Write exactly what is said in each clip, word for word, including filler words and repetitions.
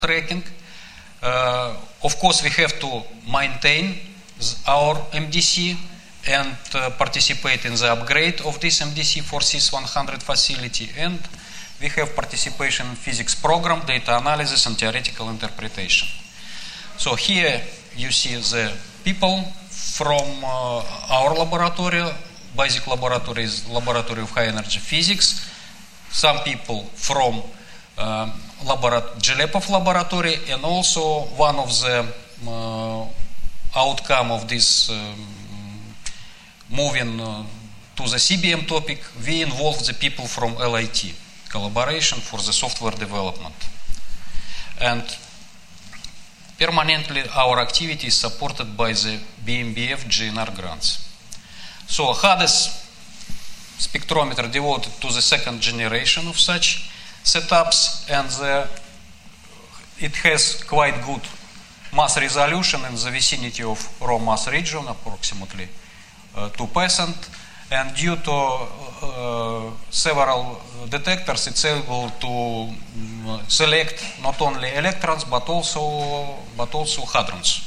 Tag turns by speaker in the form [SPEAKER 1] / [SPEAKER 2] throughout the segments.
[SPEAKER 1] tracking. Uh, of course, we have to maintain our M D C and uh, participate in the upgrade of this M D C for C I S one hundred facility. And we have participation in physics program, data analysis, and theoretical interpretation. So here you see the people from uh, our laboratory. Basic laboratory is Laboratory of High Energy Physics. Some people from uh, Jelepov laboratory, and also one of the uh, outcome of this um, moving uh, to the C B M topic, we involve the people from L I T, collaboration for the software development. And permanently our activity is supported by the B M B F G N R grants. So HADES spectrometer devoted to the second generation of such setups, and the, it has quite good mass resolution in the vicinity of raw mass region, approximately uh, two percent, and due to uh, several detectors, it's able to um, select not only electrons but also but also hadrons.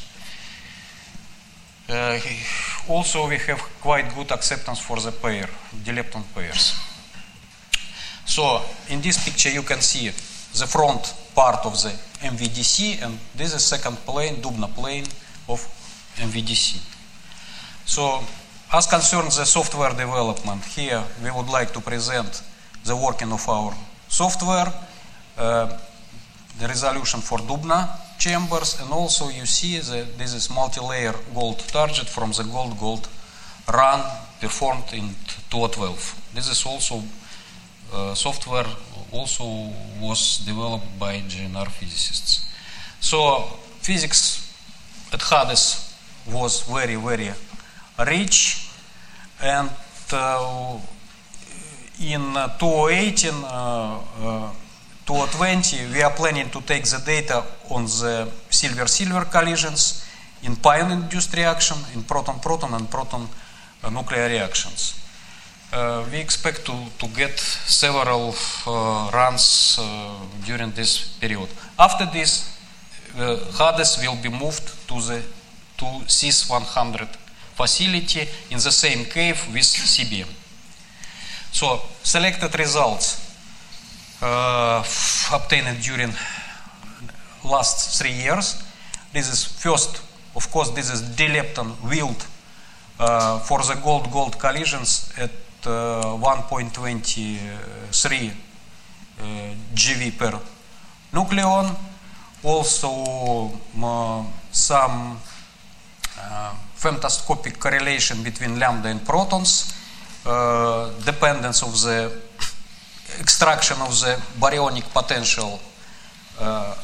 [SPEAKER 1] Uh, also, we have quite good acceptance for the pair, the lepton pairs. So, in this picture, you can see the front part of the M V D C, and this is second plane, Dubna plane of M V D C. So, as concerns the software development, here we would like to present the working of our software, uh, the resolution for Dubna chambers, and also you see that this is multi-layer gold target from the gold-gold run performed in two thousand twelve. This is also uh, software also was developed by G N R physicists. So physics at HADES was very, very rich, and uh, in uh, twenty eighteen, uh, uh, twenty twenty, we are planning to take the data on the silver-silver collisions, in pion-induced reaction, in proton-proton and proton-nuclear reactions. Uh, we expect to, to get several uh, runs uh, during this period. After this, uh, HADES will be moved to the to C I S one hundred facility in the same cave with C B M. So, selected results Uh, obtained during last three years. This is first, of course, this is d-lepton wield uh, for the gold-gold collisions at uh, one point two three uh, G V per nucleon. Also, uh, some uh, femtoscopic correlation between lambda and protons, uh, dependence of the extraction of the baryonic potential uh,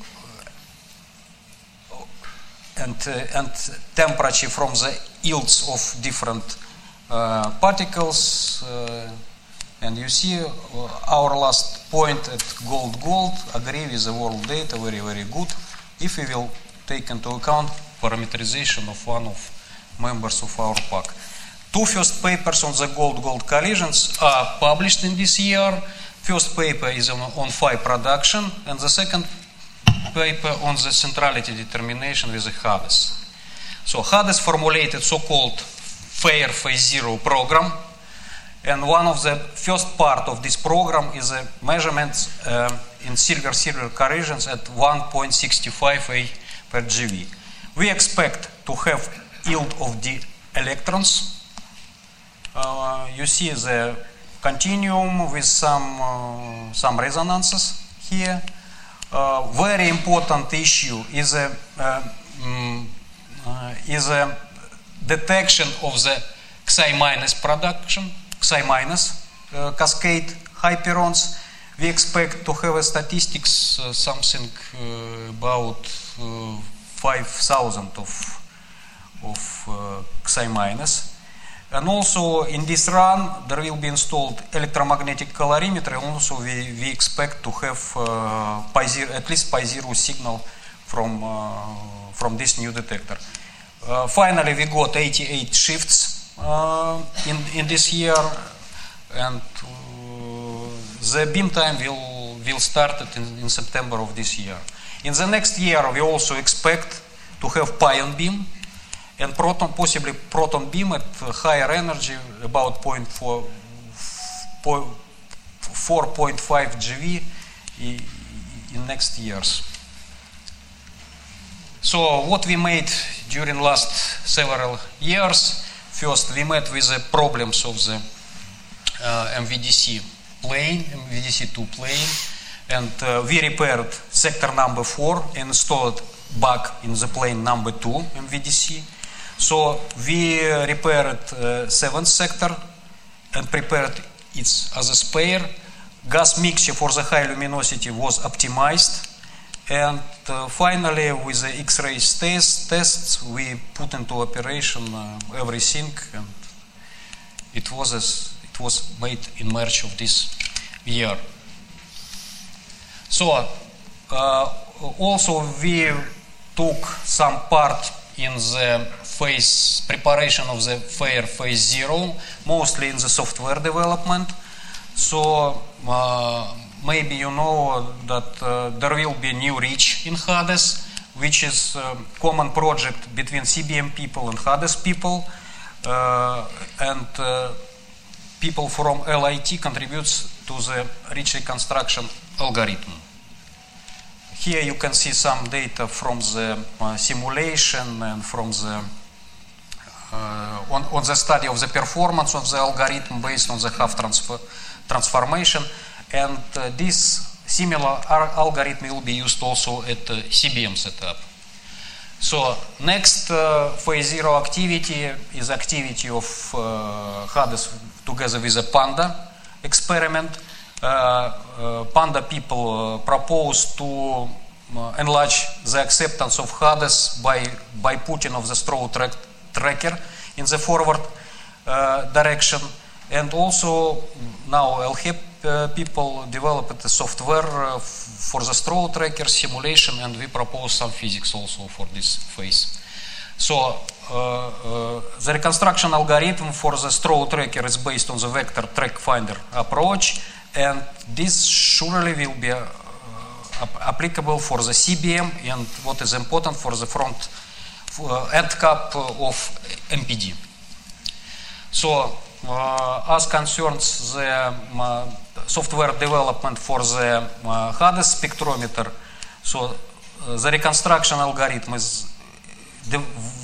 [SPEAKER 1] and, uh, and temperature from the yields of different uh, particles. Uh, and you see uh, our last point at gold-gold agree with the world data, very, very good, if we will take into account parameterization of one of members of our pack. Two first papers on the gold-gold collisions are published in this year. First paper is on, on phi production, and the second paper on the centrality determination with the HADES. So HADES formulated so-called fair phase zero program, and one of the first part of this program is a measurement uh, in silver-silver collisions at one point six five A per G V. We expect to have yield of the electrons. Uh, you see the continuum with some uh, some resonances here. Uh, very important issue is a uh, um, uh, is a detection of the Xi minus production, Xi minus uh, cascade hyperons. We expect to have a statistics uh, something uh, about uh, five thousand of of uh, Xi minus. And also in this run there will be installed electromagnetic colorimeter, and also we, we expect to have uh, pi zero, at least pi zero signal from, uh, from this new detector. Uh, finally we got eighty-eight shifts uh, in, in this year, and uh, the beam time will, will start in, in September of this year. In the next year, we also expect to have pion beam and proton, possibly proton beam at higher energy, about four point five G V in next years. So what we made during last several years, first we met with the problems of the uh, M V D C plane, M V D C two plane, and uh, we repaired sector number four and installed back in the plane number two M V D C. So we uh, repaired uh, seventh sector and prepared its as a spare. Gas mixture for the high luminosity was optimized. And uh, finally, with the X-ray test, tests, we put into operation uh, everything, and it was as, it was made in March of this year. So, uh, also we took some part in the phase preparation of the FAIR phase zero, mostly in the software development. So. Uh, Maybe you know that uh, there will be a new reach in Hades, which is a common project between C B M people and Hades people, uh, and uh, people from L I T contributes to the reach reconstruction algorithm. Here you can see some data from the uh, simulation and from the uh, on, on the study of the performance of the algorithm based on the half transfer transformation. And uh, this similar algorithm will be used also at uh, C B M setup. So next uh, phase zero activity is activity of uh, Hades together with the Panda experiment. Uh, uh, Panda people uh, propose to uh, enlarge the acceptance of Hades by, by putting of the straw track, tracker in the forward uh, direction. And also now L H E P uh, people developed a software uh, for the straw tracker simulation, and we propose some physics also for this phase. So uh, uh, the reconstruction algorithm for the straw tracker is based on the vector track finder approach, and this surely will be uh, applicable for the C B M and what is important for the front uh, end cap of M P D. So uh, as concerns the uh, software development for the uh, Hades spectrometer, so uh, the reconstruction algorithm is de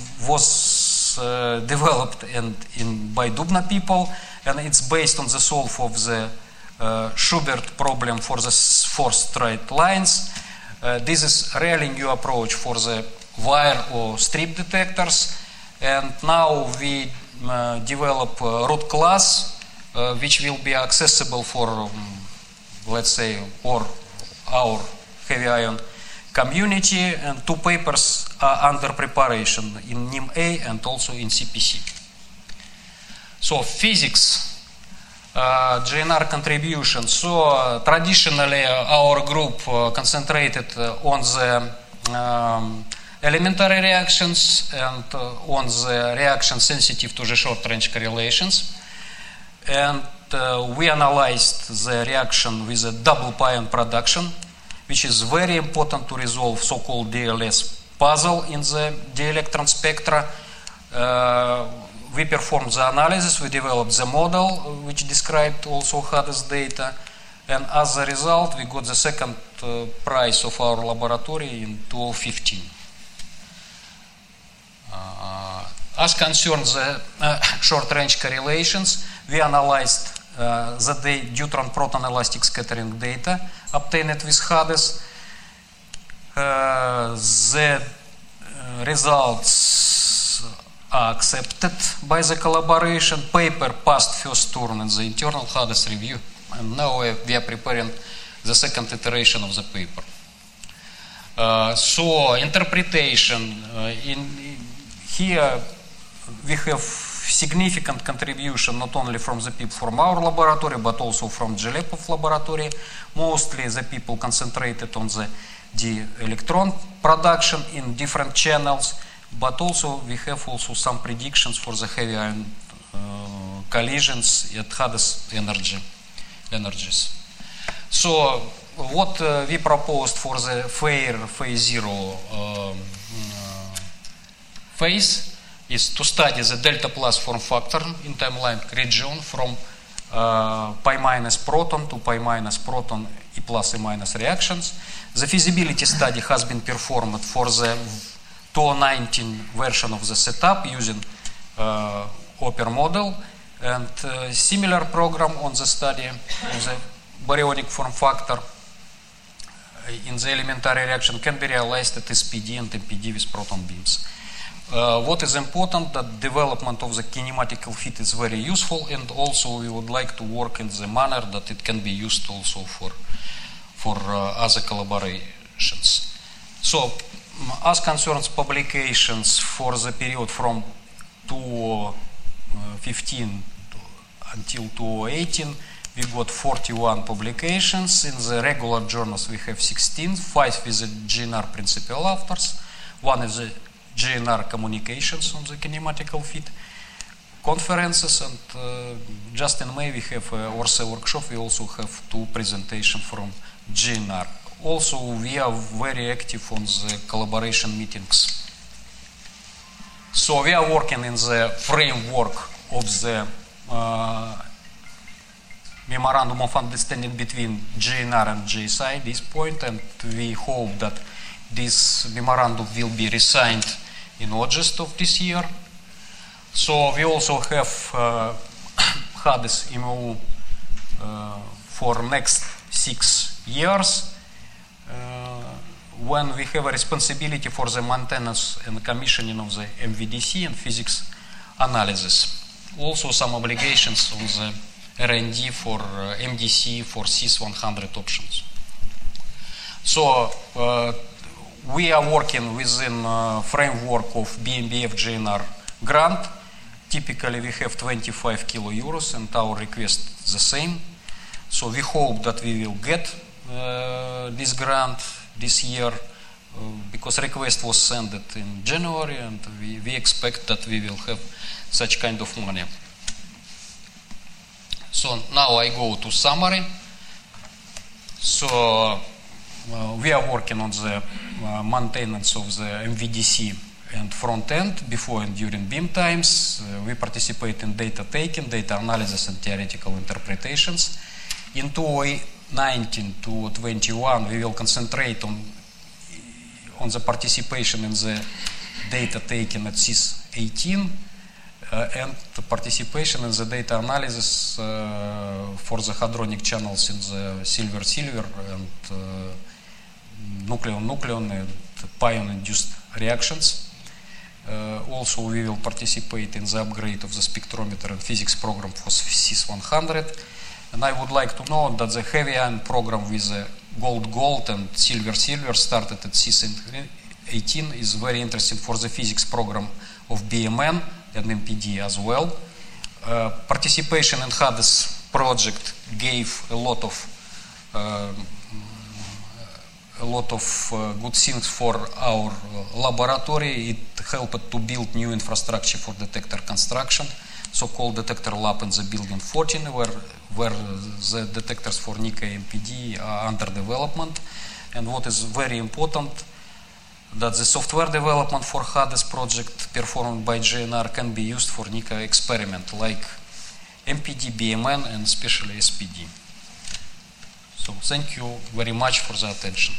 [SPEAKER 1] was uh, developed and in by Dubna people, and it's based on the solve of the uh, Schubert problem for the four straight lines. Uh, this is really new approach for the wire or strip detectors, and now we uh, develop a root class uh, which will be accessible for, um, let's say, or our heavy ion community, and two papers are under preparation in N I M A and also in C P C. So physics, uh, G N R contribution. So uh, traditionally uh, our group uh, concentrated uh, on the um, elementary reactions and uh, on the reactions sensitive to the short range correlations. And uh, we analyzed the reaction with a double pion production, which is very important to resolve so-called D L S puzzle in the D-electron spectra. Uh, we performed the analysis, we developed the model, which described also Hades data, and as a result, we got the second uh, prize of our laboratory in two thousand fifteen. Uh, as concerns the uh, short-range correlations, we analyzed Uh, the neutron-proton elastic scattering data obtained with Hades. Uh, the uh, results are accepted by the collaboration. Paper passed first turn in the internal Hades review, and now we are preparing the second iteration of the paper. Uh, so interpretation uh, in here we have significant contribution not only from the people from our laboratory but also from Jelepov laboratory. Mostly the people concentrated on the D-electron production in different channels, but also we have also some predictions for the heavy ion uh, collisions at Hades energy energies. So what uh, we proposed for the FAIR phase zero uh, uh, phase is to study the delta plus form factor in timeline region from uh, pi minus proton to pi minus proton E plus E minus reactions. The feasibility study has been performed for the two thousand nineteen version of the setup using uh, Hopper model, and uh, similar program on the study of the baryonic form factor in the elementary reaction can be realized at S P D and M P D with proton beams. Uh, what is important that development of the kinematical fit is very useful, and also we would like to work in the manner that it can be used also for for uh, other collaborations. So, as concerns publications for the period from two thousand fifteen until two thousand eighteen, we got forty-one publications. In the regular journals we have sixteen, five with the G N R principal authors, one is the G N R communications on the kinematical fit, conferences, and uh, just in May we have a O R C E workshop. We also have two presentations from G N R. Also, we are very active on the collaboration meetings. So we are working in the framework of the uh, memorandum of understanding between G N R and G S I at this point, and we hope that this memorandum will be resigned in August of this year. So we also have uh, HADES M O U uh, for next six years, uh, when we have a responsibility for the maintenance and commissioning of the M V D C and physics analysis. Also some obligations on the R and D for uh, M D C for C I S one hundred options. So uh, we are working within uh, framework of B M B F G N R grant. Typically we have twenty-five kilo euros, and our request is the same. So we hope that we will get uh, this grant this year, uh, because request was sent in January, and we, we expect that we will have such kind of money. So now I go to summary. So uh, we are working on the uh, maintenance of the M V D C and front end before and during beam times. Uh, we participate in data taking, data analysis, and theoretical interpretations. In two thousand nineteen to twenty-one, we will concentrate on on the participation in the data taking at C I S eighteen uh, and the participation in the data analysis uh, for the hadronic channels in the silver-silver and uh, nucleon-nucleon and pion-induced reactions. Uh, also, we will participate in the upgrade of the spectrometer and physics program for C I S one hundred. And I would like to note that the heavy ion program with the gold-gold and silver-silver started at C I S eighteen is very interesting for the physics program of B M N and M P D as well. Uh, participation in HADES project gave a lot of uh, a lot of uh, good things for our uh, laboratory. It helped to build new infrastructure for detector construction, so-called detector lab in the building fourteen, where where the detectors for Nika and M P D are under development. And what is very important, that the software development for HADES project performed by G N R can be used for Nika experiment, like M P D, B M N, and especially S P D. So thank you very much for the attention.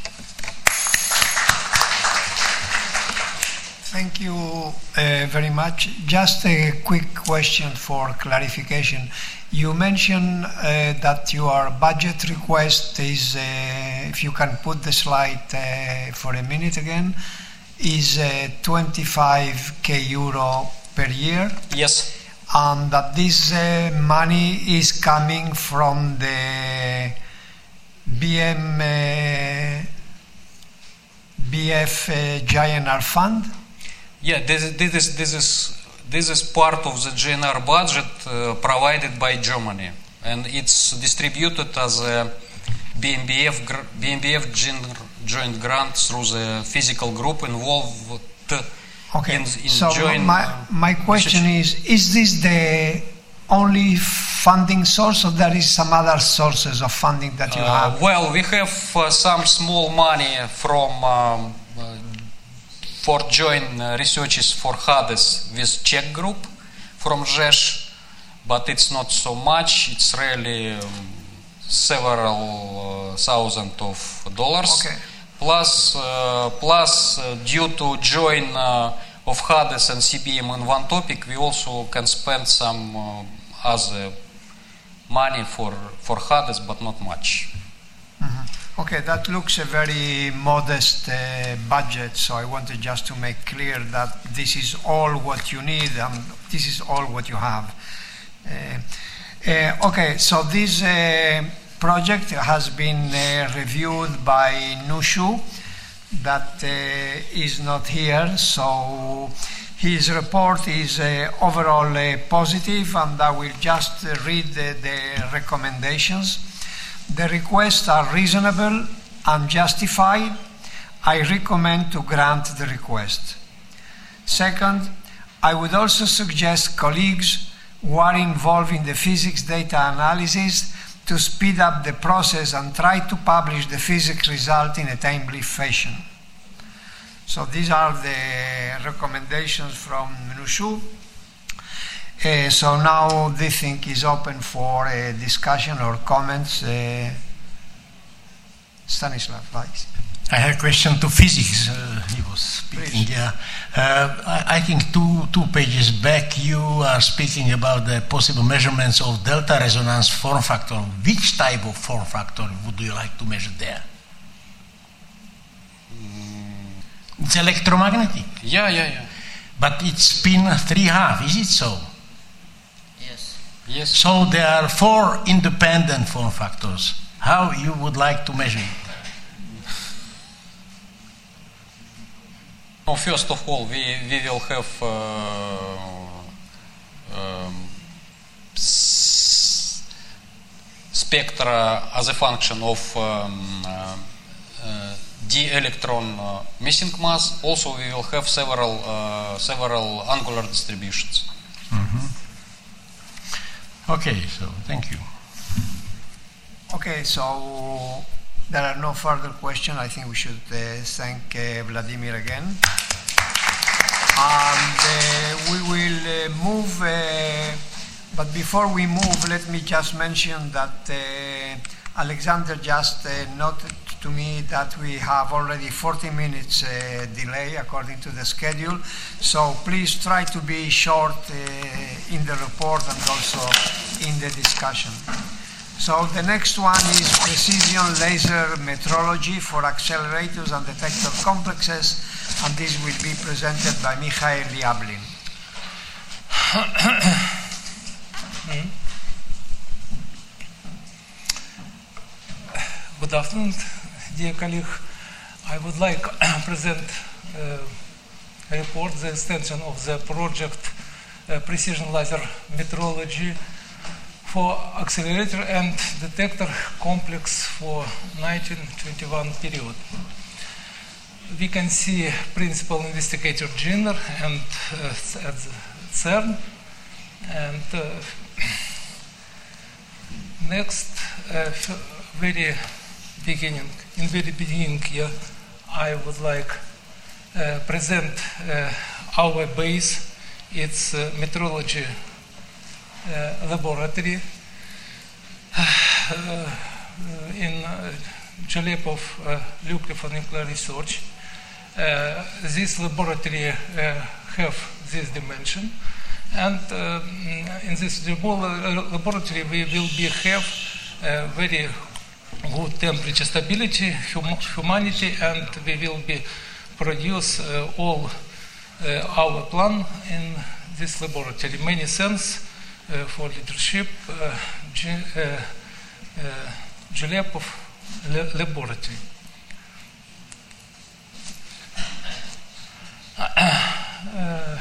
[SPEAKER 2] Thank you uh, very much. Just a quick question for clarification. You mentioned uh, that your budget request is, uh, if you can put the slide uh, for a minute again, is uh, twenty-five K euro per year.
[SPEAKER 1] Yes.
[SPEAKER 2] And that this uh, money is coming from the B M uh, B F uh, G N R fund?
[SPEAKER 1] Yeah, this, this is this is this is part of the G N R budget uh, provided by Germany, and it's distributed as a B M B F B M B F joint grant through the physical group involved.
[SPEAKER 2] Okay.
[SPEAKER 1] In, in
[SPEAKER 2] so
[SPEAKER 1] joint,
[SPEAKER 2] my my question
[SPEAKER 1] research.
[SPEAKER 2] is: is this the only funding source, or there is some other sources of funding that you
[SPEAKER 1] Uh,
[SPEAKER 2] have?
[SPEAKER 1] well, we have uh, some small money from um, uh, for joint uh, researches for Hades with Czech group from Rzesz, but it's not so much. It's really um, several uh, thousand of dollars.
[SPEAKER 2] Okay.
[SPEAKER 1] Plus, uh, plus uh, due to join uh, of Hades and C B M in one topic, we also can spend some uh, other money for for Hades, but not much.
[SPEAKER 2] Mm-hmm. Okay, that looks a very modest uh, budget, so I wanted just to make clear that this is all what you need and this is all what you have. Uh, uh, okay, so this uh, project has been uh, reviewed by Nushu, that uh, is not here, so his report is uh, overall uh, positive, and I will just uh, read the, the recommendations. The requests are reasonable and justified. I recommend to grant the request. Second, I would also suggest colleagues who are involved in the physics data analysis to speed up the process and try to publish the physics result in a timely fashion. So these are the recommendations from Nushu. Uh, so now this thing is open for uh, discussion or comments. Uh, Stanislav, please.
[SPEAKER 3] I have a question to physics. Uh, he was speaking.
[SPEAKER 2] Please.
[SPEAKER 3] Yeah, uh, I, I think two two pages back you are speaking about the possible measurements of delta resonance form factor. Which type of form factor would you like to measure there? Mm. It's electromagnetic.
[SPEAKER 1] Yeah, yeah, yeah.
[SPEAKER 3] But it's spin three half. Is it so?
[SPEAKER 1] Yes. Yes.
[SPEAKER 3] So there are four independent form factors. How you would like to measure it?
[SPEAKER 1] No, first of all, we, we will have uh, um, s- spectra as a function of um, uh, uh, d electron uh, missing mass. Also, we will have several uh, several angular distributions.
[SPEAKER 3] Mm-hmm. Okay, so thank you.
[SPEAKER 2] Okay, so there are no further questions. I think we should uh, thank uh, Vladimir again. And uh, we will uh, move, uh, but before we move, let me just mention that uh, Alexander just uh, noted to me that we have already forty minutes uh, delay according to the schedule. So please try to be short uh, in the report and also in the discussion. So the next one is precision laser metrology for accelerators and detector complexes, and this will be presented by Mikhail Liablin.
[SPEAKER 4] Good afternoon, dear colleague. I would like to present uh, a report, the extension of the project uh, Precision Laser Metrology for accelerator and detector complex for nineteen twenty-one period. We can see principal investigator Ginner and uh, at CERN. And uh, next, uh, very beginning, in very beginning, yeah, I would like uh, present uh, our base. It's uh, metrology uh, laboratory uh, in uh, Chalepov uh, Nuclear for Nuclear Research. Uh, this laboratory uh, have this dimension, and uh, in this laboratory we will be have uh, very good temperature stability, hum humanity, and we will be produce uh, all uh, our plan in this laboratory. Many thanks uh, for leadership, uh, G uh, uh, Chalepov laboratory. Uh,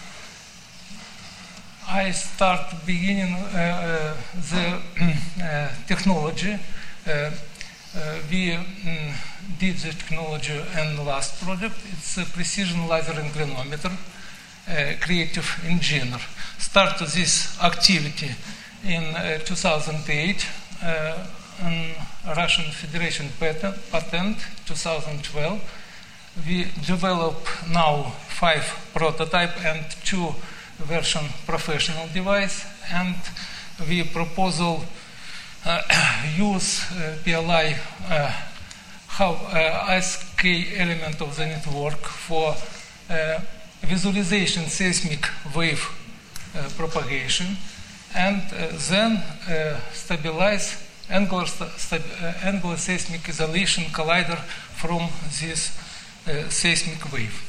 [SPEAKER 4] I start beginning uh, uh, the uh, technology. Uh, uh, we um, did the technology in the last project. It's a precision laser inclinometer. uh, creative engineer. Started this activity in uh, two thousand eight, uh, in Russian Federation patent, patent two thousand twelve. We develop now five prototype and two version professional device, and we proposal uh, use uh, P L I uh, have uh, as key element of the network for uh, visualization seismic wave uh, propagation, and uh, then uh, stabilize angular, sta uh, angular seismic isolation collider from this uh, seismic wave.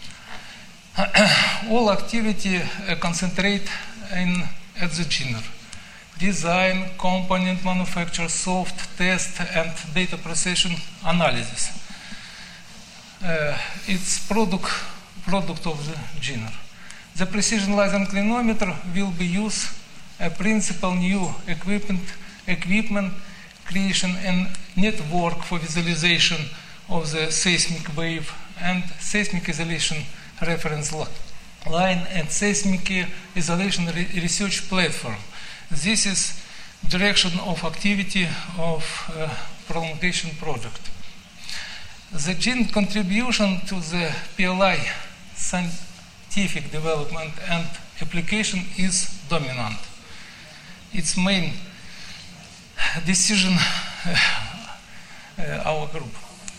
[SPEAKER 4] All activity uh, concentrate in at the genre: design, component manufacture, soft, test, and data processing analysis. Uh, it's product product of the genre. The precision laser clinometer will be used a principal new equipment equipment creation and network for visualization of the seismic wave and seismic isolation reference line and seismic isolation re research platform. This is direction of activity of uh, prolongation project. The joint contribution to the P L I scientific development and application is dominant. Its main decision uh, uh, our group.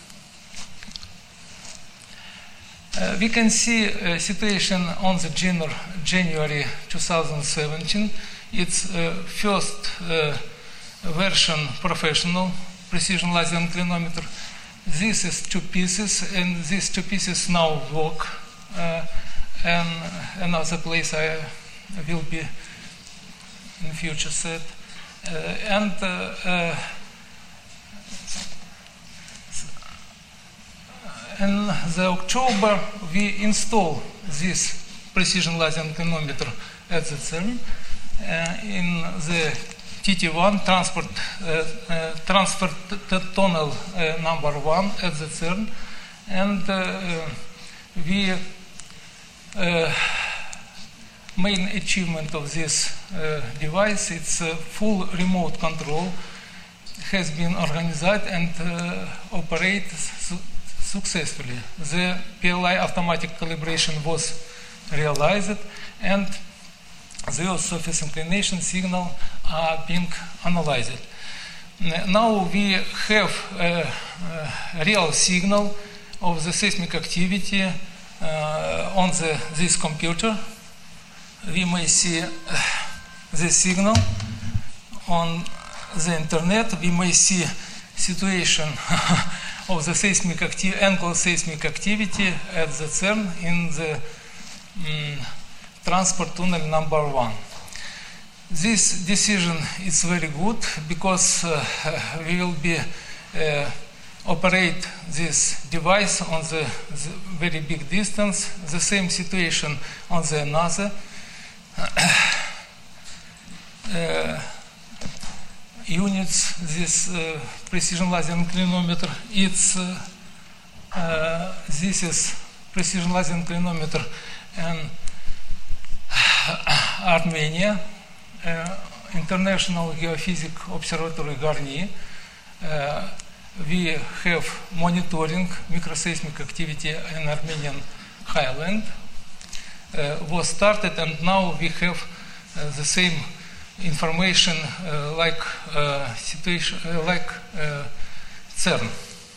[SPEAKER 4] Uh, we can see a situation on the January, January two thousand seventeen. It's uh, first uh, version professional precision laser inclinometer. This is two pieces, and these two pieces now work. Uh, and another place I will be in future set. Uh, and uh, uh, in the October we install this precision laser inclinometer at the CERN uh, in the T T one transport uh, uh, transfer tunnel uh, number one at the CERN, and uh, we uh, main achievement of this uh, device, it's uh, full remote control, has been organized and uh, operates su successfully. The P L I automatic calibration was realized, and the Earth surface inclination signal are being analyzed. Now we have a, a real signal of the seismic activity uh, on the, this computer. We may see uh, the signal on the internet. We may see situation of the seismic activity, angular seismic activity at the CERN in the um, transport tunnel number one. This decision is very good because uh, we will be uh, operate this device on the, the very big distance. The same situation on the another. Uh, units, this uh, precision laser inclinometer, it's uh, uh, this is precision laser inclinometer in Armenia, uh, International Geophysics Observatory Garni. Uh, we have monitoring microseismic activity in Armenian highland. Uh, was started, and now we have uh, the same information uh, like uh, situation uh, like uh, CERN.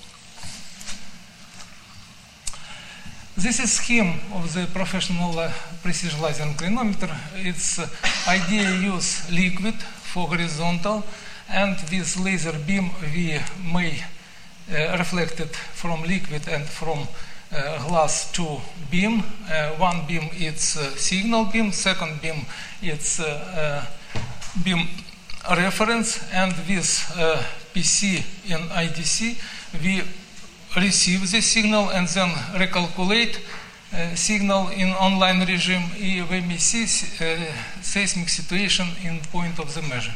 [SPEAKER 4] This is scheme of the professional uh, precision laser inclinometer. Its uh, idea use liquid for horizontal, and with laser beam we may uh, reflect it from liquid and from Uh, glass two beam. Uh, one beam it's uh, signal beam, second beam it's uh, uh, beam reference, and with uh, P C and I D C we receive the signal and then recalculate uh, signal in online regime. We may see uh, seismic situation in point of the measure.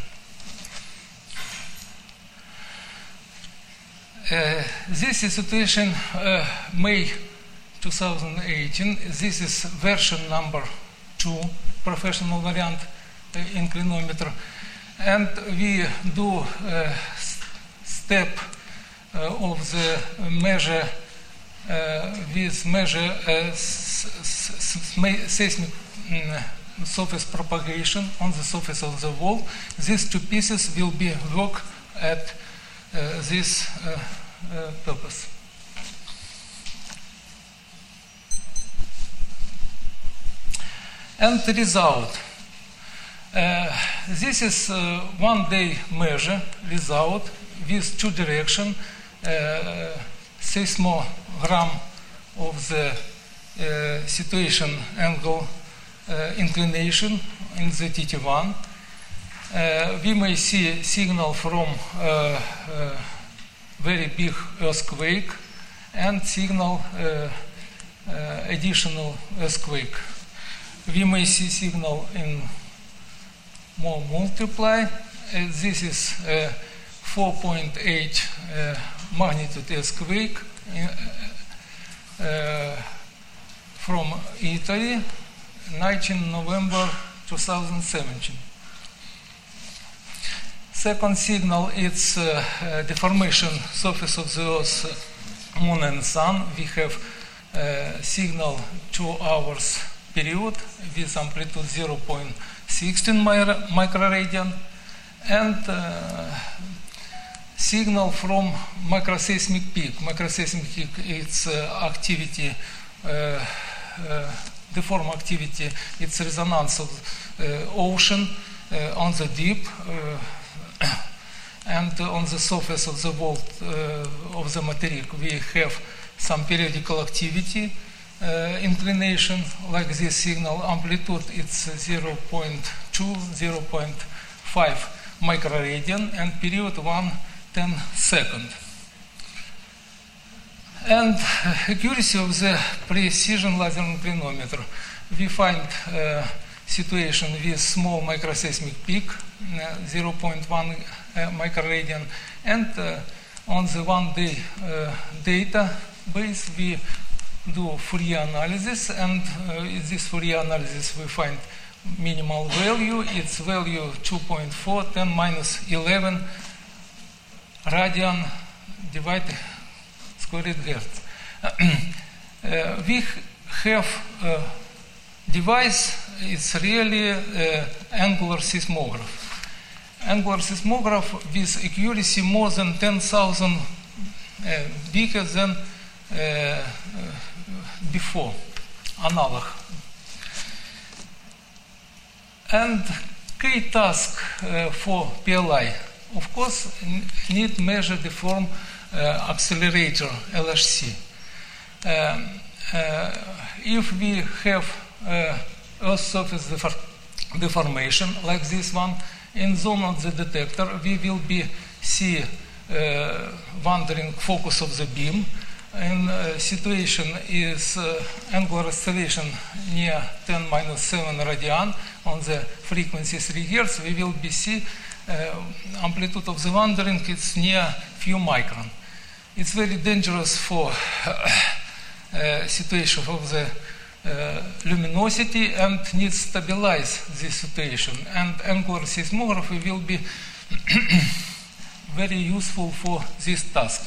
[SPEAKER 4] Uh, this situation uh, may twenty eighteen. This is version number two, professional variant uh, inclinometer. And we do uh, step uh, of the measure uh, with measure uh, s- s- s- seismic um, surface propagation on the surface of the wall. These two pieces will be work at uh, this uh, uh, purpose. And the result. Uh, this is uh, one day measure result with two direction uh, seismogram of the uh, situation angle uh, inclination in the T T one. Uh, we may see signal from uh, uh, very big earthquake and signal uh, uh, additional earthquake. We may see signal in more multiply. Uh, this is uh, four point eight uh, magnitude earthquake in, uh, from Italy, nineteenth November twenty seventeen. Second signal is uh, uh, deformation surface of the Earth, Moon and Sun. We have uh, signal two hours period with amplitude zero point one six microradian, and uh, signal from microseismic peak. Microseismic peak is uh, activity, uh, uh, deform activity, it's resonance of uh, ocean uh, on the deep uh, and on the surface of the world uh, of the material. We have some periodical activity. Uh, inclination like this signal amplitude, it's zero point two, zero point five microradian, and period one ten second. And accuracy of the precision laser inclinometer. We find uh, situation with small microseismic peak, uh, zero point one uh, microradian, and uh, on the one day uh, data base we do Fourier analysis, and uh, in this Fourier analysis we find minimal value. Its value two point four, ten minus eleven radian divided squared hertz. uh, we have a device, it's really uh, angular seismograph. Angular seismograph with accuracy more than ten thousand uh, bigger than uh, uh, before, analog. And key task uh, for P L I, of course, n- need measure the form uh, accelerator L H C. Um, uh, if we have uh, Earth surface defor- deformation like this one, in zone of the detector, we will be see uh, wandering focus of the beam. And uh, situation is uh, angular oscillation near ten minus seven radian on the frequency three hertz. We will be see uh, amplitude of the wandering is near few micron. It's very dangerous for uh, situation of the uh, luminosity and needs stabilize this situation. And angular seismography will be very useful for this task.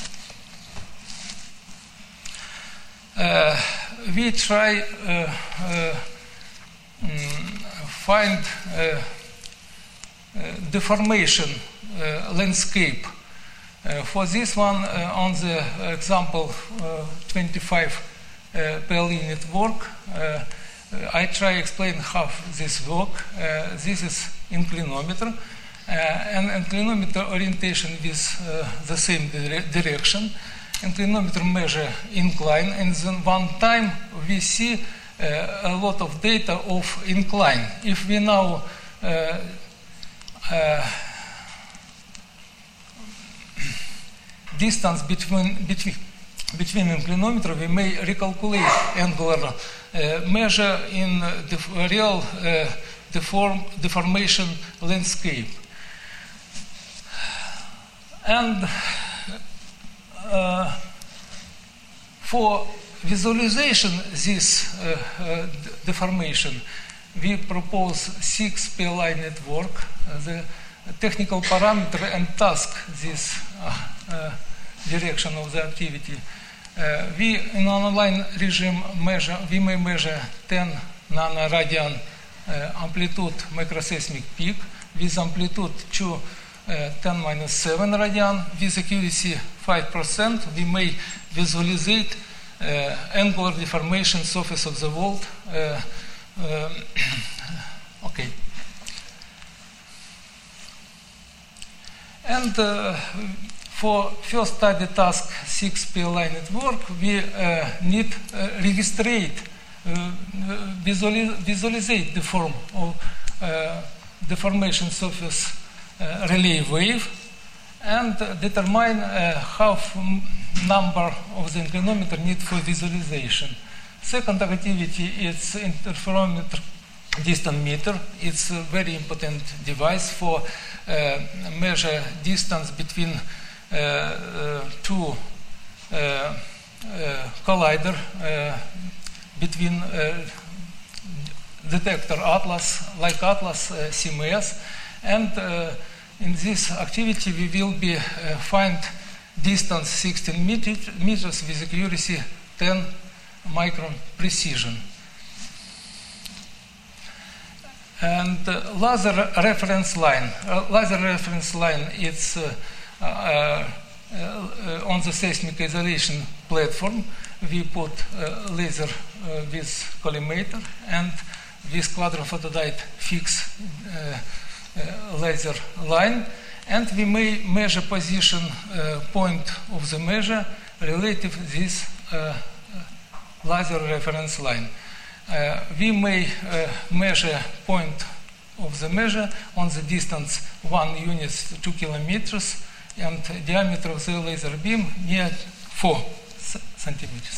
[SPEAKER 4] Uh, we try uh, uh, mm, find uh, uh, deformation uh, landscape. Uh, for this one, uh, on the example uh, twenty-five uh, per unit work, uh, I try explain how this work. Uh, this is inclinometer, uh, and inclinometer orientation with uh, the same dire- direction. Inclinometer measure incline, and then one time we see uh, a lot of data of incline. If we now uh, uh, distance between between between inclinometer, we may recalculate angular uh, measure in the real uh, deform deformation landscape. And Uh, for visualization this uh, uh, deformation, we propose six P L I network. Uh, the technical parameter and task this uh, uh, direction of the activity. Uh, we in online regime measure, we may measure ten nanoradian uh, amplitude microseismic peak with amplitude to uh, ten minus seven radian with accuracy five percent. We may visualize uh, angular deformation surface of the world. Uh, uh, okay. And uh, for first study task six P L I network, we uh, need uh, registrate, uh, visualize, visualize the form of uh, deformation surface uh, relay wave and uh, determine uh, half number of the inclinometer need for visualization. Second activity is interferometer distance meter. It's a very important device for uh, measure distance between uh, uh, two uh, uh, collider uh, between uh, detector Atlas, like Atlas uh, C M S, and uh, in this activity we will be uh, find distance sixteen meters with accuracy ten micron precision. And uh, laser reference line. Uh, laser reference line is uh, uh, uh, on the seismic isolation platform. We put uh, laser uh, with collimator and with quadrant photodiode fix uh, uh, laser line, and we may measure position uh, point of the measure relative to this uh, laser reference line. Uh, we may uh, measure point of the measure on the distance one unit two kilometers and diameter of the laser beam near four centimeters.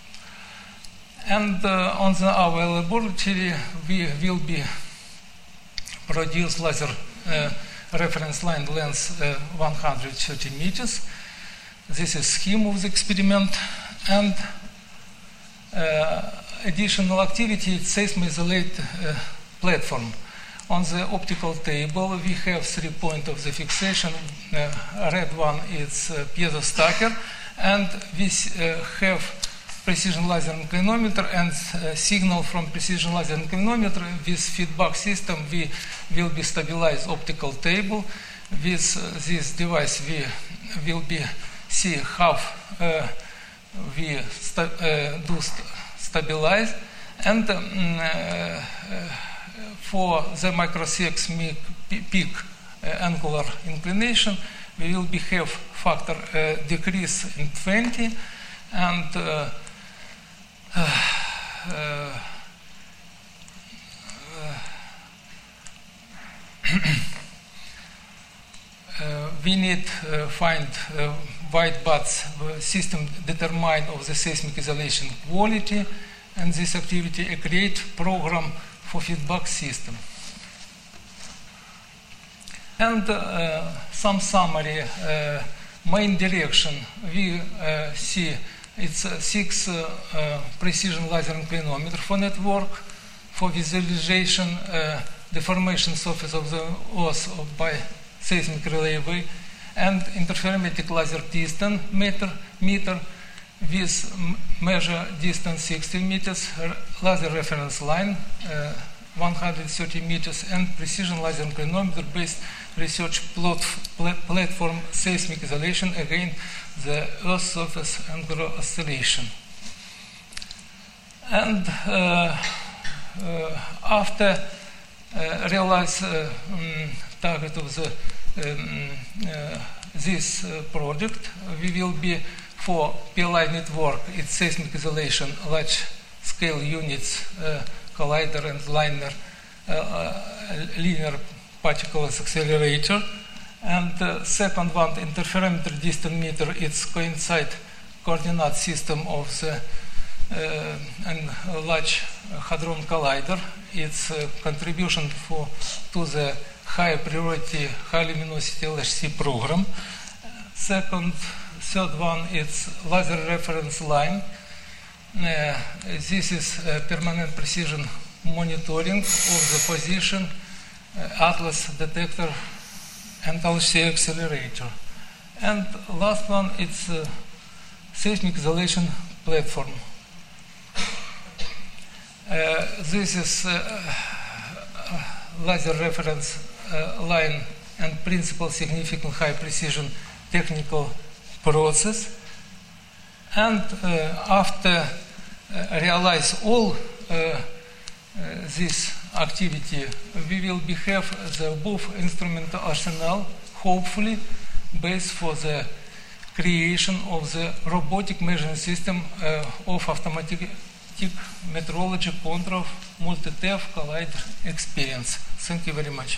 [SPEAKER 4] And uh, on the, our laboratory we will be produce laser uh, reference line length uh, one hundred thirty meters. This is scheme of the experiment, and uh, additional activity is seismo-isolate uh, platform. On the optical table, we have three points of the fixation. Uh, red one is uh, piezo stacker, and we uh, have precision laser inclinometer and uh, signal from precision laser inclinometer. With feedback system, we will be stabilize optical table. With uh, this device, we will be see how uh, we sta uh, do st stabilize, and um, uh, for the microseismic peak uh, angular inclination, we will be have factor uh, decrease in twenty, and uh, uh, uh, uh, we need uh, find uh, white bats system determine of the seismic isolation quality, and this activity a create program for feedback system. And uh, some summary, uh, main direction, we uh, see it's uh, six uh, uh, precision laser inclinometer for network, for visualization, uh, deformation surface of the earth by seismic relay wave, and interferometric laser distance meter, meter with measure distance sixty meters, laser reference line uh, one hundred thirty meters, and precision laser inclinometer based research plot, pl platform seismic isolation against the Earth surface angular oscillation. And uh, uh, after uh, realize uh, um, target of the um, uh, this uh, project, we will be for P L I network, it's seismic isolation, large scale units, uh, collider and liner, uh, uh, linear particles accelerator. And uh, second one, interferometer distance meter, it's coincide coordinate system of the uh, and large hadron collider. It's a contribution for to the high priority, high luminosity L H C program. Second, third one is laser reference line. Uh, this is uh, permanent precision monitoring of the position, uh, Atlas detector, and L C accelerator. And last one, it's uh, seismic isolation platform. Uh, this is uh, uh, laser reference uh, line and principal significant high precision technical process. And uh, after uh, realize all uh, uh, this activity, we will be have the both instrument arsenal, hopefully, base for the creation of the robotic measuring system uh, of automatic metrology control multi-T E F collider experience. Thank you very much.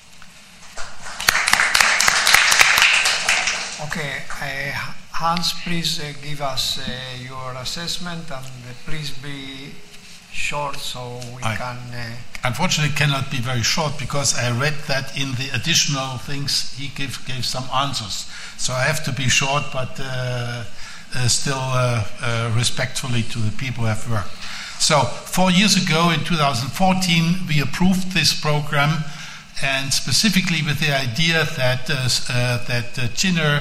[SPEAKER 2] Okay, uh, Hans, please uh, give us uh, your assessment, and uh, please be short so we
[SPEAKER 5] I
[SPEAKER 2] can... Uh,
[SPEAKER 5] unfortunately cannot be very short because I read that in the additional things he gave, gave some answers. So I have to be short, but uh, uh, still uh, uh, respectfully to the people who have worked. So four years ago in two thousand fourteen we approved this program, and specifically with the idea that uh, uh, that uh, Chinner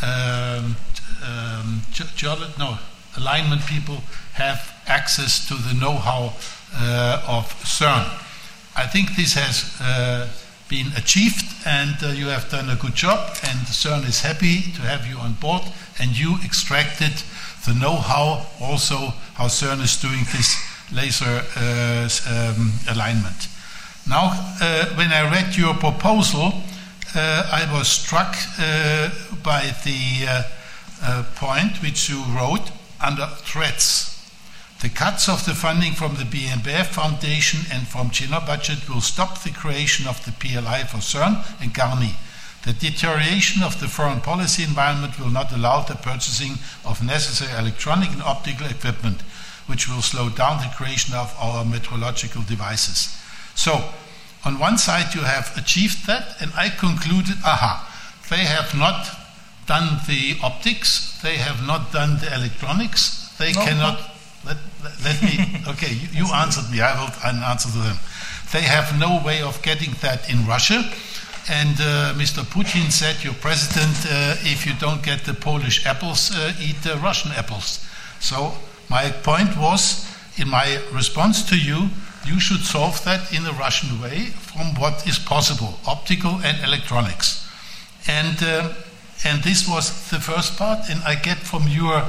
[SPEAKER 5] um, um, ge- no, alignment people have access to the know-how uh, of CERN. I think this has uh, been achieved, and uh, you have done a good job, and CERN is happy to have you on board, and you extracted the know-how also how CERN is doing this laser uh, um, alignment. Now, uh, when I read your proposal, uh, I was struck uh, by the uh, uh, point which you wrote under threats. The cuts of the funding from the B M B F Foundation and from Chinner budget will stop the creation of the P L I for CERN and Garni. The deterioration of the foreign policy environment will not allow the purchasing of necessary electronic and optical equipment, which will slow down the creation of our metrological devices. So, on one side you have achieved that, and I concluded, aha, they have not done the optics, they have not done the electronics, they
[SPEAKER 4] no,
[SPEAKER 5] cannot...
[SPEAKER 4] No.
[SPEAKER 5] Let, let, let me, okay, you, you answered me, I will an answer to them. They have no way of getting that in Russia, and uh, Mister Putin said, your president, uh, if you don't get the Polish apples, uh, eat the Russian apples. So my point was, in my response to you, you should solve that in a Russian way from what is possible, optical and electronics. And, uh, and this was the first part, and I get from your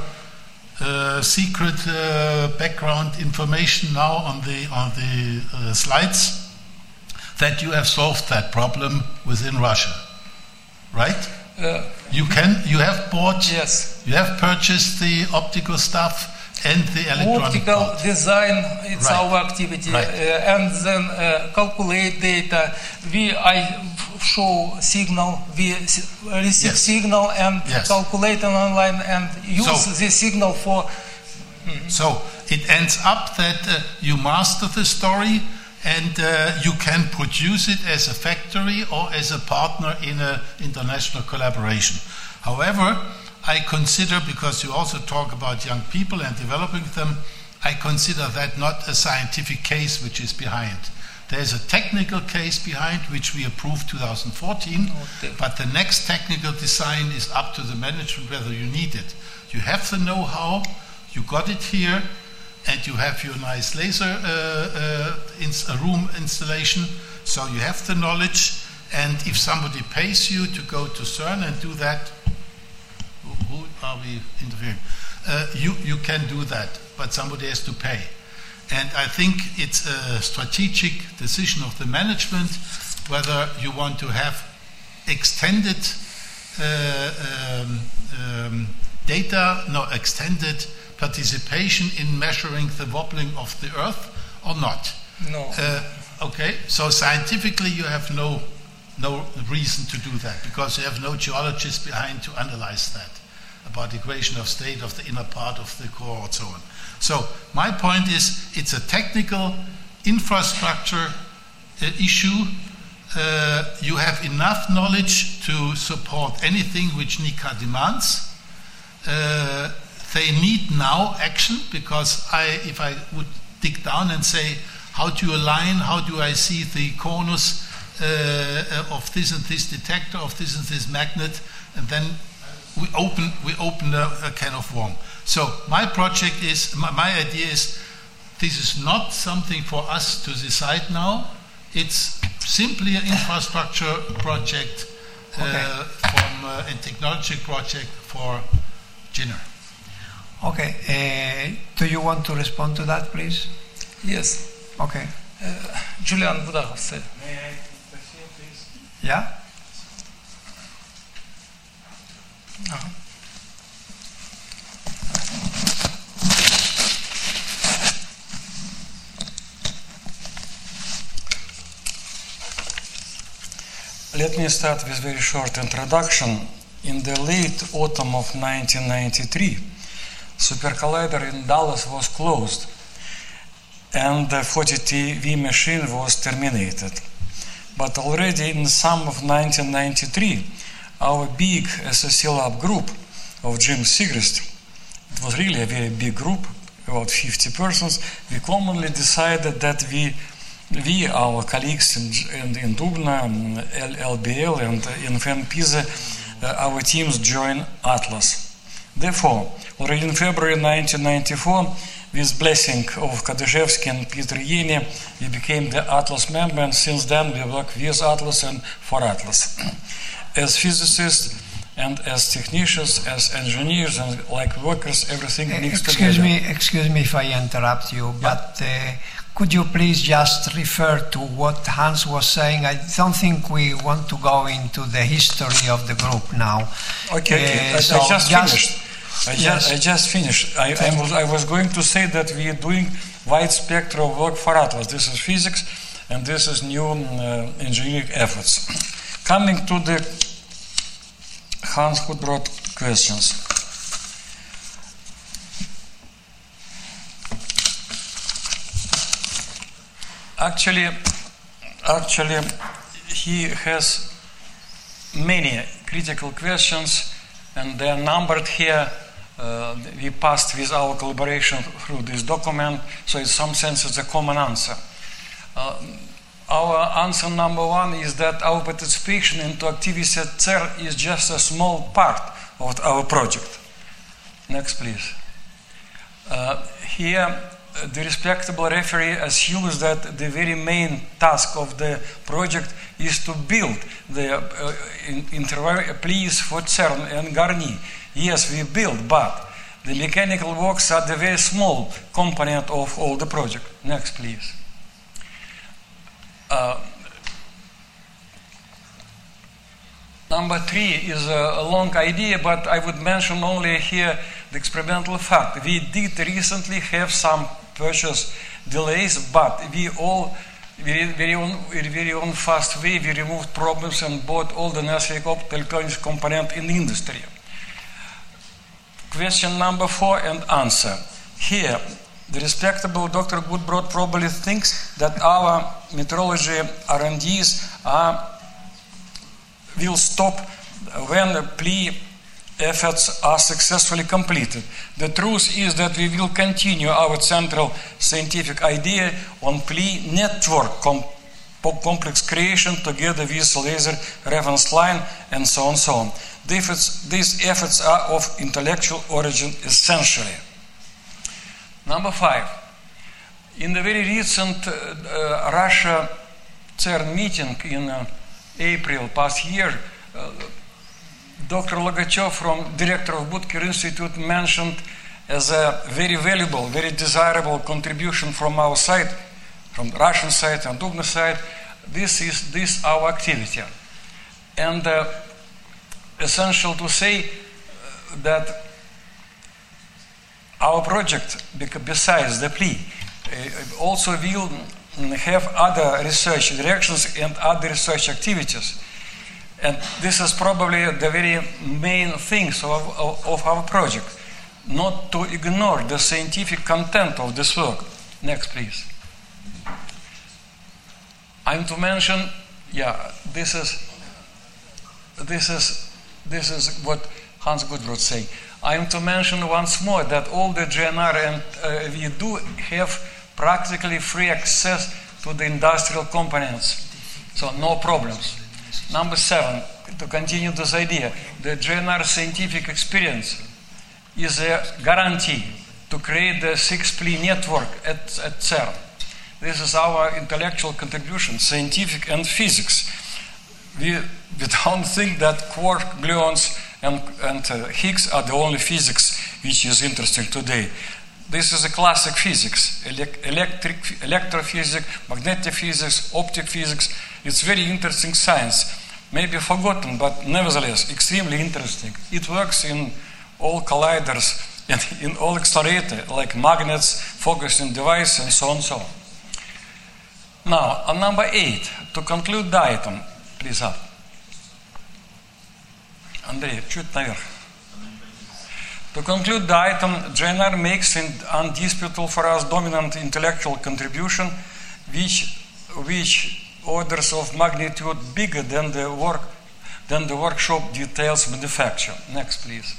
[SPEAKER 5] Uh, secret uh, background information now on the on the uh, slides that you have solved that problem within Russia, right?
[SPEAKER 4] Uh,
[SPEAKER 5] you can you have bought
[SPEAKER 4] yes.
[SPEAKER 5] You have purchased the optical stuff and the electronic
[SPEAKER 4] optical
[SPEAKER 5] part.
[SPEAKER 4] design, it's
[SPEAKER 5] Right.
[SPEAKER 4] our activity,
[SPEAKER 5] Right.
[SPEAKER 4] uh, and then uh, calculate data. We I show signal, we s- receive
[SPEAKER 5] Yes.
[SPEAKER 4] signal and
[SPEAKER 5] Yes.
[SPEAKER 4] calculate an online and use
[SPEAKER 5] So-
[SPEAKER 4] this signal for.
[SPEAKER 5] So it ends up that uh, you master the story, and uh, you can produce it as a factory or as a partner in an international collaboration. However, I consider, because you also talk about young people and developing them, I consider that not a scientific case which is behind. There's a technical case behind which we approved two thousand fourteen,
[SPEAKER 4] Okay.
[SPEAKER 5] but the next technical design is up to the management whether you need it. You have the know-how, you got it here, and you have your nice laser uh, uh, ins- uh, room installation, so you have the knowledge, and if somebody pays you to go to CERN and do that, who, who are we interviewing? Uh, you, you can do that, but somebody has to pay. And I think it's a strategic decision of the management whether you want to have extended uh, um, um, data, no, extended participation in measuring the wobbling of the Earth or not.
[SPEAKER 4] No.
[SPEAKER 5] Uh, okay, so scientifically you have no no reason to do that because you have no geologists behind to analyze that about the equation of state of the inner part of the core and so on. So my point is it's a technical infrastructure uh, issue. Uh, you have enough knowledge to support anything which Nika demands. Uh, they need now action, because I, if I would dig down and say, how do you align, how do I see the corners uh, of this and this detector, of this and this magnet, and then we open we open a, a can of worm. So my project is, my, my idea is, this is not something for us to decide now. It's simply an infrastructure project uh,
[SPEAKER 2] Okay.
[SPEAKER 5] from uh, a technology project for G N R.
[SPEAKER 2] Okay. Uh, do you want to respond to that, please?
[SPEAKER 4] Yes.
[SPEAKER 2] Okay.
[SPEAKER 4] Julian Budahov said.
[SPEAKER 1] May I interfere, please?
[SPEAKER 2] Yeah?
[SPEAKER 4] Uh-huh.
[SPEAKER 1] Let me start with very short introduction. In the late autumn of nineteen ninety-three, Super Collider in Dallas was closed and the forty T V machine was terminated. But already in the summer of nineteen ninety-three, our big S S C Lab group of Jim Sigrist, it was really a very big group, about fifty persons, we commonly decided that we we, our colleagues in, in, in Dubna, L B L, and in FENPISA, uh, our teams join Atlas. Therefore, already in February nineteen ninety-four, with blessing of Kadezhevsky and Peter Yeni, we became the Atlas member, and since then we work with Atlas and for Atlas. As physicists and as technicians, as engineers and like workers, everything mixed
[SPEAKER 2] Excuse
[SPEAKER 1] together.
[SPEAKER 2] me, excuse me if I interrupt you, but uh, could you please just refer to what Hans was saying? I don't think we want to go into the history of the group now.
[SPEAKER 1] Okay, okay.
[SPEAKER 2] Uh,
[SPEAKER 1] I,
[SPEAKER 2] so
[SPEAKER 1] I just,
[SPEAKER 2] just-
[SPEAKER 1] finished. I,
[SPEAKER 2] yes.
[SPEAKER 1] just, I just finished. I, I, was, I was going to say that we are doing wide spectrum of work for Atlas. This is physics, and this is new um, uh, engineering efforts. Coming to the Hans Gudbrod questions. Actually, actually, he has many critical questions, and they are numbered here. Uh, we passed with our collaboration through this document, so in some sense it's a common answer. Uh, our answer number one is that our participation into activities at C E R is just a small part of our project. Next, please. Uh, here, the respectable referee assumes that the very main task of the project is to build the uh, in, interval please for CERN and Garni. Yes, we build, but the mechanical works are the very small component of all the project. Next, please. Uh, number three is a, a long idea, but I would mention only here the experimental fact. We did recently have some purchase delays, but we all very, very, on, very on fast way we removed problems and bought all the necessary electronics component in the industry. Question number four and answer. Here, the respectable Doctor Gudbrod probably thinks that our metrology R and Ds are, will stop when the P L E efforts are successfully completed. The truth is that we will continue our central scientific idea on P L E network com complex creation together with laser reference line and so on and so on. These, these efforts are of intellectual origin essentially. Number five. In the very recent uh, uh, Russia CERN meeting in uh, April past year, uh, Doctor Logachev, from director of Butker Institute, mentioned as a very valuable, very desirable contribution from our side, from the Russian side and Dubna side, this is this our activity. And uh, essential to say uh, that our project, besides the P L E, uh, also will have other research directions and other research activities. And this is probably the very main things of, of, of our project, not to ignore the scientific content of this work. Next, please. I'm to mention, yeah, this is, this is, this is what Hans Gudbrod say. I'm to mention once more that all the G N R and uh, we do have practically free access to the industrial components, so no problems. Number seven, to continue this idea, the G N R scientific experience is a guarantee to create the six-ply network at, at CERN. This is our intellectual contribution, scientific and physics. We, we don't think that quark, gluons, and, and uh, Higgs are the only physics which is interesting today. This is a classic physics, elec electric, electrophysics, magnetic physics, optic physics. It's very interesting science. Maybe forgotten, but nevertheless, extremely interesting. It works in all colliders and in all accelerators, like magnets, focusing device, and so on and so on. Now, on number eight, to conclude the item, please up. Andrei, чуть наверх. To conclude the item, G N R makes an undisputable for us dominant intellectual contribution, which, which orders of magnitude bigger than the work, than the workshop details manufacture. Next, please.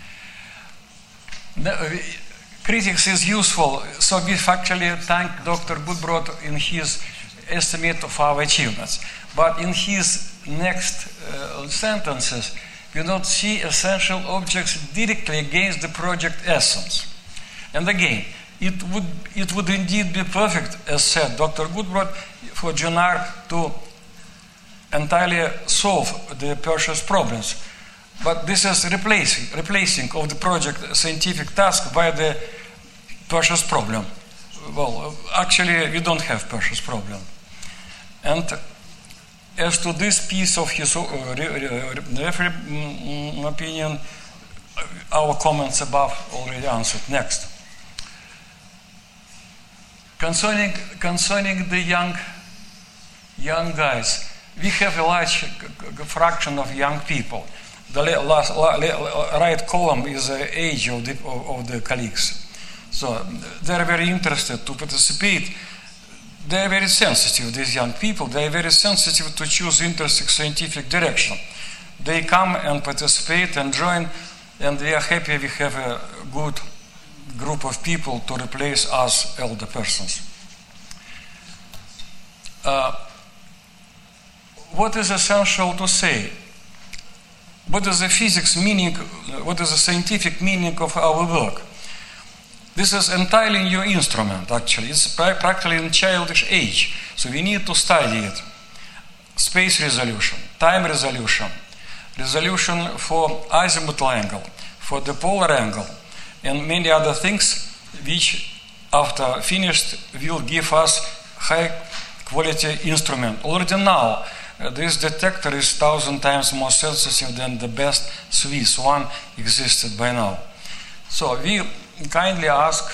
[SPEAKER 1] The, uh, critics is useful, so we actually thank Doctor Budbrod in his estimate of our achievements. But in his next uh, sentences, we don't see essential objects directly against the project essence. And again, it would, it would indeed be perfect, as said Doctor Budbrod, for G N R to entirely solve the Perseus problems. But this is replacing, replacing of the project scientific task by the Perseus problem. Well, actually, we don't have Perseus problem. And as to this piece of his uh, referee mm, opinion, our comments above already answered. Next. Concerning, concerning the young, young guys, we have a large fraction of young people. The last, right column is the age of the, of the colleagues. So they are very interested to participate. They are very sensitive, these young people. They are very sensitive to choose interesting scientific direction. They come and participate and join, and we are happy we have a good group of people to replace us elder persons. Uh, what is essential to say? What is the physics meaning, what is the scientific meaning of our work? This is entirely new instrument, actually. It's practically in childish age, so we need to study it. Space resolution, time resolution, resolution for azimuthal angle, for the polar angle, and many other things which, after finished, will give us high quality instrument. Already now, uh, this detector is thousand times more sensitive than the best Swiss one existed by now. So we kindly ask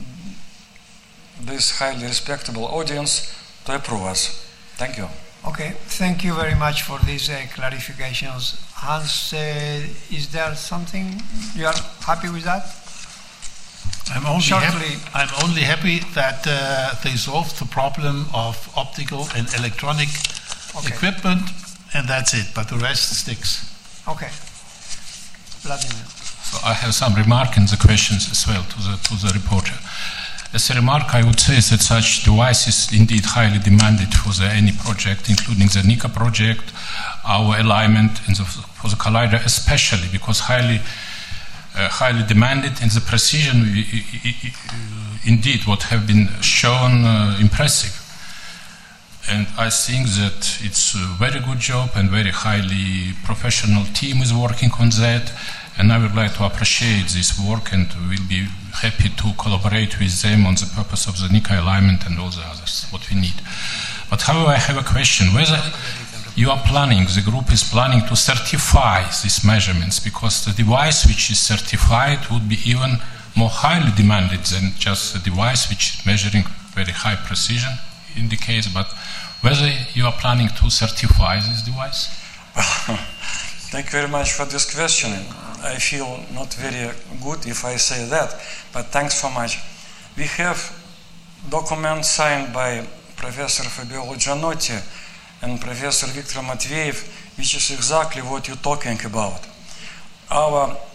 [SPEAKER 1] this highly respectable audience to approve us. Thank you.
[SPEAKER 2] Okay, thank you very much for these uh, clarifications. Hans, uh, is there something you are happy with that?
[SPEAKER 5] I'm only,
[SPEAKER 2] Shortly.
[SPEAKER 5] happy, I'm only happy that uh, they solved the problem of optical and electronic
[SPEAKER 2] Okay.
[SPEAKER 5] equipment, and that's it, but the rest sticks.
[SPEAKER 2] Okay. Vladimir.
[SPEAKER 6] So I have some remark in the questions as well to the, to the reporter. As a remark, I would say that such devices indeed highly demanded for the, any project, including the NICA project, our alignment in the, for the collider especially, because highly uh, highly demanded, and the precision we, uh, indeed what have been shown uh, impressive. And I think that it's a very good job and very highly professional team is working on that. And I would like to appreciate this work, and we'll be happy to collaborate with them on the purpose of the NICA alignment and all the others, what we need. But however, I have a question, whether you are planning, the group is planning to certify these measurements, because the device which is certified would be even more highly demanded than just a device which is measuring very high precision in the case, but whether you are planning to certify this device?
[SPEAKER 1] Thank you very much for this question. I feel not very good if I say that, but thanks so much. We have documents signed by Professor Fabiola Gianotti and Professor Viktor Matveyev, which is exactly what you're talking about. Our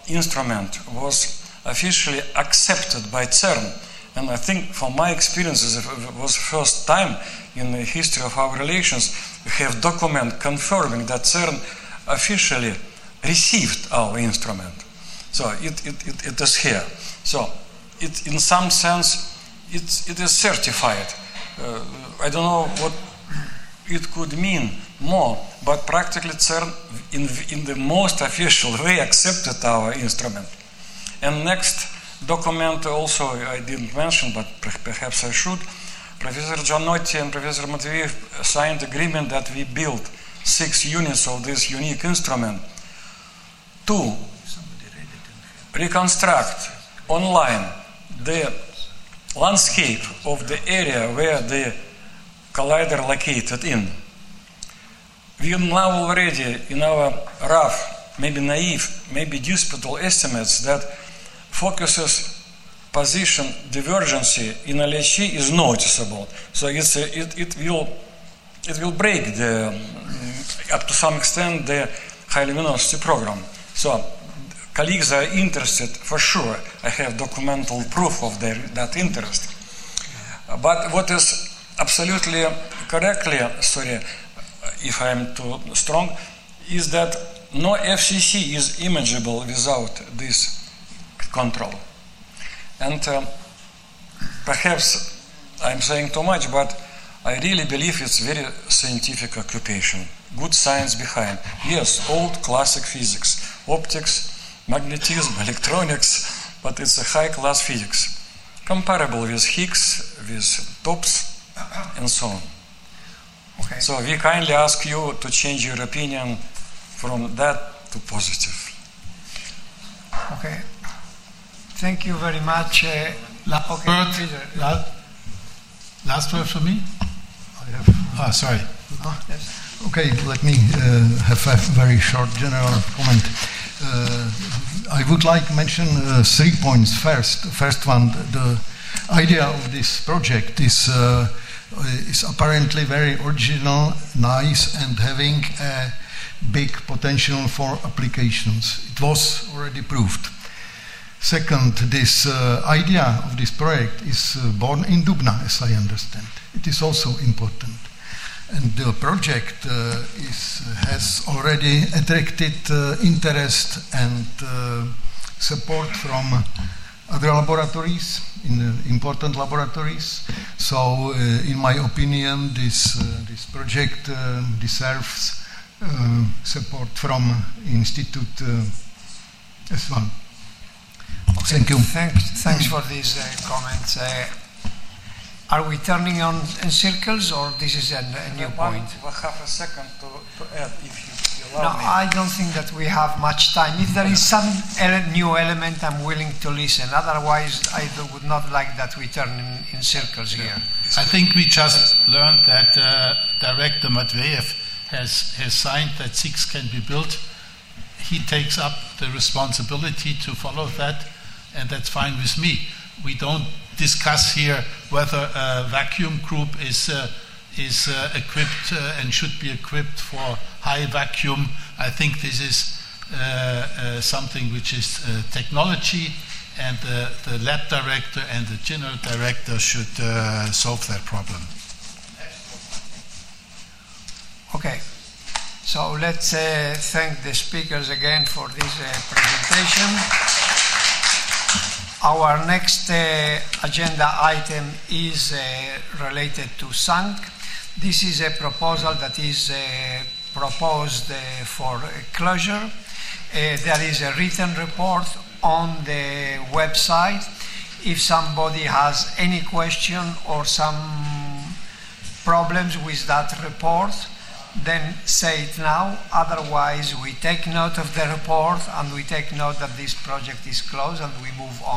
[SPEAKER 7] instrument was officially accepted by CERN. And I think from my experiences, it was the first time in the history of our relations we have document confirming that CERN officially received our instrument. So it, it, it, it is here. So it, in some sense, it, it is certified. Uh, I don't know what it could mean more, but practically CERN in, in the most official way accepted our instrument. And next document also I didn't mention, but perhaps I should. Professor Giannotti and Professor Matveev signed agreement that we build six units of this unique instrument to reconstruct online the landscape of the area where the collider located in. We now already in our rough, maybe naive, maybe disputable estimates that focuses position divergency in L H C is noticeable. So it's a, it, it will it will break the um, up to some extent the high luminosity program. So colleagues are interested for sure. I have documental proof of their, that interest. But what is absolutely correctly, sorry if I am too strong, is that no F C C is imageable without this control. And uh, perhaps I'm saying too much, but I really believe it's very scientific occupation. Good science behind. Yes, old classic physics, optics, magnetism, electronics, but it's a high-class physics, comparable with Higgs, with TOPS, and so on.
[SPEAKER 2] Okay.
[SPEAKER 7] So we kindly ask you to change your opinion from that to positive.
[SPEAKER 2] Okay. Thank you very much. Uh,
[SPEAKER 5] Last
[SPEAKER 2] okay,
[SPEAKER 5] word.
[SPEAKER 2] Peter.
[SPEAKER 5] La- last word for me. I have. Ah, sorry.
[SPEAKER 2] Oh, yes.
[SPEAKER 8] Okay, let me uh, have a very short general comment. Uh, I would like to mention uh, three points. First, first one, the idea of this project is uh, is apparently very original, nice, and having a big potential for applications. It was already proved. Second, this uh, idea of this project is uh, born in Dubna, as I understand. It is also important. And the project uh, is, has already attracted uh, interest and uh, support from other laboratories, in uh, important laboratories. So, uh, in my opinion, this, uh, this project uh, deserves uh, support from Institute uh, as well.
[SPEAKER 2] Okay.
[SPEAKER 8] Thank you.
[SPEAKER 2] Thanks, thanks for these uh, comments. Uh, are we turning on in circles, or this is a, a new
[SPEAKER 7] One,
[SPEAKER 2] point?
[SPEAKER 7] we'll have a second to, to add, if you
[SPEAKER 2] No,
[SPEAKER 7] allow me.
[SPEAKER 2] I don't think that we have much time. If there is some ele- new element, I'm willing to listen. Otherwise, I do, would not like that we turn in, in circles here.
[SPEAKER 5] I think we just learned that uh, Director Matveev has, has signed that six can be built. He takes up the responsibility to follow that, and that's fine with me. We don't discuss here whether a vacuum group is uh, is uh, equipped uh, and should be equipped for high vacuum. I think this is uh, uh, something which is uh, technology, and uh, the lab director and the general director should uh, solve that problem.
[SPEAKER 2] Okay. So let's uh, thank the speakers again for this uh, presentation. Our next uh, agenda item is uh, related to S A N C. This is a proposal that is uh, proposed uh, for uh, closure. Uh, there is a written report on the website. If somebody has any question or some problems with that report, then say it now. Otherwise, we take note of the report and we take note that this project is closed and we move on.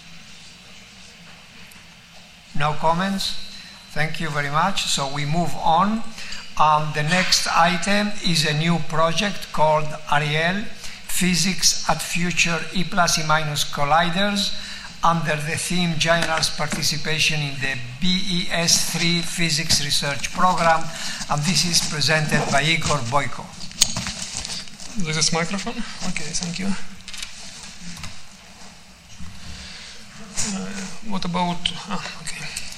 [SPEAKER 2] No comments? Thank you very much. So we move on. Um, the next item is a new project called Ariel, Physics at Future E plus E minus Colliders, under the theme Joiner's participation in the B E S three Physics Research Program, and this is presented by Igor Boyko.
[SPEAKER 9] This is microphone? Okay, thank you. what about... Ah, okay.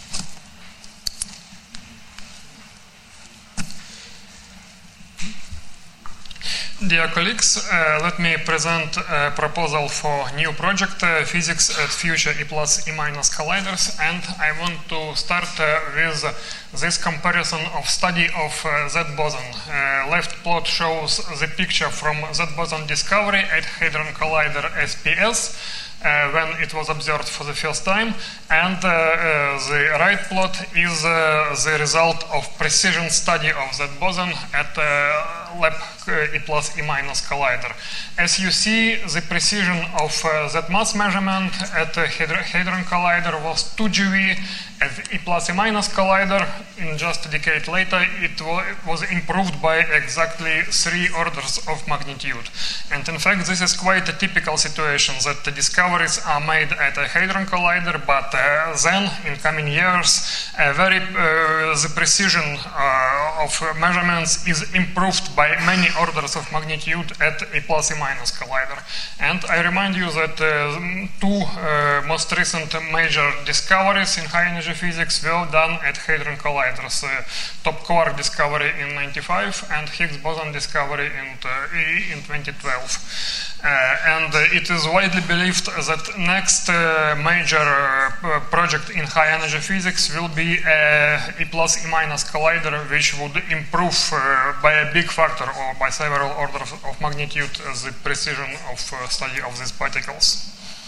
[SPEAKER 9] Dear colleagues, uh, let me present a proposal for new project, uh, Physics at Future E plus E minus Colliders, and I want to start uh, with this comparison of study of uh, Z boson. Uh, left plot shows the picture from Z boson discovery at Hadron Collider S P S, Uh, when it was observed for the first time, and uh, uh, the right plot is uh, the result of precision study of that boson at uh, lab uh, E plus E minus collider. As you see, the precision of uh, that mass measurement at the Hadron Collider was two G V. At E plus E minus collider, in just a decade later, it wa was improved by exactly three orders of magnitude. And in fact, this is quite a typical situation that the discoveries are made at a Hadron Collider, but uh, then, in coming years, uh, very, uh, the precision uh, of measurements is improved by many orders of magnitude at E plus E minus collider. And I remind you that uh, two uh, most recent major discoveries in high energy physics were done at Hadron Colliders. Uh, top quark discovery in ninety-five and Higgs boson discovery in, uh, in twenty twelve. Uh, and uh, it is widely believed that next uh, major uh, project in high energy physics will be a E plus E minus collider, which would improve uh, by a big factor or by several orders of magnitude uh, the precision of uh, study of these particles.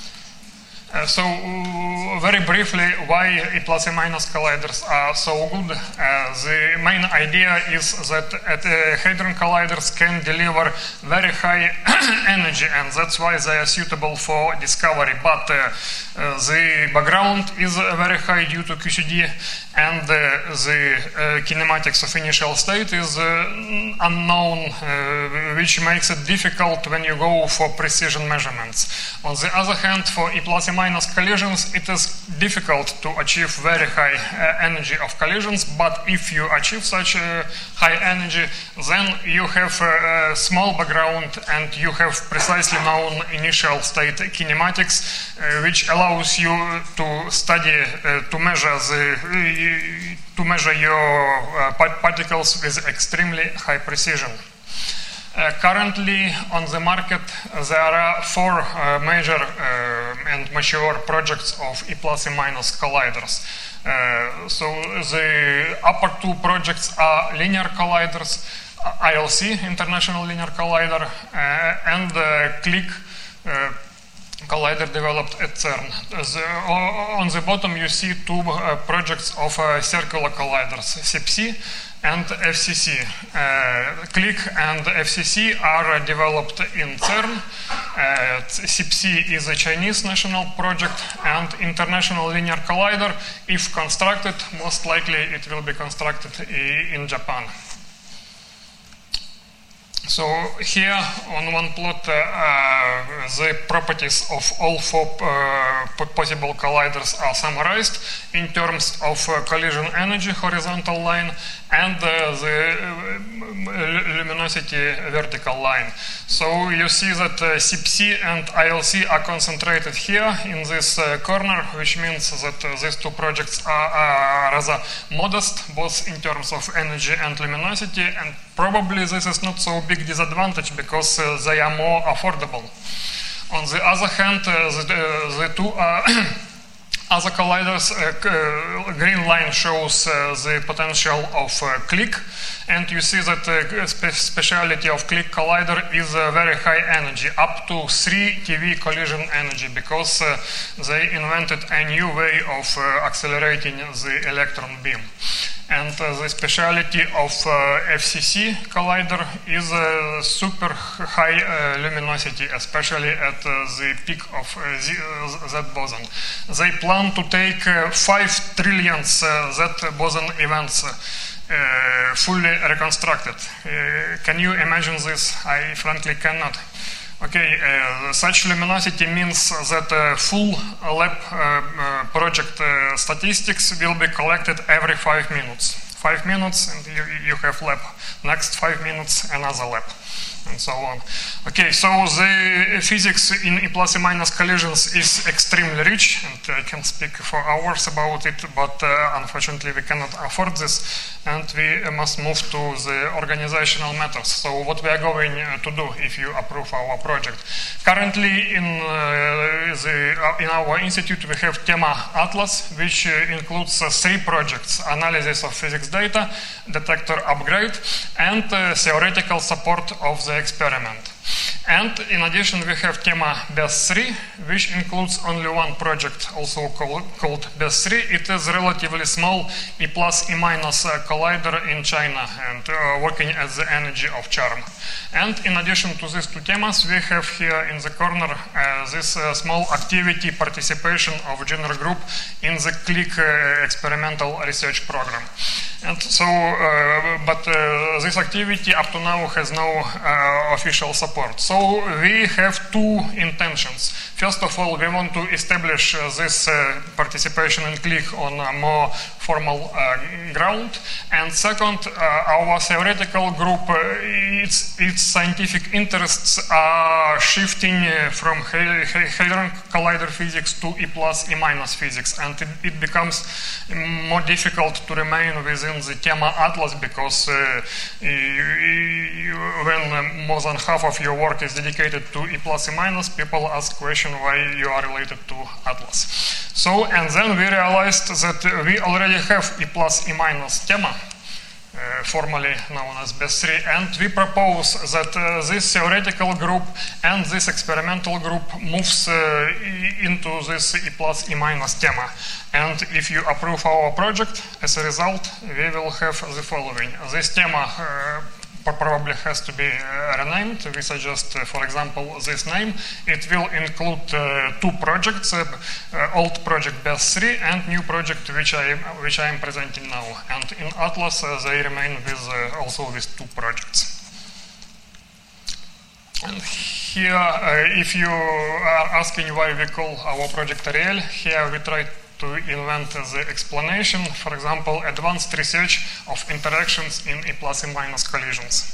[SPEAKER 9] Uh, so, uh, very briefly, why E plus E minus colliders are so good? Uh, the main idea is that at, uh, Hadron Colliders can deliver very high energy, and that's why they are suitable for discovery. But uh, uh, the background is uh, very high due to Q C D, and uh, the uh, kinematics of initial state is uh, unknown, uh, which makes it difficult when you go for precision measurements. On the other hand, for E plus E minus collisions, it is difficult to achieve very high uh, energy of collisions, but if you achieve such a high energy, then you have a, a small background and you have precisely known initial state kinematics, uh, which allows you to study, uh, to measure the uh, to measure your uh, particles with extremely high precision. Uh, currently on the market uh, there are four uh, major uh, and mature projects of E plus E minus colliders. Uh, so the upper two projects are linear colliders, I L C, International Linear Collider, uh, and uh, CLIC uh, collider developed at CERN. The, on the bottom you see two uh, projects of uh, circular colliders, C P C and F C C. Uh, CLIC and F C C are uh, developed in CERN. Uh, C P C is a Chinese national project, and International Linear Collider, if constructed, most likely it will be constructed in Japan. So here on one plot uh, uh, the properties of all four uh, possible colliders are summarized in terms of uh, collision energy, horizontal line, and uh, the uh, luminosity vertical line. So you see that uh, C P C and I L C are concentrated here in this uh, corner, which means that uh, these two projects are, are rather modest, both in terms of energy and luminosity, and probably this is not so big disadvantage because uh, they are more affordable. On the other hand, uh, the, uh, the two are other colliders, uh, uh, green line shows uh, the potential of uh, CLIC, and you see that the uh, spe speciality of CLIC collider is uh, very high energy, up to three T V collision energy, because uh, they invented a new way of uh, accelerating the electron beam. And uh, the speciality of uh, F C C collider is uh, super high uh, luminosity, especially at uh, the peak of uh, Z, uh, Z boson. They plan to take uh, five trillionths uh, Z boson events uh, fully reconstructed. Uh, can you imagine this? I frankly cannot. Okay, uh, such luminosity means that uh, full lab uh, uh, project uh, statistics will be collected every five minutes five minutes, and you, you have lab. Next five minutes, another lab, and so on. Okay, so the physics in E plus E minus collisions is extremely rich, and I can speak for hours about it, but uh, unfortunately we cannot afford this, and we must move to the organizational matters. So what we are going uh, to do if you approve our project. Currently in, uh, the, uh, in our institute we have TEMA Atlas, which uh, includes uh, three projects: analysis of physics data, detector upgrade, and uh, theoretical support of the experiment. And in addition, we have TEMA B E S three, which includes only one project, also called, called B E S three. It is relatively small E plus E minus uh, collider in China and uh, working at the energy of charm. And in addition to these two temas, we have here in the corner uh, this uh, small activity participation of general group in the CLIC uh, experimental research program. And so, uh, but uh, this activity up to now has no uh, official support. So we have two intentions. First of all, we want to establish uh, this uh, participation in CLIC on a more formal uh, ground. And second, uh, our theoretical group, uh, its, its scientific interests are shifting uh, from Hadron Collider physics to E plus E minus physics. And it, it becomes more difficult to remain within the TEMA Atlas because uh, you, you, when uh, more than half of your work is dedicated to E plus E minus, people ask question why you are related to Atlas. So, and then we realized that we already have E plus E minus TEMA, uh, formerly known as B E S three, and we propose that uh, this theoretical group and this experimental group moves uh, into this E plus E minus TEMA. And if you approve our project, as a result, we will have the following. This TEMA uh, probably has to be uh, renamed. We suggest, uh, for example, this name. It will include uh, two projects, uh, uh, old project B E S three and new project which I, which I am presenting now. And in Atlas, uh, they remain with uh, also with two projects. And here, uh, if you are asking why we call our project real, here we try to invent the explanation, for example, advanced research of interactions in E plus E minus collisions.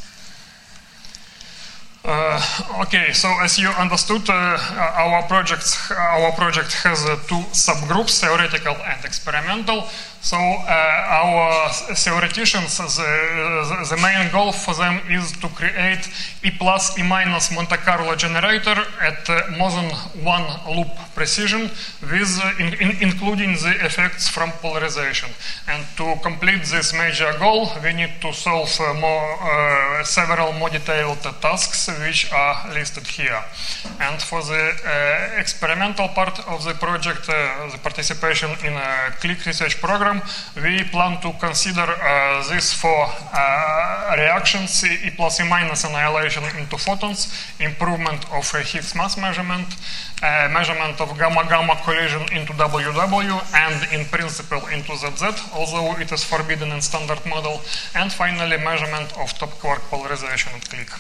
[SPEAKER 9] Uh, okay, so as you understood, uh, our project our project has uh, two subgroups, theoretical and experimental. So uh, our theoreticians, the, the main goal for them is to create E plus E minus Monte Carlo generator at uh, more than one loop precision, with uh, in, in, including the effects from polarization. And to complete this major goal, we need to solve uh, more, uh, several more detailed uh, tasks, which are listed here. And for the uh, experimental part of the project, uh, the participation in a CLIC research program, we plan to consider uh, this for uh, reactions, E plus E minus annihilation into photons, improvement of uh, Higgs mass measurement, uh, measurement of gamma-gamma collision into W W, and in principle into Z Z, although it is forbidden in standard model, and finally measurement of top quark polarization at CLIC.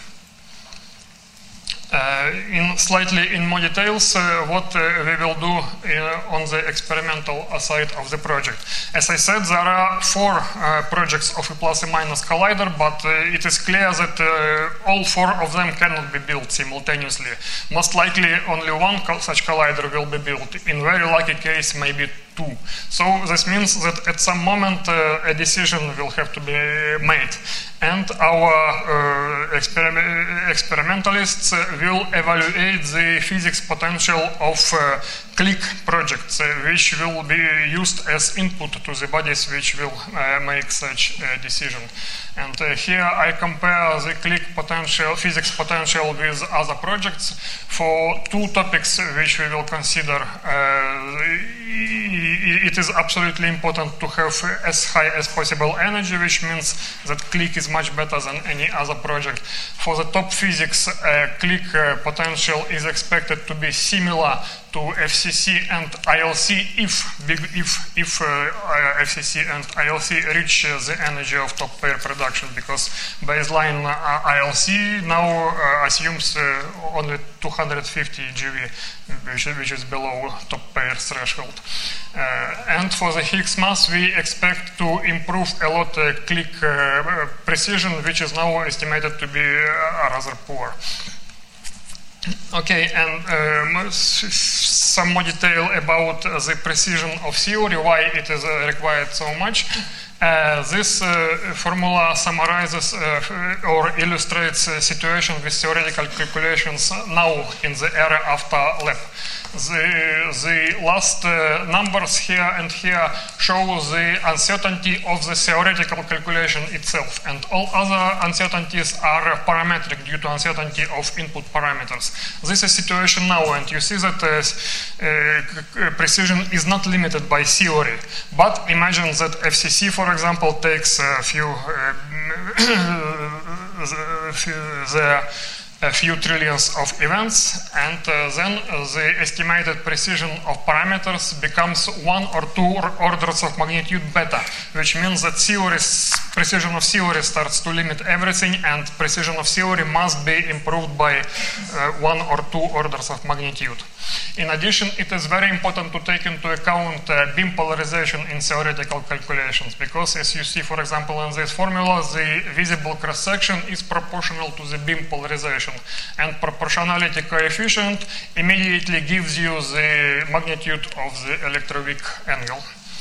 [SPEAKER 9] Uh, in slightly in more details, uh, what uh, we will do uh, on the experimental side of the project. As I said, there are four uh, projects of E plus E minus collider, but uh, it is clear that uh, all four of them cannot be built simultaneously. Most likely, only one co such collider will be built. In very lucky case, maybe two. So this means that at some moment uh, a decision will have to be made. And our uh, exper experimentalists uh, will evaluate the physics potential of uh, CLIC projects, uh, which will be used as input to the bodies which will uh, make such a decision. And uh, here I compare the CLIC potential, physics potential with other projects for two topics which we will consider. Uh, it is absolutely important to have as high as possible energy, which means that CLIC is much better than any other project. For the top physics, uh, CLIC uh, potential is expected to be similar to F C C and I L C if big, if if uh, F C C and I L C reach uh, the energy of top pair production, because baseline uh, I L C now uh, assumes uh, only two hundred fifty G V, which, which is below top pair threshold. Uh, and for the Higgs mass, we expect to improve a lot uh, click uh, precision, which is now estimated to be uh, rather poor. Okay, and um, some more detail about uh, the precision of theory, why it is uh, required so much. Uh, this uh, formula summarizes uh, or illustrates a situation with theoretical calculations now in the era after lab. The, the last uh, numbers here and here show the uncertainty of the theoretical calculation itself, and all other uncertainties are parametric due to uncertainty of input parameters. This is situation now, and you see that uh, uh, precision is not limited by theory. But imagine that F C C, for example, takes a few uh, the, the a few trillions of events, and uh, then uh, the estimated precision of parameters becomes one or two orders of magnitude better, which means that theories, precision of theory starts to limit everything, and precision of theory must be improved by uh, one or two orders of magnitude. In addition, it is very important to take into account uh, beam polarization in theoretical calculations, because as you see, for example, in this formula, the visible cross-section is proportional to the beam polarization, and proportionality coefficient immediately gives you the magnitude of the electroweak angle.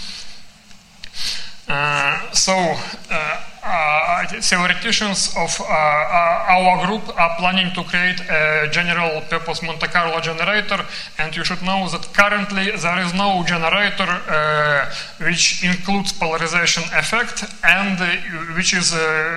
[SPEAKER 9] Uh, so, uh, uh, theoreticians of uh, uh, our group are planning to create a general purpose Monte Carlo generator, and you should know that currently there is no generator uh, which includes polarization effect and uh, which is uh,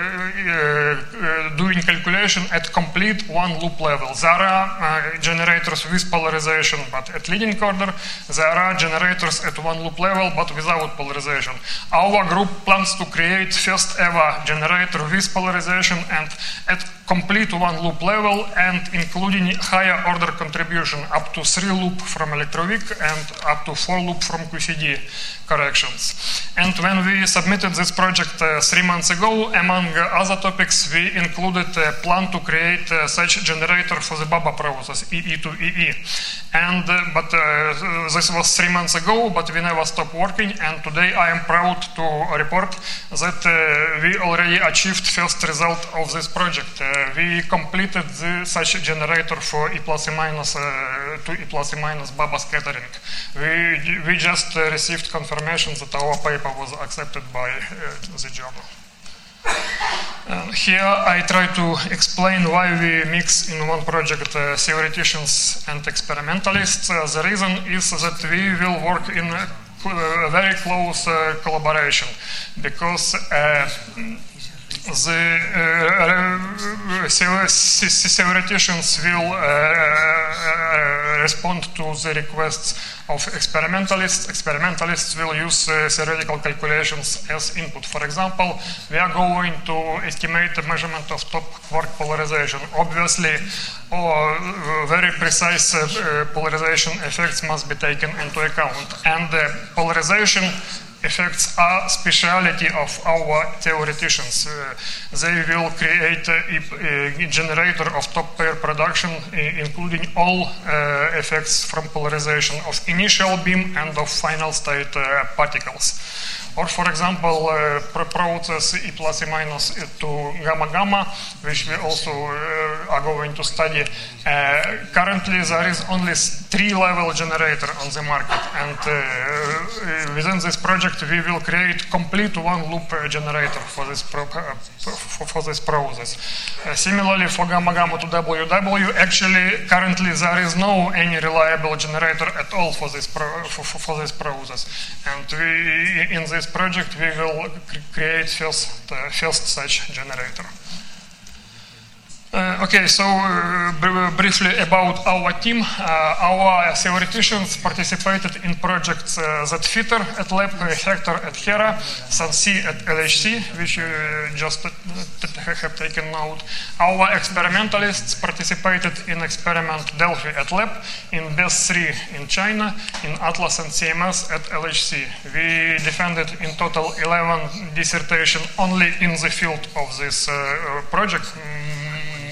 [SPEAKER 9] uh, doing calculation at complete one loop level. There are uh, generators with polarization but at leading order, there are generators at one loop level but without polarization. Our group plans to create first ever generator with polarization and at complete one loop level, and including higher order contribution up to three loop from electroweak and up to four loop from Q C D corrections. And when we submitted this project uh, three months ago, among other topics, we included a plan to create uh, such generator for the Baba process, E E to E E. And uh, but uh, this was three months ago, but we never stopped working. And today I am proud to report that uh, we already achieved first result of this project. Uh, we completed the, such a generator for E plus E minus uh, to E plus E minus Baba scattering. We we just uh, received confirmation that our paper was accepted by uh, the journal. Uh, here I try to explain why we mix in one project uh, theoreticians and experimentalists. Uh, the reason is that we will work in a, a very close uh, collaboration, because uh, the uh, theoreticians will uh, respond to the requests of experimentalists. Experimentalists will use uh, theoretical calculations as input. For example, we are going to estimate the measurement of top quark polarization. Obviously, or very precise uh, polarization effects must be taken into account, and the polarization effects are speciality of our theoreticians. Uh, they will create a, a generator of top pair production, uh, including all uh, effects from polarization of initial beam and of final state uh, particles. Or, for example, uh, process E plus E minus to gamma gamma, which we also uh, are going to study. Uh, currently, there is only three-level generator on the market, and uh, within this project, we will create complete one-loop generator for this pro uh, for, for this process. Uh, similarly, for gamma gamma to W W, actually, currently there is no any reliable generator at all for this pro for, for this process, and we in this project we will create first uh, first such generator. Uh, okay, so uh, br briefly about our team. Uh, our theoreticians participated in projects uh, that FITTER at lab, uh, Hector at Hera, SunC at L H C, which you uh, just uh, have taken note. Our experimentalists participated in experiment Delphi at lab, in B E S three in China, in Atlas and C M S at L H C. We defended in total eleven dissertations only in the field of this uh, project.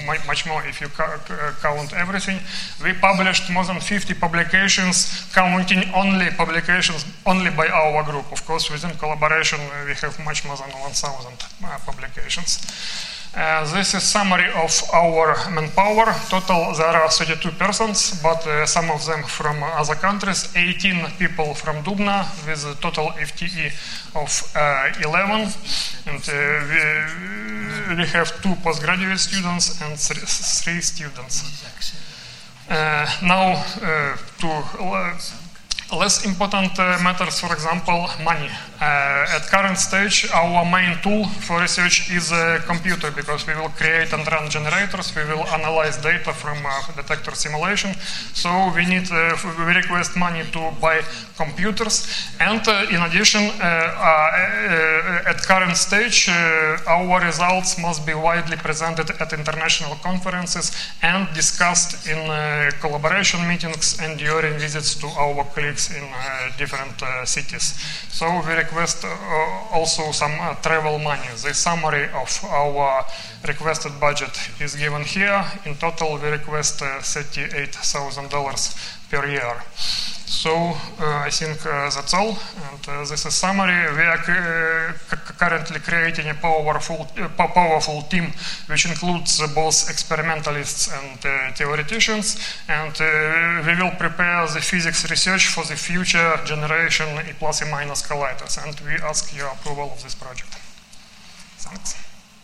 [SPEAKER 9] mu- much more if you ca- uh, count everything. We published more than fifty publications, counting only publications only by our group. Of course, within collaboration, uh, we have much more than one thousand uh, publications. Uh, this is summary of our manpower. Total there are thirty-two persons, but uh, some of them from other countries. eighteen people from Dubna with a total F T E of uh, eleven, and uh, we, we have two postgraduate students and three, three students. Uh, now uh, to uh, less important uh, matters, for example, money. Uh, at current stage, our main tool for research is a computer, because we will create and run generators, we will analyze data from uh, detector simulation. So we need, uh, we request money to buy computers. And uh, in addition, uh, uh, at current stage, uh, our results must be widely presented at international conferences and discussed in uh, collaboration meetings and during visits to our colleagues in uh, different uh, cities. So we request uh, also some uh, travel money. The summary of our requested budget is given here. In total, we request uh, thirty-eight thousand dollars per year. So uh, I think uh, that's all, and uh, this is summary. We are uh, c- currently creating a powerful, uh, powerful team which includes uh, both experimentalists and uh, theoreticians, and uh, we will prepare the physics research for the future generation E plus E minus colliders, and we ask your approval of this project. Thanks.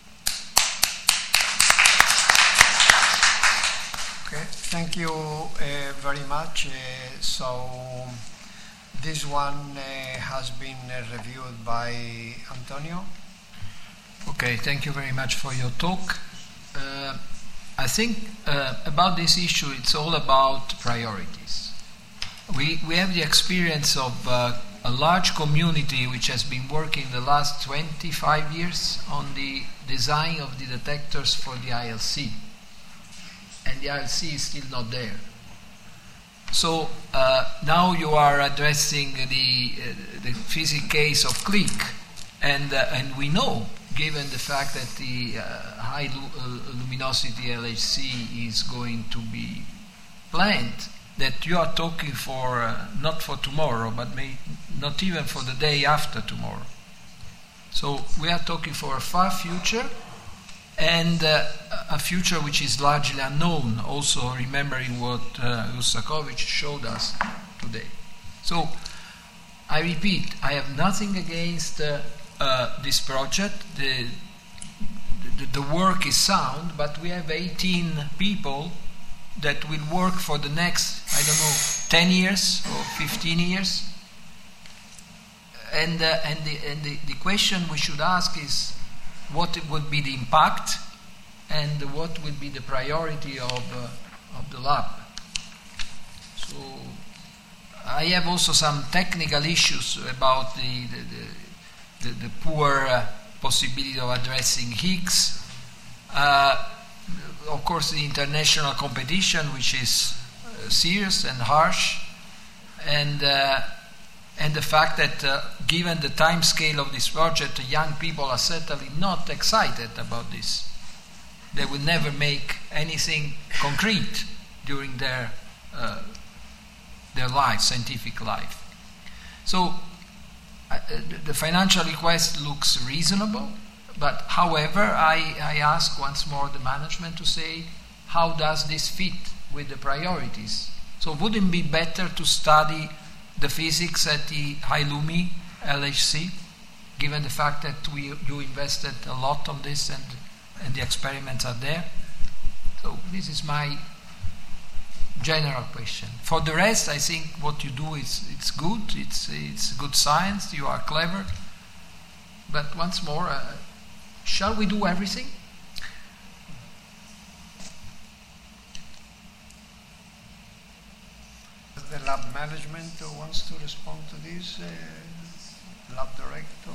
[SPEAKER 2] Okay, thank you uh, very much. Uh, so this one uh, has been uh, reviewed by Antonio.
[SPEAKER 10] Okay, thank you very much for your talk. Uh, I think uh, about this issue, it's all about priorities. We, we have the experience of uh, a large community which has been working the last twenty-five years on the design of the detectors for the I L C. And the I L C is still not there. So uh, now you are addressing the uh, the physics case of click, and uh, and we know, given the fact that the uh, high lu- uh, luminosity L H C is going to be planned, that you are talking for uh, not for tomorrow, but may not even for the day after tomorrow. So we are talking for a far future, and uh, a future which is largely unknown, also remembering what uh, Rusakovic showed us today. So, I repeat, I have nothing against uh, uh, this project. The, the, the work is sound, but we have eighteen people that will work for the next, I don't know, ten years or fifteen years. And, uh, and, the, and the, the question we should ask is, what would be the impact and what will be the priority of, uh, of the lab. So I have also some technical issues about the, the, the, the, the poor uh, possibility of addressing Higgs. Uh, of course, the international competition, which is uh, serious and harsh, and uh, and the fact that uh, given the time scale of this project, young people are certainly not excited about this. They will never make anything concrete during their uh, their life, scientific life. So uh, the financial request looks reasonable, but however, I, I ask once more the management to say, how does this fit with the priorities? So wouldn't it be better to study the physics at the high lumi L H C, given the fact that we you invested a lot on this and and the experiments are there? So this is my general question. For the rest, I think what you do is it's good. It's it's good science. You are clever. But once more, uh, shall we do everything?
[SPEAKER 2] The lab management wants to respond to this, uh, lab director.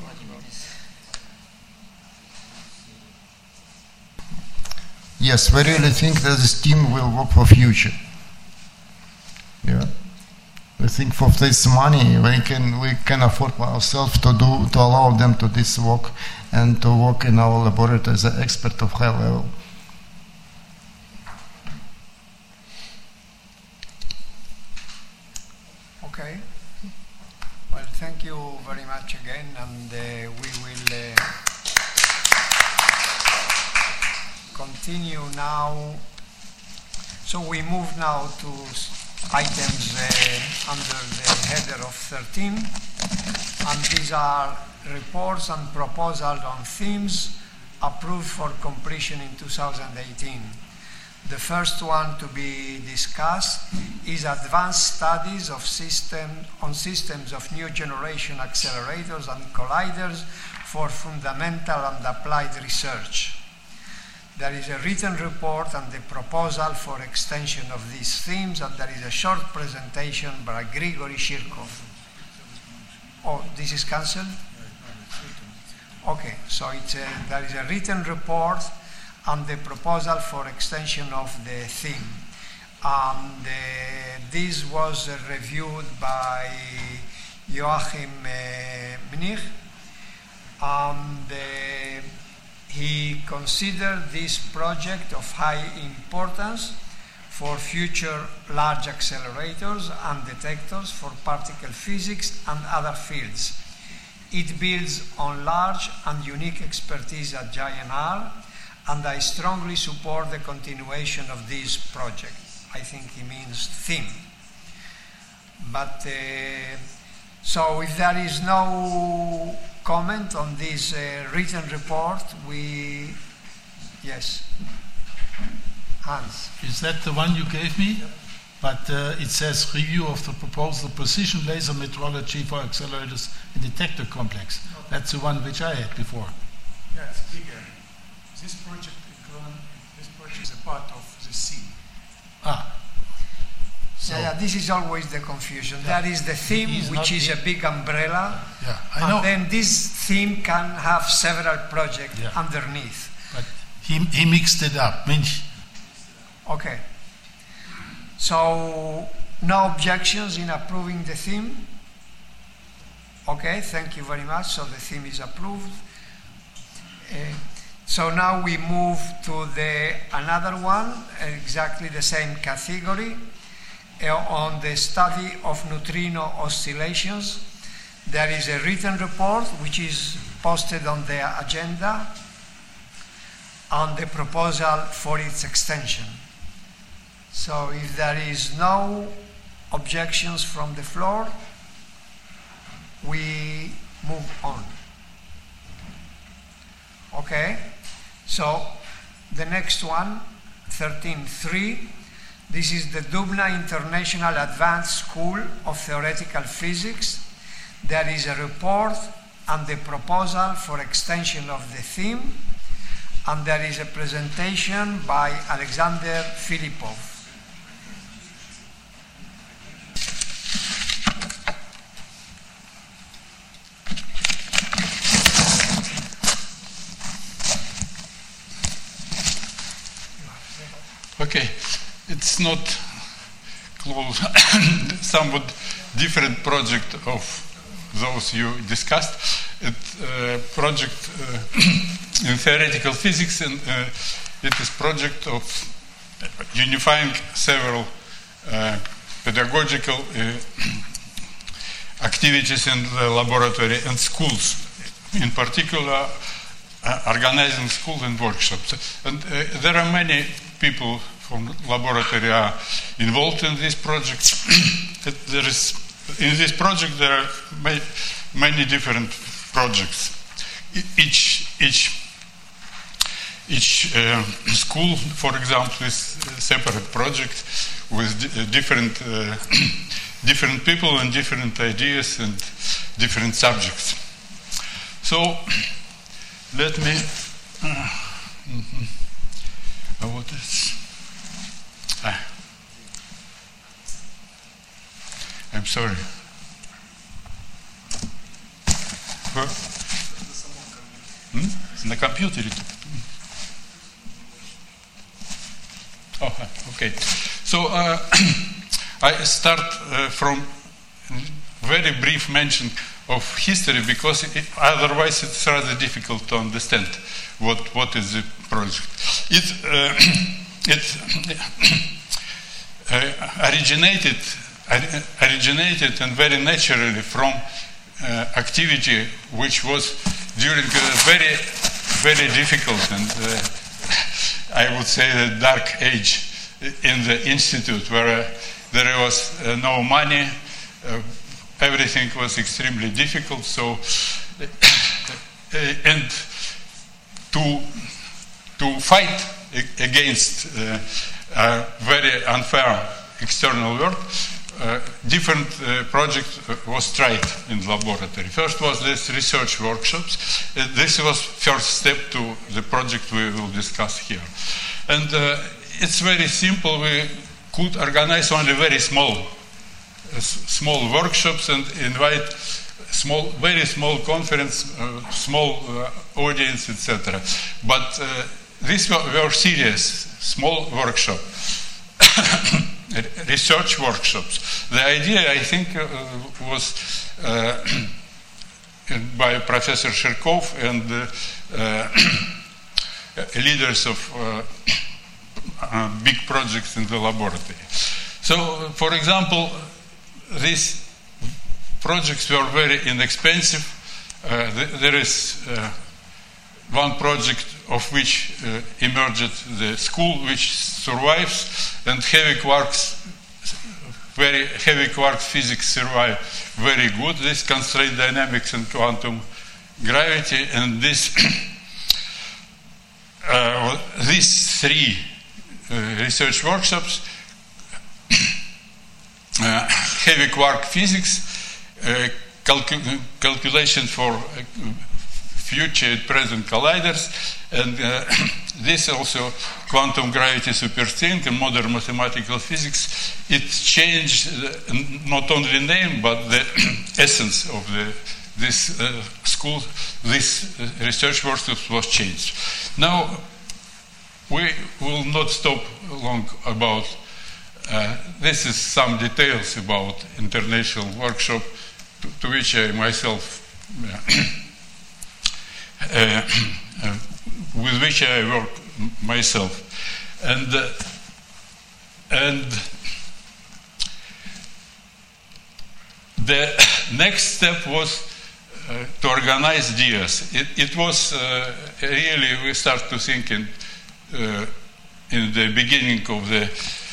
[SPEAKER 11] Yes, we really think that this team will work for future. Yeah, we think for this money we can we can afford ourselves to do to allow them to this work and to work in our laboratory as an expert of high level.
[SPEAKER 2] continue now. So we move now to items uh, under the header of thirteen, and these are reports and proposals on themes approved for completion in two thousand eighteen. The first one to be discussed is advanced studies of system, on systems of new generation accelerators and colliders for fundamental and applied research. There is a written report and the proposal for extension of these themes, and there is a short presentation by Grigory Shirkov. Oh, this is cancelled? Okay, so it's a, there is a written report and the proposal for extension of the theme. And uh, this was uh, reviewed by Joachim uh, Mnich, and uh, he considered this project of high importance for future large accelerators and detectors for particle physics and other fields. It builds on large and unique expertise at J N R, and I strongly support the continuation of this project. I think he means theme. But uh, so if there is no comment on this uh, written report, we, yes, Hans.
[SPEAKER 5] Is that the one you gave me? But uh, it says review of the proposal precision laser metrology for accelerators and detector complex. That's the one which I had before.
[SPEAKER 12] Yeah, it's bigger. This project, this project is a part of the theme.
[SPEAKER 5] Ah.
[SPEAKER 2] So yeah, yeah, this is always the confusion. Yeah. There is the theme,
[SPEAKER 5] He's
[SPEAKER 2] which is a big umbrella,
[SPEAKER 5] yeah, I
[SPEAKER 2] and
[SPEAKER 5] know.
[SPEAKER 2] then this theme can have several projects
[SPEAKER 5] yeah.
[SPEAKER 2] underneath.
[SPEAKER 5] But he, he mixed it up. Mensch.
[SPEAKER 2] Okay. So, no objections in approving the theme? Okay, thank you very much. So the theme is approved. Uh, so now we move to the another one, exactly the same category, uh, on the study of neutrino oscillations. There is a written report which is posted on the agenda and the proposal for its extension. So if there is no objections from the floor, we move on. Okay, so the next one, thirteen point three, this is the Dubna International Advanced School of Theoretical Physics. There is a report and the proposal for extension of the theme, and there is a presentation by Alexander Filipov.
[SPEAKER 13] Okay, it's not close, somewhat different project of those you discussed. It's a project uh, in theoretical physics, and uh, it is project of unifying several uh, pedagogical uh, activities in the laboratory and schools, in particular uh, organizing schools and workshops. And uh, there are many people from laboratory are involved in this project. There is, in this project there are ma many different projects. Each, each, each uh, school, for example, is a separate project with di different, uh, different people and different ideas and different subjects. So, let me... Uh, mm-hmm. Uh, what is... Ah. I'm sorry. Hmm? На компьютере. Oh, okay. So uh, I start uh, from very brief mention of history, because it, otherwise it's rather difficult to understand what what is the project. It uh, it uh, originated originated and very naturally from uh, activity which was during a very very difficult and uh, I would say, the dark age in the institute, where uh, there was uh, no money, uh, everything was extremely difficult. So, uh, and to to fight against uh, a very unfair external world, uh, different uh, projects was tried in the laboratory. First was this research workshops. Uh, this was first step to the project we will discuss here. And uh, it's very simple. We could organize only very small, uh, small workshops and invite small, very small conference, uh, small uh, audience, et cetera. But uh, these were, were serious, small workshop. Research workshops. The idea, I think, uh, was uh, by Professor Shirkov and uh, uh, leaders of uh, uh, big projects in the laboratory. So, for example, these projects were very inexpensive. Uh, th there is uh, one project of which uh, emerged the school, which survives, and heavy quarks, very heavy quark physics survive very good. This constraint dynamics and quantum gravity, and this uh, these three uh, research workshops, uh, heavy quark physics, uh, calcu calculation for uh, future and present colliders, and uh, this also quantum gravity superstring and modern mathematical physics. It changed uh, not only name but the essence of the this uh, school. This uh, research workshop was changed. Now we will not stop long about. Uh, this is some details about international workshop to, to which I myself. Uh, Uh, uh, with which I work myself, and uh, and the next step was uh, to organize D S. It, it was uh, really we start to think in uh, in the beginning of the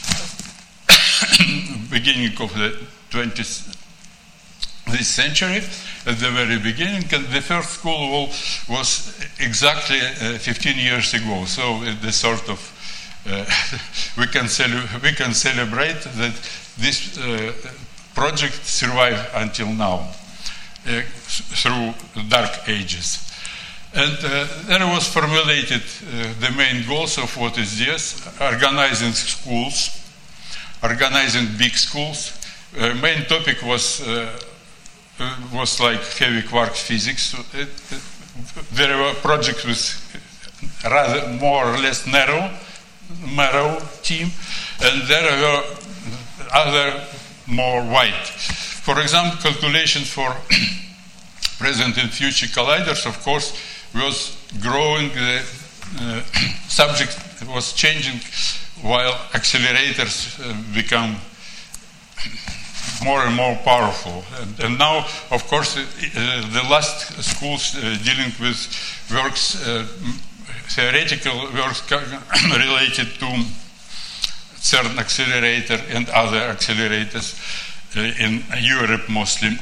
[SPEAKER 13] beginning of the twentieth this century. At the very beginning, and the first school was exactly uh, fifteen years ago. So it is sort of uh, we can we can celebrate that this uh, project survived until now uh, through dark ages. And uh, there was formulated uh, the main goals of what is this: organizing schools, organizing big schools. Uh, main topic was. Uh, was like heavy quark physics. It, it, there were projects with rather more or less narrow, narrow team, and there were other more wide. For example, calculations for present and future colliders, of course, was growing. The uh, subject was changing while accelerators uh, become more and more powerful. And, and now, of course, uh, the last schools uh, dealing with works, uh, theoretical works related to CERN accelerator and other accelerators uh, in Europe mostly.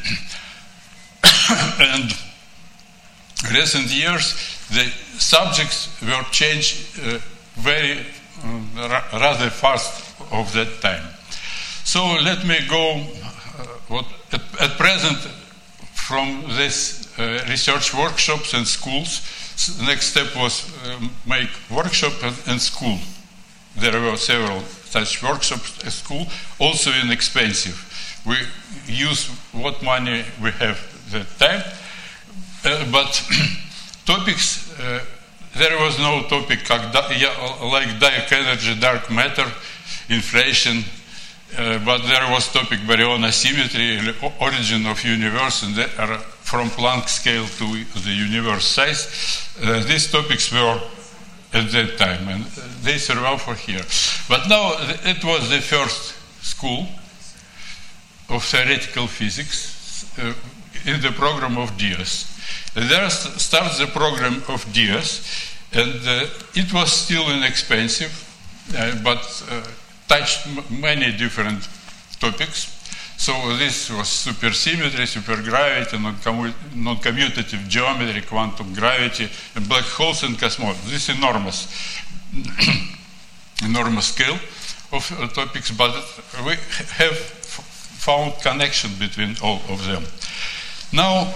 [SPEAKER 13] And recent years, the subjects were changed uh, very uh, ra rather fast of that time. So let me go uh, what, at, at present from this uh, research workshops and schools. So the next step was uh, make workshop and, and school. There were several such workshops at school, also inexpensive. We use what money we have at that time, uh, but topics, uh, there was no topic like dark energy, dark matter, inflation. Uh, but there was topic baryon asymmetry, origin of universe, and there are from Planck scale to the universe size. Uh, these topics were at that time, and they survive for here. But now it was the first school of theoretical physics uh, in the program of D S. There starts the program of D S, And uh, it was still inexpensive, uh, but uh, touched m- many different topics. So this was supersymmetry, supergravity, non-commu- non-commutative geometry, quantum gravity, and black holes and cosmology. This enormous, enormous scale of uh, topics, but we have f- found connection between all of them. Now,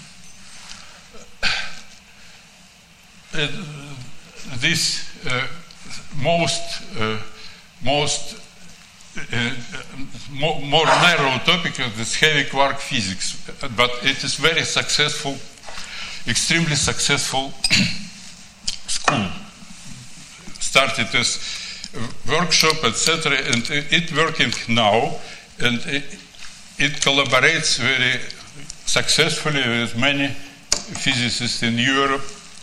[SPEAKER 13] uh, this uh, most uh, most uh, more, more narrow topic is this heavy quark physics, but it is very successful, extremely successful school. Started as a workshop, et cetera, and it working now, and it, it collaborates very successfully with many physicists in Europe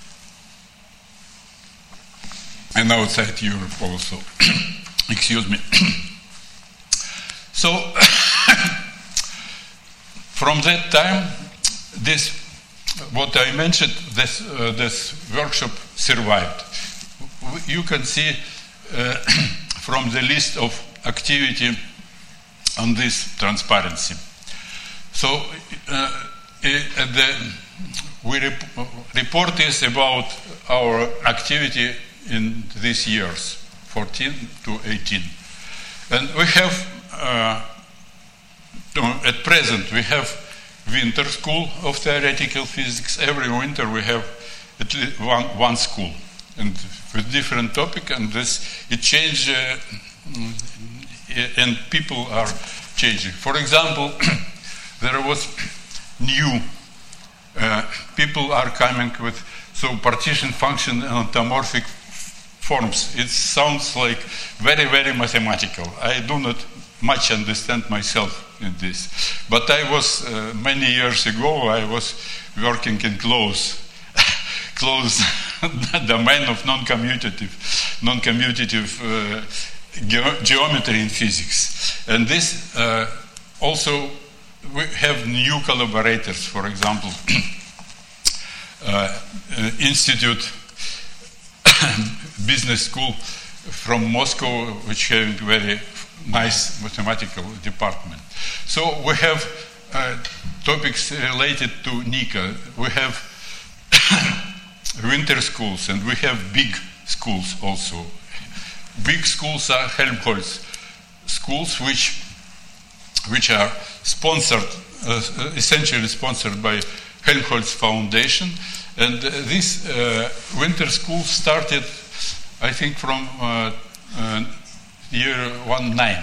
[SPEAKER 13] and outside Europe also. Excuse me. So, from that time, this, what I mentioned, this, uh, this workshop survived. You can see uh, from the list of activity on this transparency. So, uh, the, we rep- report is about our activity in these years, fourteen to eighteen. And we have, uh, at present, we have winter school of theoretical physics. Every winter we have at least one, one school, and with different topic, and this, it change, uh, and people are changing. For example, there was new, uh, people are coming with, so partition function and automorphic forms. It sounds like very, very mathematical. I do not much understand myself in this. But I was, uh, many years ago, I was working in close, close domain of non-commutative, non-commutative uh, ge- geometry in physics. And this uh, also, we have new collaborators, for example, uh, uh, Institute Business School from Moscow, which have very nice mathematical department. So we have uh, topics related to NICA. We have winter schools, and we have big schools also. Big schools are Helmholtz schools, which which are sponsored, uh, essentially sponsored by Helmholtz Foundation. And uh, this uh, winter school started, I think, from uh, uh, year one nine.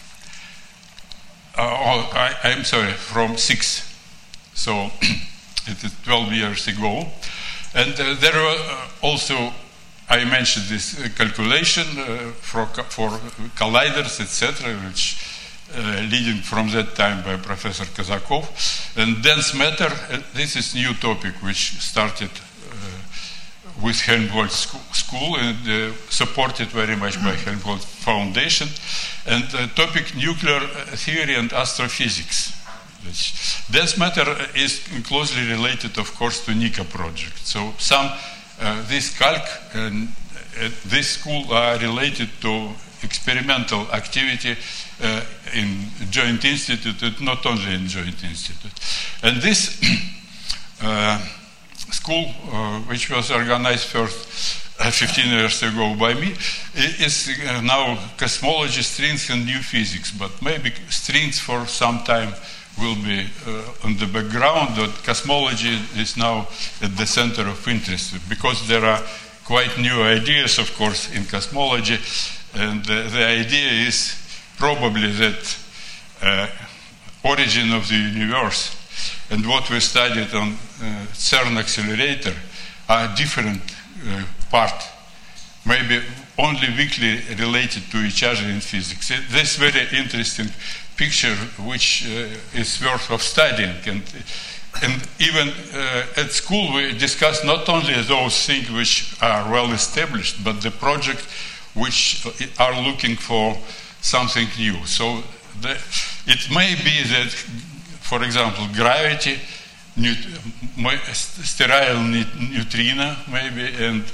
[SPEAKER 13] Uh, oh, I, I'm sorry, from six. So it is twelve years ago. And uh, there were uh, also, I mentioned this uh, calculation uh, for, for colliders, et cetera, which uh, leading from that time by Professor Kazakov. And dense matter, uh, this is new topic which started uh, with Helmholtz School and uh, supported very much by Helmholtz Foundation. And uh, topic nuclear theory and astrophysics. Dense matter is closely related, of course, to NICA project. So some, uh, this calc and uh, this school are related to experimental activity uh, in Joint Institute, and not only in Joint Institute. And this uh, school, uh, which was organized first uh, fifteen years ago by me, is uh, now cosmology, strings, and new physics. But maybe strings for some time will be uh, on the background, but cosmology is now at the center of interest, because there are quite new ideas, of course, in cosmology, and uh, the idea is probably that uh, origin of the universe and what we studied on uh, CERN accelerator are different uh, part, maybe only weakly related to each other in physics. This very interesting picture which uh, is worth of studying, and and even uh, at school we discuss not only those things which are well established, but the project which are looking for something new. So the, it may be that, for example, gravity, neut- sterile neutrino maybe, and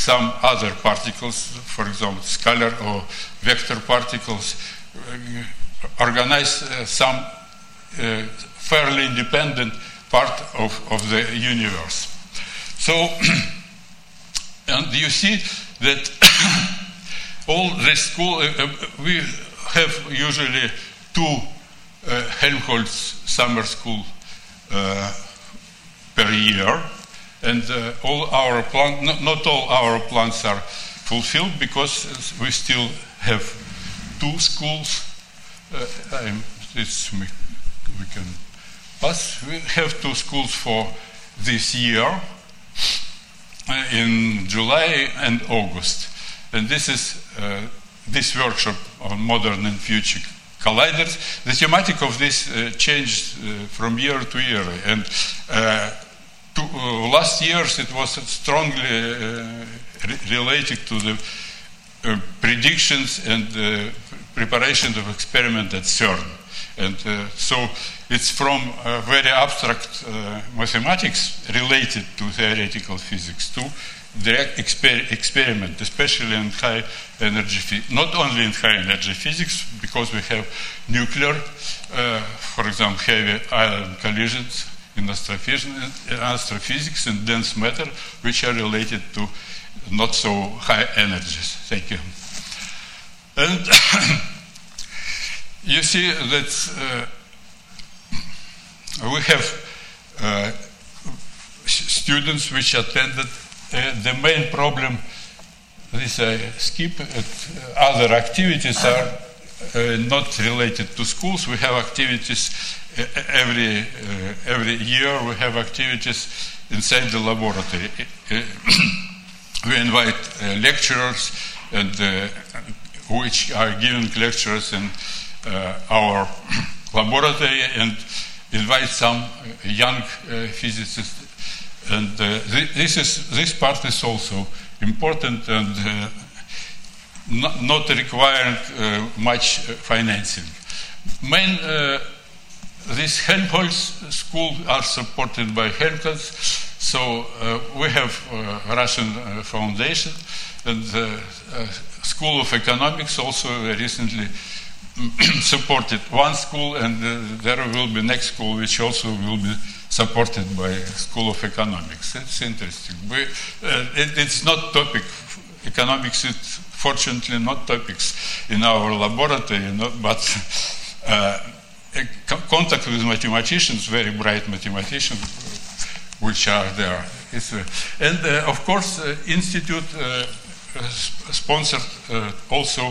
[SPEAKER 13] some other particles, for example, scalar or vector particles, uh, organize uh, some uh, fairly independent part of, of the universe. So, and you see that all this school, uh, we have usually two uh, Helmholtz summer school uh, per year, and uh, all our plans, not, not all our plans are fulfilled because we still have two schools. Uh, I'm, this we, we can pass. We have two schools for this year uh, in July and August, and this is uh, this workshop on modern and future colliders. The thematic of this uh, changed uh, from year to year, and uh, to, uh, last years it was strongly uh, re- related to the uh, predictions and uh, preparation of experiment at CERN. And uh, so it's from uh, very abstract uh, mathematics related to theoretical physics to direct exper- experiment, especially in high energy physics. Not only in high energy physics, because we have nuclear, uh, for example, heavy ion collisions in astrophysics and dense matter, which are related to not so high energies. Thank you. And you see that uh, we have uh, students which attended. Uh, the main problem, this I skip, uh, other activities are uh, not related to schools. We have activities uh, every, uh, every year, we have activities inside the laboratory. Uh, we invite uh, lecturers and uh, which are giving lectures in uh, our laboratory, and invite some young uh, physicists. And uh, th- this is this part is also important and uh, not, not requiring uh, much uh, financing. Main uh, this Helmholtz school are supported by Helmholtz, so uh, we have uh, Russian uh, Foundation, and the uh, School of Economics also recently supported one school, and uh, there will be next school which also will be supported by School of Economics. It's interesting. We, uh, it, it's not topic. Economics is fortunately not topics in our laboratory, you know, but uh, contact with mathematicians, very bright mathematicians, which are there. It's, uh, and uh, of course, uh, Institute uh, sponsored uh, also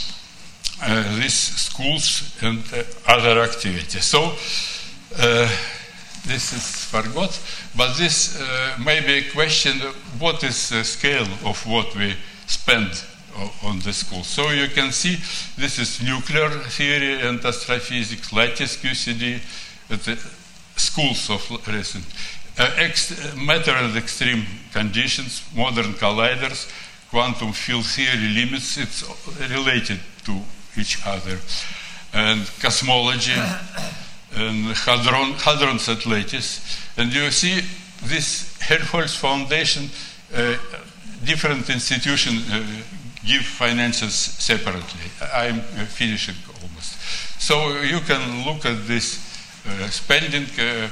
[SPEAKER 13] uh, these schools and uh, other activities. So. Uh, This is forgot, but this uh, may be a question, what is the scale of what we spend o- on the school? So you can see this is nuclear theory and astrophysics, lattice Q C D, uh, the schools of recent. Uh, ex- matter and extreme conditions, modern colliders, quantum field theory limits, it's related to each other. And cosmology, and hadron, hadrons at lattice. And you see this Helmholtz Foundation, uh, different institutions uh, give finances separately. I'm uh, finishing almost. So you can look at this uh, spending, uh,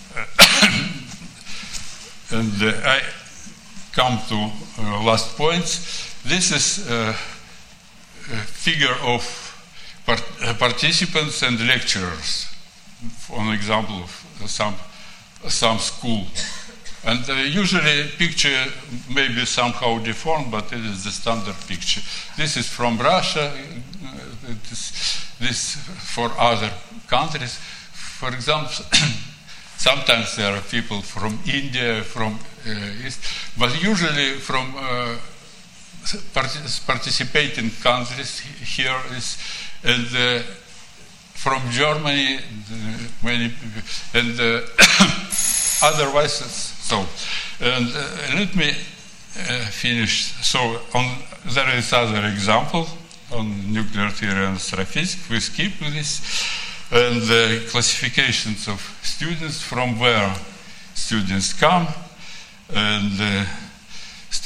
[SPEAKER 13] and uh, I come to uh, last points. This is uh, a figure of part- uh, participants and lecturers. For example of some some school, and uh, usually picture may be somehow deformed, but it is the standard picture. This is from Russia. Uh, this, this for other countries. For example, sometimes there are people from India, from uh, East, but usually from uh, part- participating countries. Here is and. Uh, From Germany, uh, many people, and uh, otherwise, so. And uh, let me uh, finish. So, on, there is other example on nuclear theory and astrophysics. We skip this, and the classifications of students, from where students come, and uh,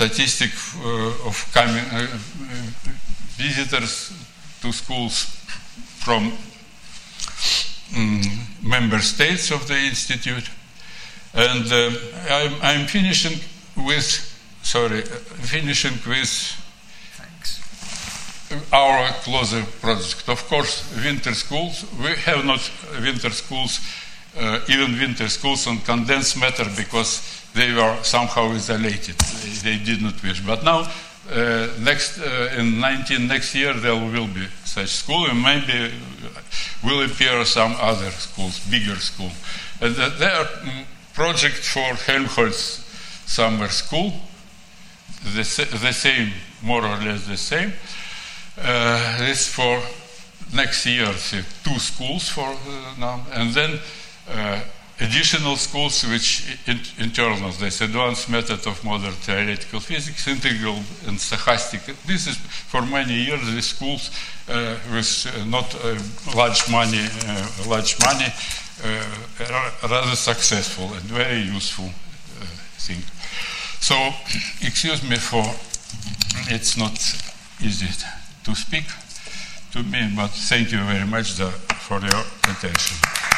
[SPEAKER 13] statistic uh, of coming uh, visitors to schools from um, member states of the institute. And uh, I'm, I'm finishing with, sorry, uh, finishing with
[SPEAKER 2] Thanks.
[SPEAKER 13] our closer project. Of course, winter schools, we have not winter schools, uh, even winter schools on condensed matter because they were somehow isolated. They, they did not wish. But now, uh, next uh, in nineteen next year, there will be such school, and maybe will appear some other schools, bigger school. And uh, there are um, project for Helmholtz summer school, the, the same, more or less the same. Uh, this for next year, see, two schools for uh, now, and then uh, additional schools which in, internal, this advanced method of modern theoretical physics, integral and stochastic. This is for many years these schools uh, with uh, not uh, large money, uh, large money, uh, rather successful and very useful uh, thing. So, excuse me for it's not easy to speak to me, but thank you very much the, for your attention.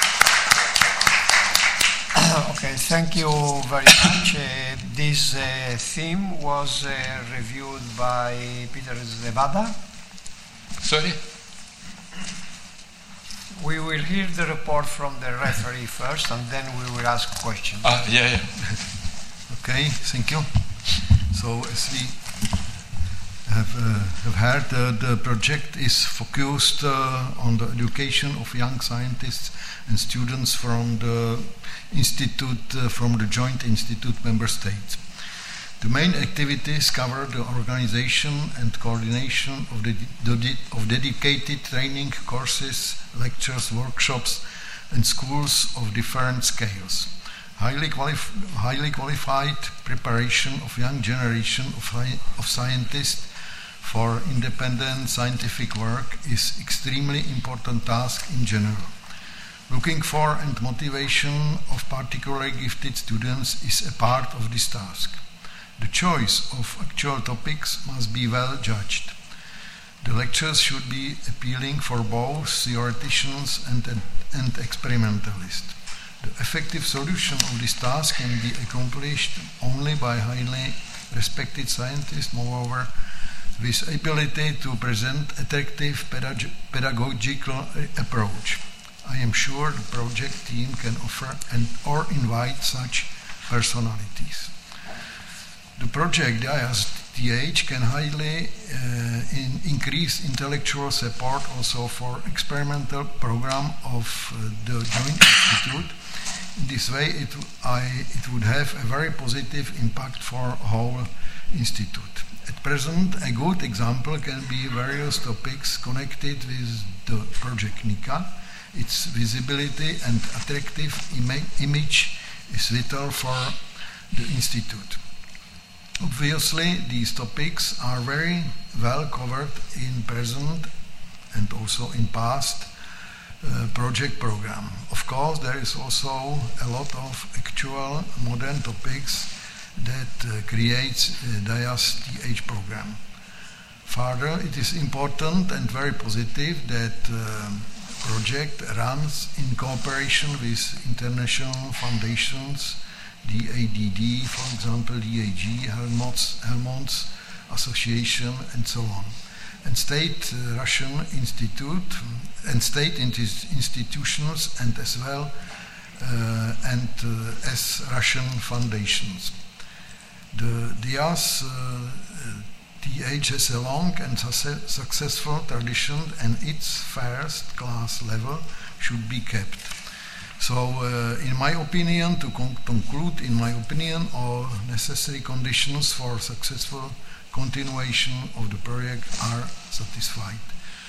[SPEAKER 2] Okay, thank you very much. Uh, this uh, theme was uh, reviewed by Peter Zevada.
[SPEAKER 13] Sorry?
[SPEAKER 2] We will hear the report from the referee first, and then we will ask questions.
[SPEAKER 13] Ah, yeah, yeah.
[SPEAKER 8] Okay, thank you. So, as we have, uh, have heard, uh, the project is focused uh, on the education of young scientists and students from the institute, uh, from the joint institute member states. The main activities cover the organization and coordination of, the, the, of dedicated training courses, lectures, workshops, and schools of different scales. Highly, qualif highly qualified preparation of young generation of, of scientists for independent scientific work is extremely important task in general. Looking for and motivation of particularly gifted students is a part of this task. The choice of actual topics must be well judged. The lectures should be appealing for both theoreticians and, and, and experimentalists. The effective solution of this task can be accomplished only by highly respected scientists, moreover, with ability to present attractive pedag pedagogical approach. I am sure the project team can offer and or invite such personalities. The project D I A S T H can highly uh, in increase intellectual support also for experimental program of uh, the Joint Institute. In this way, it, I, it would have a very positive impact for whole institute. At present, a good example can be various topics connected with the project NICA. Its visibility and attractive ima image is vital for the institute. Obviously, these topics are very well covered in present and also in past uh, project program. Of course, there is also a lot of actual modern topics that uh, creates uh, D I A S T H program. Further, it is important and very positive that uh, project runs in cooperation with international foundations, D A D D, for example, D A G, Helmholtz, Helmholtz Association, and so on, and state uh, Russian institute and state institutions, and as well uh, and uh, as Russian foundations. The D I A S T H has a long and success successful tradition, and its first class level should be kept. So, uh, in my opinion, to con conclude, in my opinion, all necessary conditions for successful continuation of the project are satisfied.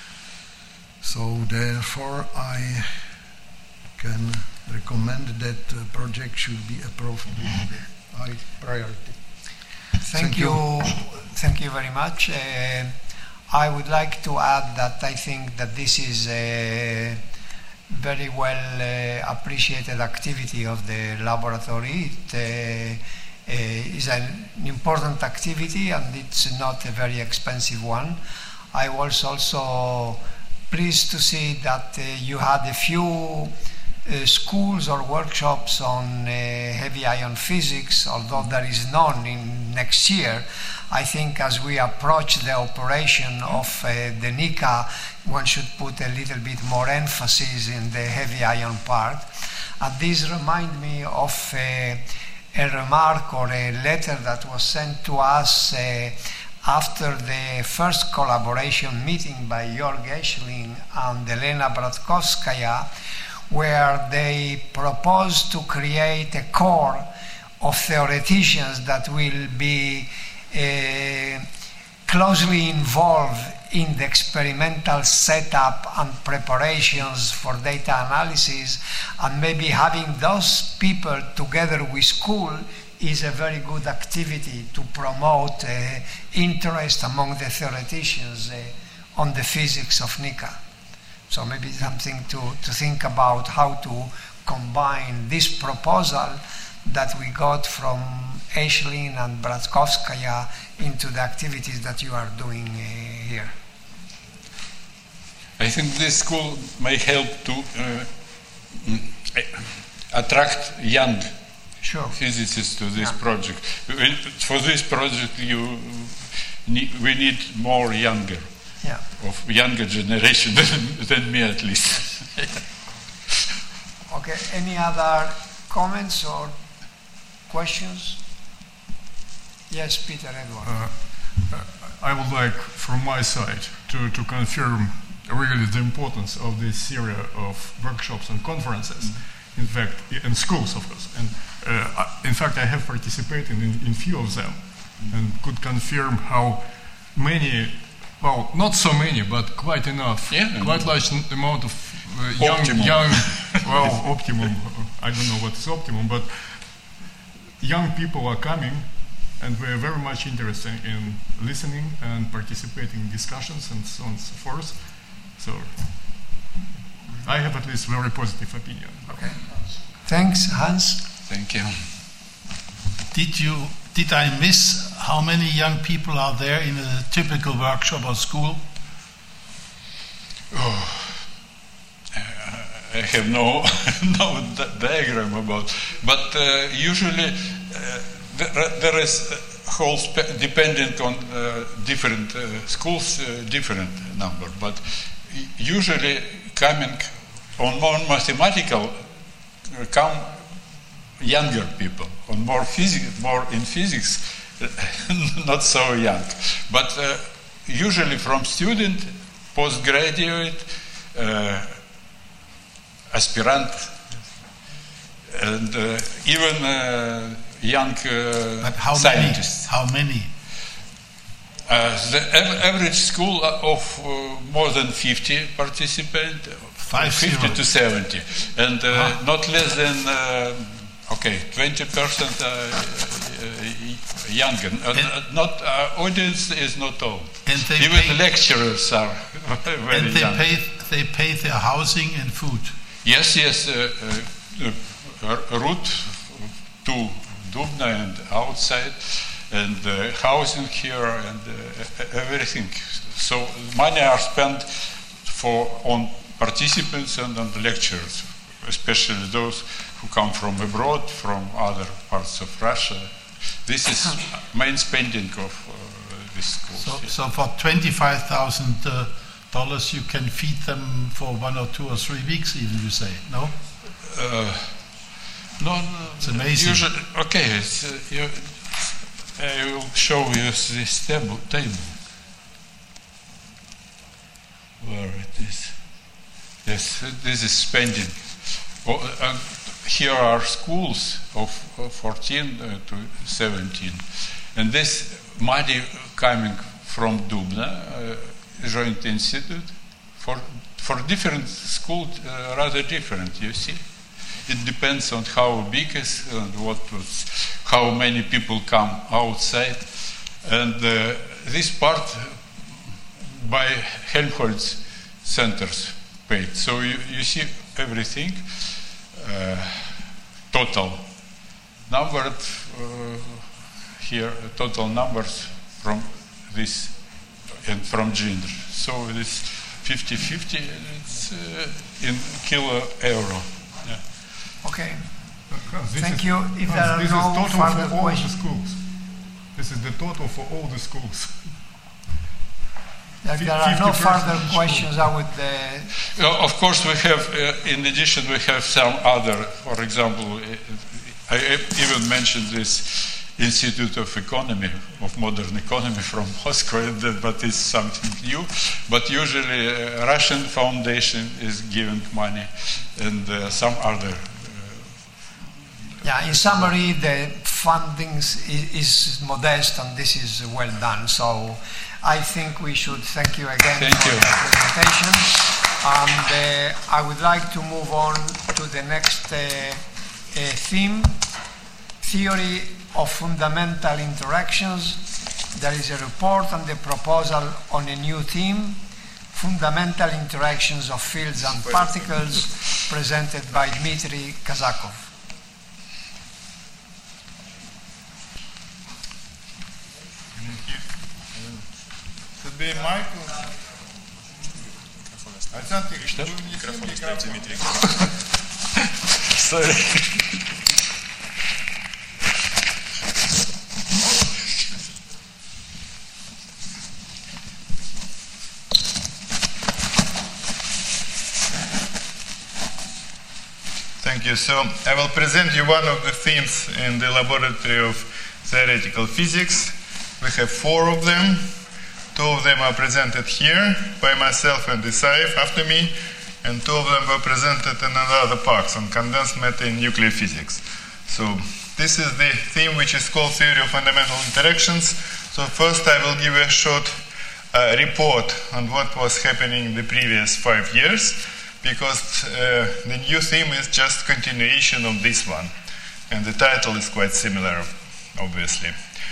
[SPEAKER 8] So, therefore, I can recommend that the project should be approved with high priority.
[SPEAKER 2] Thank, Thank you. you. Thank you very much. Uh, I would like to add that I think that this is a very well uh, appreciated activity of the laboratory. It, uh, is an important activity and it's not a very expensive one. I was also pleased to see that uh, you had a few uh, schools or workshops on uh, heavy ion physics, although there is none in next year. I think as we approach the operation of uh, the NICA, one should put a little bit more emphasis in the heavy ion part. And this reminds me of uh, a remark or a letter that was sent to us uh, after the first collaboration meeting by Jörg Eschling and Elena Bratkovskaya, where they proposed to create a core of theoreticians that will be uh, closely involved in the experimental setup and preparations for data analysis, and maybe having those people together with school is a very good activity to promote uh, interest among the theoreticians uh, on the physics of NICA. So maybe something to, to think about how to combine this proposal that we got from Eschling and Bratkovskaya into the activities that you are doing uh, here.
[SPEAKER 13] I think this school may help to uh, attract young
[SPEAKER 2] sure.
[SPEAKER 13] physicists to this
[SPEAKER 2] yeah.
[SPEAKER 13] project. For this project, you need, we need more younger,
[SPEAKER 2] yeah.
[SPEAKER 13] of younger generation than, than me at least.
[SPEAKER 2] Okay. Any other comments or questions? Yes, Peter Edward.
[SPEAKER 14] Uh, I would like, from my side, to, to confirm really the importance of this series of workshops and conferences. Mm-hmm. In fact, in schools, of course. And uh, in fact, I have participated in, in few of them, mm-hmm. and could confirm how many, well, not so many, but quite enough,
[SPEAKER 13] yeah,
[SPEAKER 14] quite large n- amount of uh, young,
[SPEAKER 13] optimum.
[SPEAKER 14] young, well, optimum. I don't know what is optimum, but young people are coming. And we are very much interested in listening and participating in discussions and so on and so forth. So I have at least very positive opinion.
[SPEAKER 2] Okay. Thanks, Hans.
[SPEAKER 13] Thank you.
[SPEAKER 5] Did you did I miss how many young people are there in a typical workshop or school?
[SPEAKER 13] Oh, I have no no di- diagram about, but uh, usually. Uh, There is a whole spe- depending on uh, different uh, schools, uh, different number, but usually coming on more mathematical uh, come younger people. On more physics, more in physics, not so young, but uh, usually from student, postgraduate, uh, aspirant, and uh, even. Uh, young uh,
[SPEAKER 5] but how
[SPEAKER 13] scientists.
[SPEAKER 5] Many? How many?
[SPEAKER 13] Uh, the av- average school of uh, more than fifty participants,
[SPEAKER 5] Five
[SPEAKER 13] fifty
[SPEAKER 5] zero.
[SPEAKER 13] to seventy, and uh,
[SPEAKER 5] ah.
[SPEAKER 13] not less than uh, okay, twenty percent uh, uh, younger. Uh, not uh, audience is not old.
[SPEAKER 5] And they
[SPEAKER 13] even
[SPEAKER 5] pay,
[SPEAKER 13] lecturers are very
[SPEAKER 5] and they
[SPEAKER 13] young.
[SPEAKER 5] pay they pay their housing and food.
[SPEAKER 13] Yes, yes. Uh, uh, uh, route to Dubna and outside, and uh, housing here and uh, everything. So money are spent for on participants and on the lecturers, especially those who come from abroad, from other parts of Russia. This is main spending of uh, this school.
[SPEAKER 5] So, so for twenty-five thousand uh, dollars, you can feed them for one or two or three weeks, even you say, no?
[SPEAKER 13] Uh, No, no,
[SPEAKER 5] it's amazing.
[SPEAKER 13] Usually, okay, it's, uh, you, I will show you this table. table. Where it is? Yes, this is spending. Oh, uh, here are schools of uh, fourteen uh, to seventeen, and this money coming from Dubna uh, Joint Institute for for different schools, uh, rather different. You see. It depends on how big it is and what was, how many people come outside. And uh, this part by Helmholtz centers paid. So you, you see everything, uh, total numbered uh, here total numbers from this and from gender. So this fifty fifty, it's uh, in kilo euro. Yeah.
[SPEAKER 2] Okay.
[SPEAKER 14] This
[SPEAKER 2] Thank
[SPEAKER 14] is,
[SPEAKER 2] you. If there are
[SPEAKER 14] this
[SPEAKER 2] no
[SPEAKER 14] is total
[SPEAKER 2] further
[SPEAKER 14] for all
[SPEAKER 2] questions.
[SPEAKER 14] the schools. This is the total for all the schools.
[SPEAKER 2] If there are no
[SPEAKER 14] fifty
[SPEAKER 2] further
[SPEAKER 14] percent
[SPEAKER 2] questions, I would. Uh,
[SPEAKER 13] Well, of course, we have, uh, in addition, we have some other, for example, uh, I even mentioned this Institute of Economy, of Modern Economy from Moscow, but it's something new. But usually, uh, Russian Foundation is giving money, and uh, some other.
[SPEAKER 2] Yeah, in summary, the funding is, is modest and this is well done. So I think we should thank you again
[SPEAKER 13] Thank
[SPEAKER 2] for
[SPEAKER 13] you.
[SPEAKER 2] the presentation. And uh, I would like to move on to the next uh, uh, theme, Theory of Fundamental Interactions. There is a report and the proposal on a new theme, Fundamental Interactions of Fields and Particles, presented by Dmitry Kazakov.
[SPEAKER 15] Should be Michael. I don't think
[SPEAKER 16] Микрофон остается, Дмитрий.
[SPEAKER 7] Sorry.
[SPEAKER 15] Thank you. So I will present you one of the themes in the Laboratory of Theoretical Physics. We have four of them. Two of them are presented here by myself and Isaev after me, and two of them were presented in another parts on condensed matter in nuclear physics. So this is the theme which is called Theory of Fundamental Interactions. So first I will give a short uh, report on what was happening in the previous five years, because uh, the new theme is just continuation of this one, and the title is quite similar, obviously.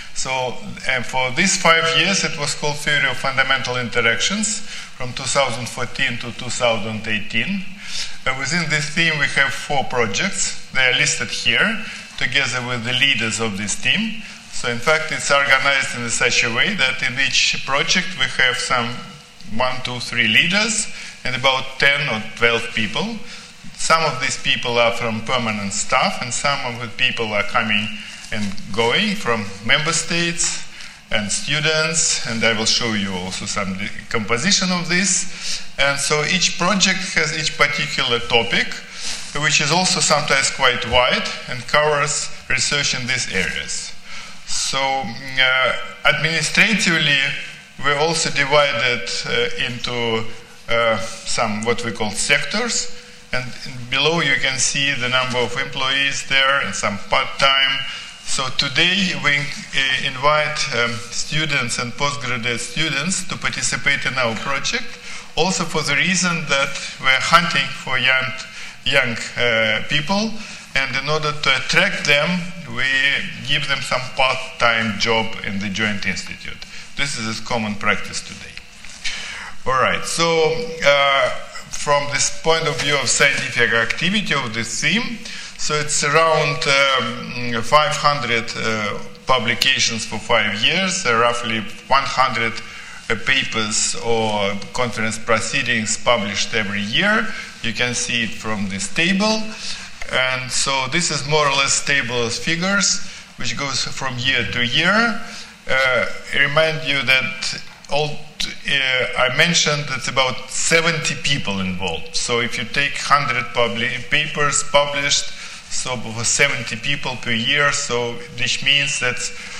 [SPEAKER 15] So and for these five years it was called Theory of Fundamental Interactions from two thousand fourteen to two thousand eighteen. Uh, within this theme we have four projects. They are listed here together with the leaders of this team. So in fact it's organized in such a way that in each project we have some one, two, three leaders and about ten or twelve people. Some of these people are from permanent staff and some of the people are coming and going from member states and students, and I will show you also some composition of this. And so each project has each particular topic, which is also sometimes quite wide and covers research in these areas. So uh, administratively, we're also divided uh, into uh, some what we call sectors, and below you can see the number of employees there and some part-time. So today we uh, invite um, students and postgraduate students to participate in our project, also for the reason that we're hunting for young, young uh, people, and in order to attract them, we give them some part-time job in the Joint Institute. This is a common practice today. All right, so uh, from this point of view of scientific activity of this theme, so it's around um, five hundred uh, publications for five years, uh, roughly one hundred uh, papers or conference proceedings published every year. You can see it from this table. And so this is more or less stable as figures, which goes from year to year. Uh, I remind you that all uh, I mentioned it's about seventy people involved. So if you take one hundred publi- papers published, so for seventy people per year, so which means that,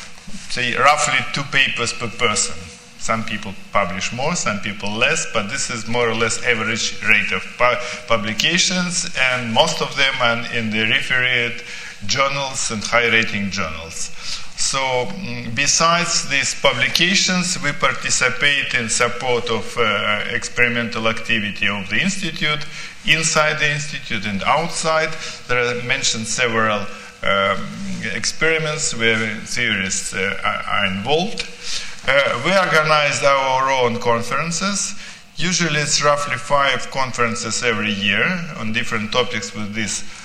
[SPEAKER 15] say, roughly two papers per person. Some people publish more, some people less, but this is more or less average rate of pu- publications, and most of them are in the refereed journals and high-rating journals. So mm, besides these publications, we participate in support of uh, experimental activity of the Institute, inside the Institute and outside. There are mentioned several um, experiments where theorists uh, are, are involved. Uh, we organize our own conferences. Usually it's roughly five conferences every year on different topics with these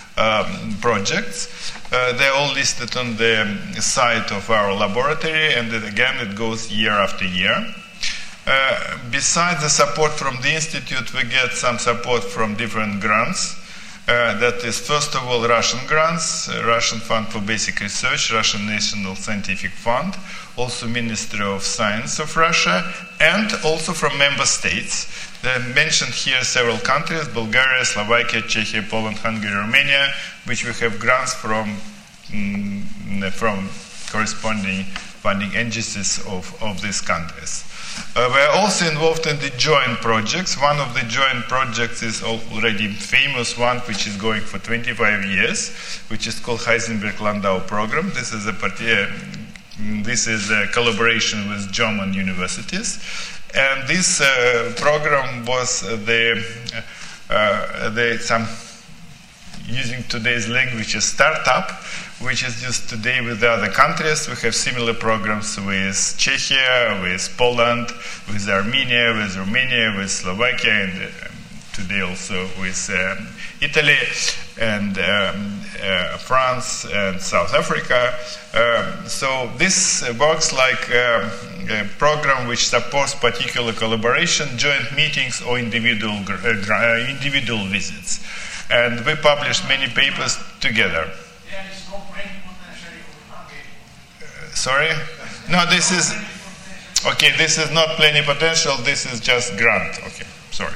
[SPEAKER 15] um, projects. Uh, they're all listed on the site of our laboratory, and it, again, it goes year after year. Uh, besides the support from the Institute, we get some support from different grants. Uh, that is, first of all, Russian grants, uh, Russian Fund for Basic Research, Russian National Scientific Fund, also Ministry of Science of Russia, and also from member states. They mentioned here several countries: Bulgaria, Slovakia, Czechia, Poland, Hungary, Romania, which we have grants from, mm, from corresponding funding agencies of, of these countries. Uh, we are also involved in the joint projects. One of the joint projects is already famous one, which is going for twenty-five years, which is called Heisenberg-Landau program. This is a uh, this is a collaboration with German universities, and this uh, program was the uh, the some using today's language a startup, which is used today with the other countries. We have similar programs with Czechia, with Poland, with Armenia, with Romania, with Slovakia, and uh, today also with um, Italy and um, uh, France and South Africa. Um, so this works like um, a program which supports particular collaboration, joint meetings, or individual uh, individual visits. And we published many papers together. Sorry? No, this is, okay, this is not plenipotential, this is just grant. Okay, sorry.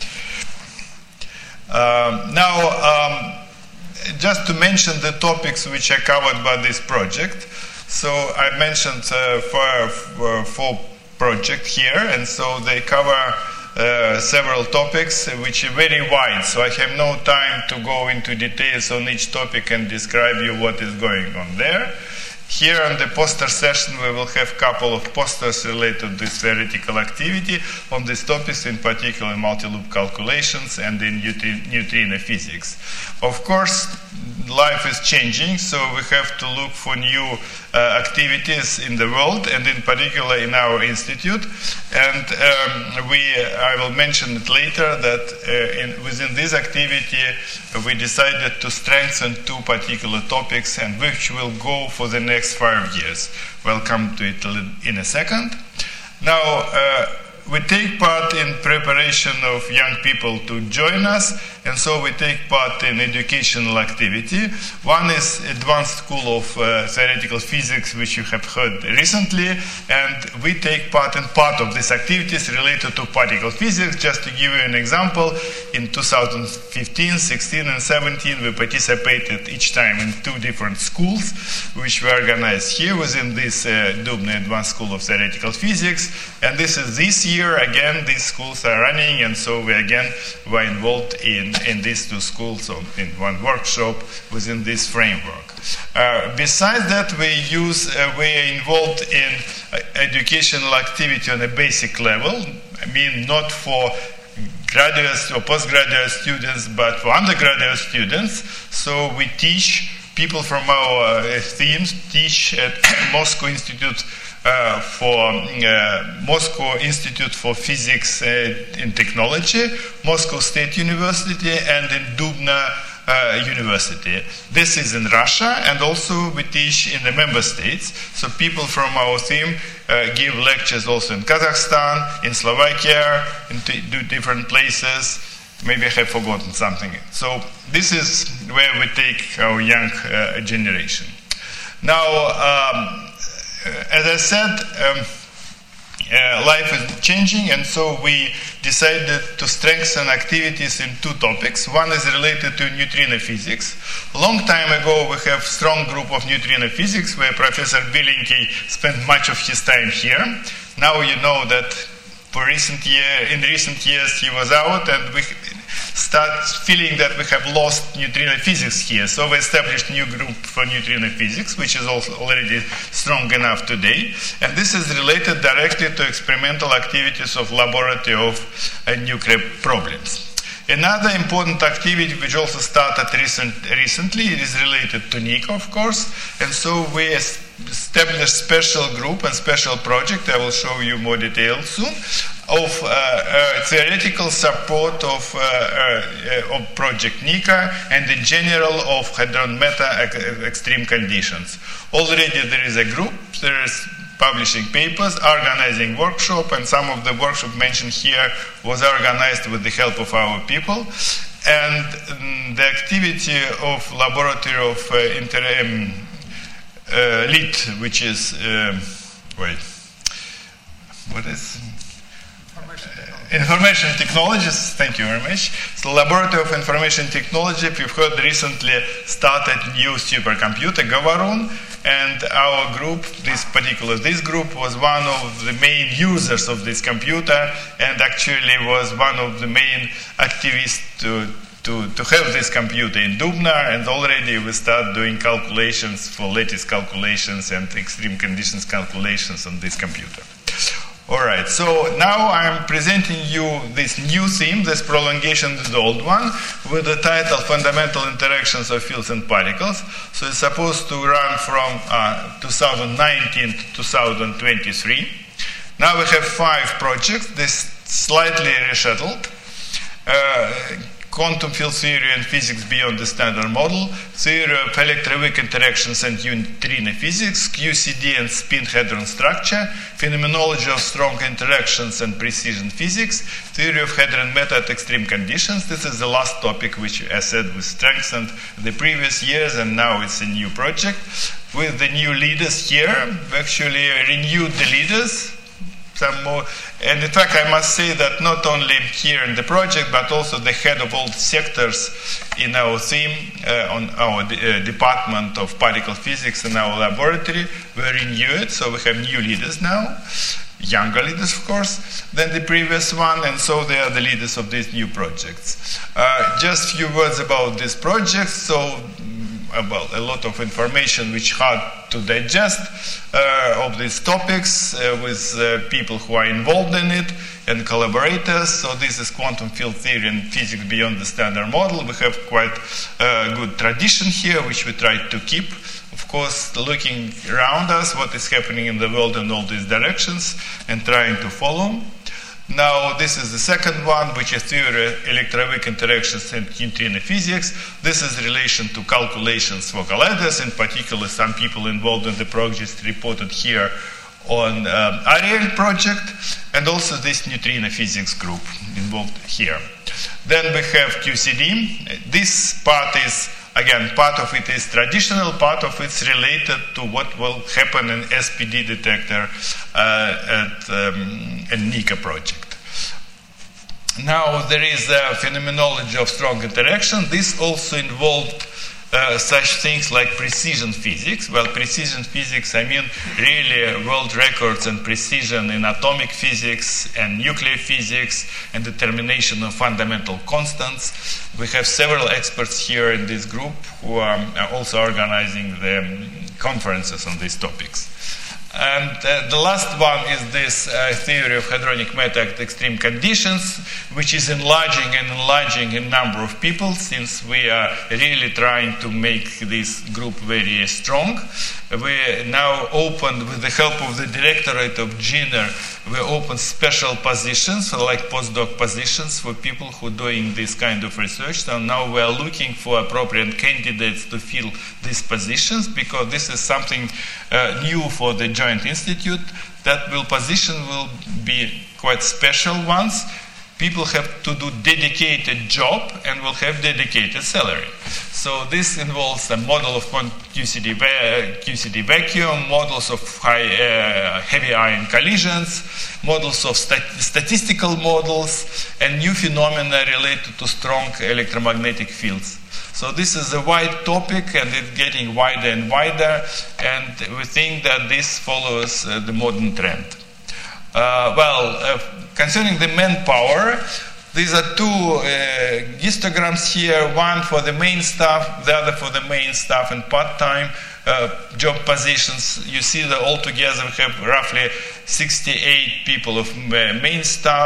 [SPEAKER 15] Um, now, um, just to mention the topics which are covered by this project. So I mentioned uh, four, four, four projects here, and so they cover uh, several topics which are very wide. So I have no time to go into details on each topic and describe you what is going on there. Here on the poster session, we will have a couple of posters related to this theoretical activity on these topics, in particular multi-loop calculations and in neutri- neutrino physics. Of course, life is changing, so we have to look for new uh, activities in the world, and in particular in our institute. And um, we, I will mention it later, that uh, in, within this activity, uh, we decided to strengthen two particular topics, and which will go for the next five years. We'll come to it in a second. Now, uh, we take part in preparation of young people to join us, and so we take part in educational activity. One is Advanced School of uh, Theoretical Physics, which you have heard recently, and we take part in part of these activities related to particle physics. Just to give you an example, in two thousand fifteen, sixteen, and seventeen, we participated each time in two different schools, which were organized here within this uh, Dubna Advanced School of Theoretical Physics, and this is this year. Year, again, these schools are running, and so we again were involved in, in these two schools, so in one workshop within this framework. Uh, besides that, we use uh, we are involved in uh, educational activity on a basic level. I mean, not for graduate or postgraduate students, but for undergraduate students. So we teach people from our uh, teams teach at Moscow Institute. Uh, for uh, Moscow Institute for Physics uh, and Technology, Moscow State University, and in Dubna uh, University. This is in Russia, and also we teach in the member states. So people from our team uh, give lectures also in Kazakhstan, in Slovakia, in t- do different places. Maybe I have forgotten something. So this is where we take our young uh, generation. Now, um, as I said, um, uh, life is changing, and so we decided to strengthen activities in two topics. One is related to neutrino physics. A long time ago, we have a strong group of neutrino physics, where Professor Bilinki spent much of his time here. Now you know that for recent year, in recent years he was out, and we start feeling that we have lost neutrino physics here. So we established a new group for neutrino physics, which is also already strong enough today. And this is related directly to experimental activities of laboratory of uh, nuclear problems. Another important activity which also started recent, recently, it is related to NICO, of course, and so we established special group and special project, I will show you more details soon, of uh, uh, theoretical support of, uh, uh, of Project NICA and in general of Hadron Meta extreme conditions. Already there is a group, there is publishing papers, organizing workshop, and some of the workshop mentioned here was organized with the help of our people. And um, the activity of laboratory of uh, inter um, uh, LEED, which is, uh, wait, what is? Information Technologies, thank you very much. So Laboratory of Information Technology, we've heard recently started new supercomputer, Gavarun, and our group, this particular, this group was one of the main users of this computer and actually was one of the main activists to, to, to have this computer in Dubna, and already we start doing calculations for lattice calculations and extreme conditions calculations on this computer. Alright, so now I'm presenting you this new theme, this prolongation of the old one, with the title Fundamental Interactions of Fields and Particles. So it's supposed to run from uh, two thousand nineteen to two thousand twenty-three. Now we have five projects, this slightly reshuffled. Uh, Quantum field theory and physics beyond the standard model, theory of electroweak interactions and neutrino physics, Q C D and spin hadron structure, phenomenology of strong interactions and precision physics, theory of hadron meta at extreme conditions. This is the last topic which, as said, we strengthened the previous years, and now it's a new project. With the new leaders here, we actually renewed the leaders. Some more, and in fact, I must say that not only here in the project, but also the head of all sectors in our theme, uh, on our de- uh, department of particle physics in our laboratory, we renewed, so we have new leaders now, younger leaders, of course, than the previous one, and so they are the leaders of these new projects. Uh, just a few words about this project. So, well, a lot of information which hard to digest uh, of these topics uh, with uh, people who are involved in it and collaborators. So this is quantum field theory and physics beyond the standard model. We have quite a good tradition here, which we try to keep. Of course, looking around us, what is happening in the world in all these directions, and trying to follow. Now, this is the second one, which is theory of electroweak interactions and neutrino physics. This is relation to calculations for colliders. In particular, some people involved in the project reported here on um, Ariel project, and also this neutrino physics group involved here. Then we have Q C D. This part is, again, part of it is traditional, part of it is related to what will happen in S P D detector uh, at um, a NICA project. Now there is a phenomenology of strong interaction. This also involved uh, such things like precision physics. Well, precision physics, I mean really world records and precision in atomic physics and nuclear physics and determination of fundamental constants. We have several experts here in this group who are also organizing the conferences on these topics. And uh, the last one is this uh, theory of hadronic matter at extreme conditions, which is enlarging and enlarging in number of people, since we are really trying to make this group very strong. We now open, with the help of the directorate of G N R, we open special positions, like postdoc positions, for people who are doing this kind of research. So now we are looking for appropriate candidates to fill these positions, because this is something uh, new for the Joint Institute. That will position will be quite special ones. People have to do dedicated job and will have dedicated salary. So this involves a model of Q C D, Q C D vacuum, models of high, uh, heavy ion collisions, models of stat- statistical models, and new phenomena related to strong electromagnetic fields. So this is a wide topic, and it's getting wider and wider, and we think that this follows uh, the modern trend. Uh, well, uh, concerning the manpower, these are two uh, histograms here, one for the main staff, the other for the main staff and part-time uh, job positions. You see that altogether we have roughly sixty-eight people of main staff,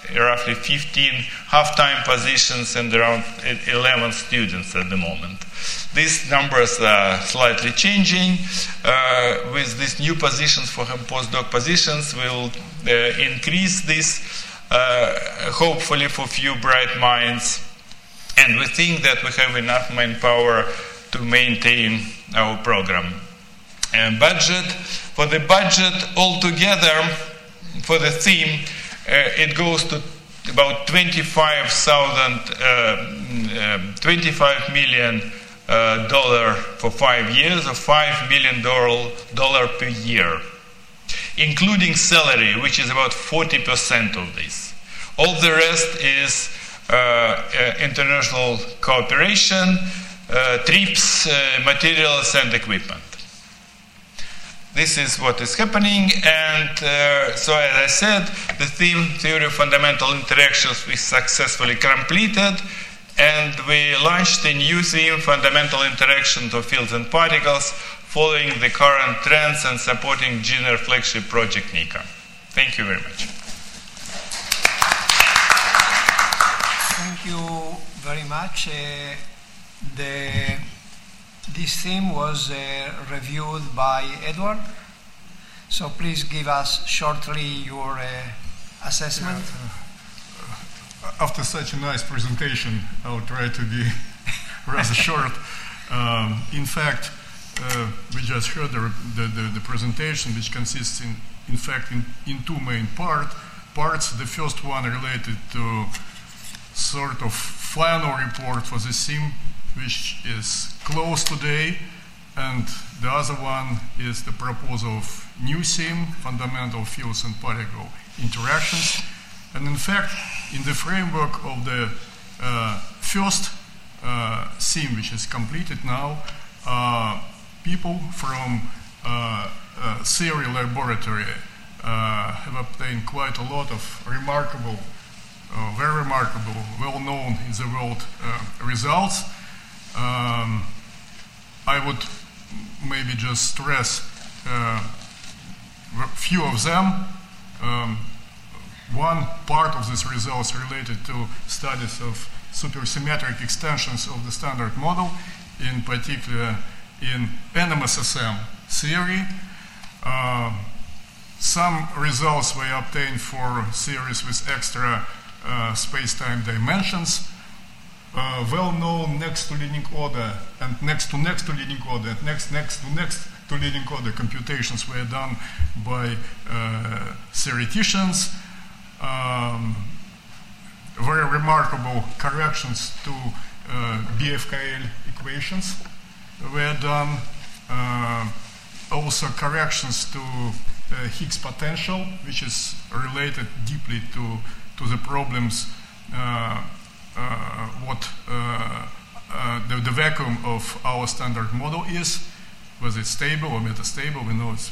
[SPEAKER 15] roughly fifteen half-time positions and around eleven students at the moment. These numbers are slightly changing. Uh, with these new positions for postdoc positions, we'll uh, increase this, uh, hopefully for few bright minds. And we think that we have enough manpower to maintain our program. And budget, for the budget altogether, for the theme, uh, it goes to about twenty-five thousand, uh, um, twenty-five million uh, dollar for five years, or five million dollar, dollar per year, including salary, which is about forty percent of this. All the rest is uh, uh, international cooperation, uh, trips, uh, materials, and equipment. This is what is happening, and uh, so as I said, the theme, Theory of Fundamental Interactions, we successfully completed, and we launched a new theme, Fundamental Interactions of Fields and Particles, following the current trends and supporting G N R flagship project NICA. Thank you very much.
[SPEAKER 2] Thank you very much. Uh, the This theme was uh, reviewed by Edward, so please give us shortly your uh, assessment.
[SPEAKER 14] Yeah, uh, after such a nice presentation, I'll try to be rather short. Um, in fact, uh, we just heard the, the, the, the presentation, which consists in, in fact, in, in two main part, parts. The first one related to sort of final report for the theme, which is closed today, and the other one is the proposal of new theme, Fundamental Fields and Particle Interactions. And in fact, in the framework of the uh, first uh, theme, which is completed now, uh, people from uh, uh, theory laboratory uh, have obtained quite a lot of remarkable, uh, very remarkable, well-known in the world uh, results. Um, I would maybe just stress a uh, few of them. Um, one part of these results related to studies of supersymmetric extensions of the standard model, in particular in N M S S M theory. Uh, some results were obtained for theories with extra uh, space-time dimensions. Uh, well-known next to leading order and next to next to leading order and next next to next to leading order computations were done by uh, theoreticians. Um, very remarkable corrections to uh, B F K L equations were done. Uh, also corrections to uh, Higgs potential, which is related deeply to, to the problems uh, Uh, what uh, uh, the, the vacuum of our standard model is, whether it's stable or metastable. We know it's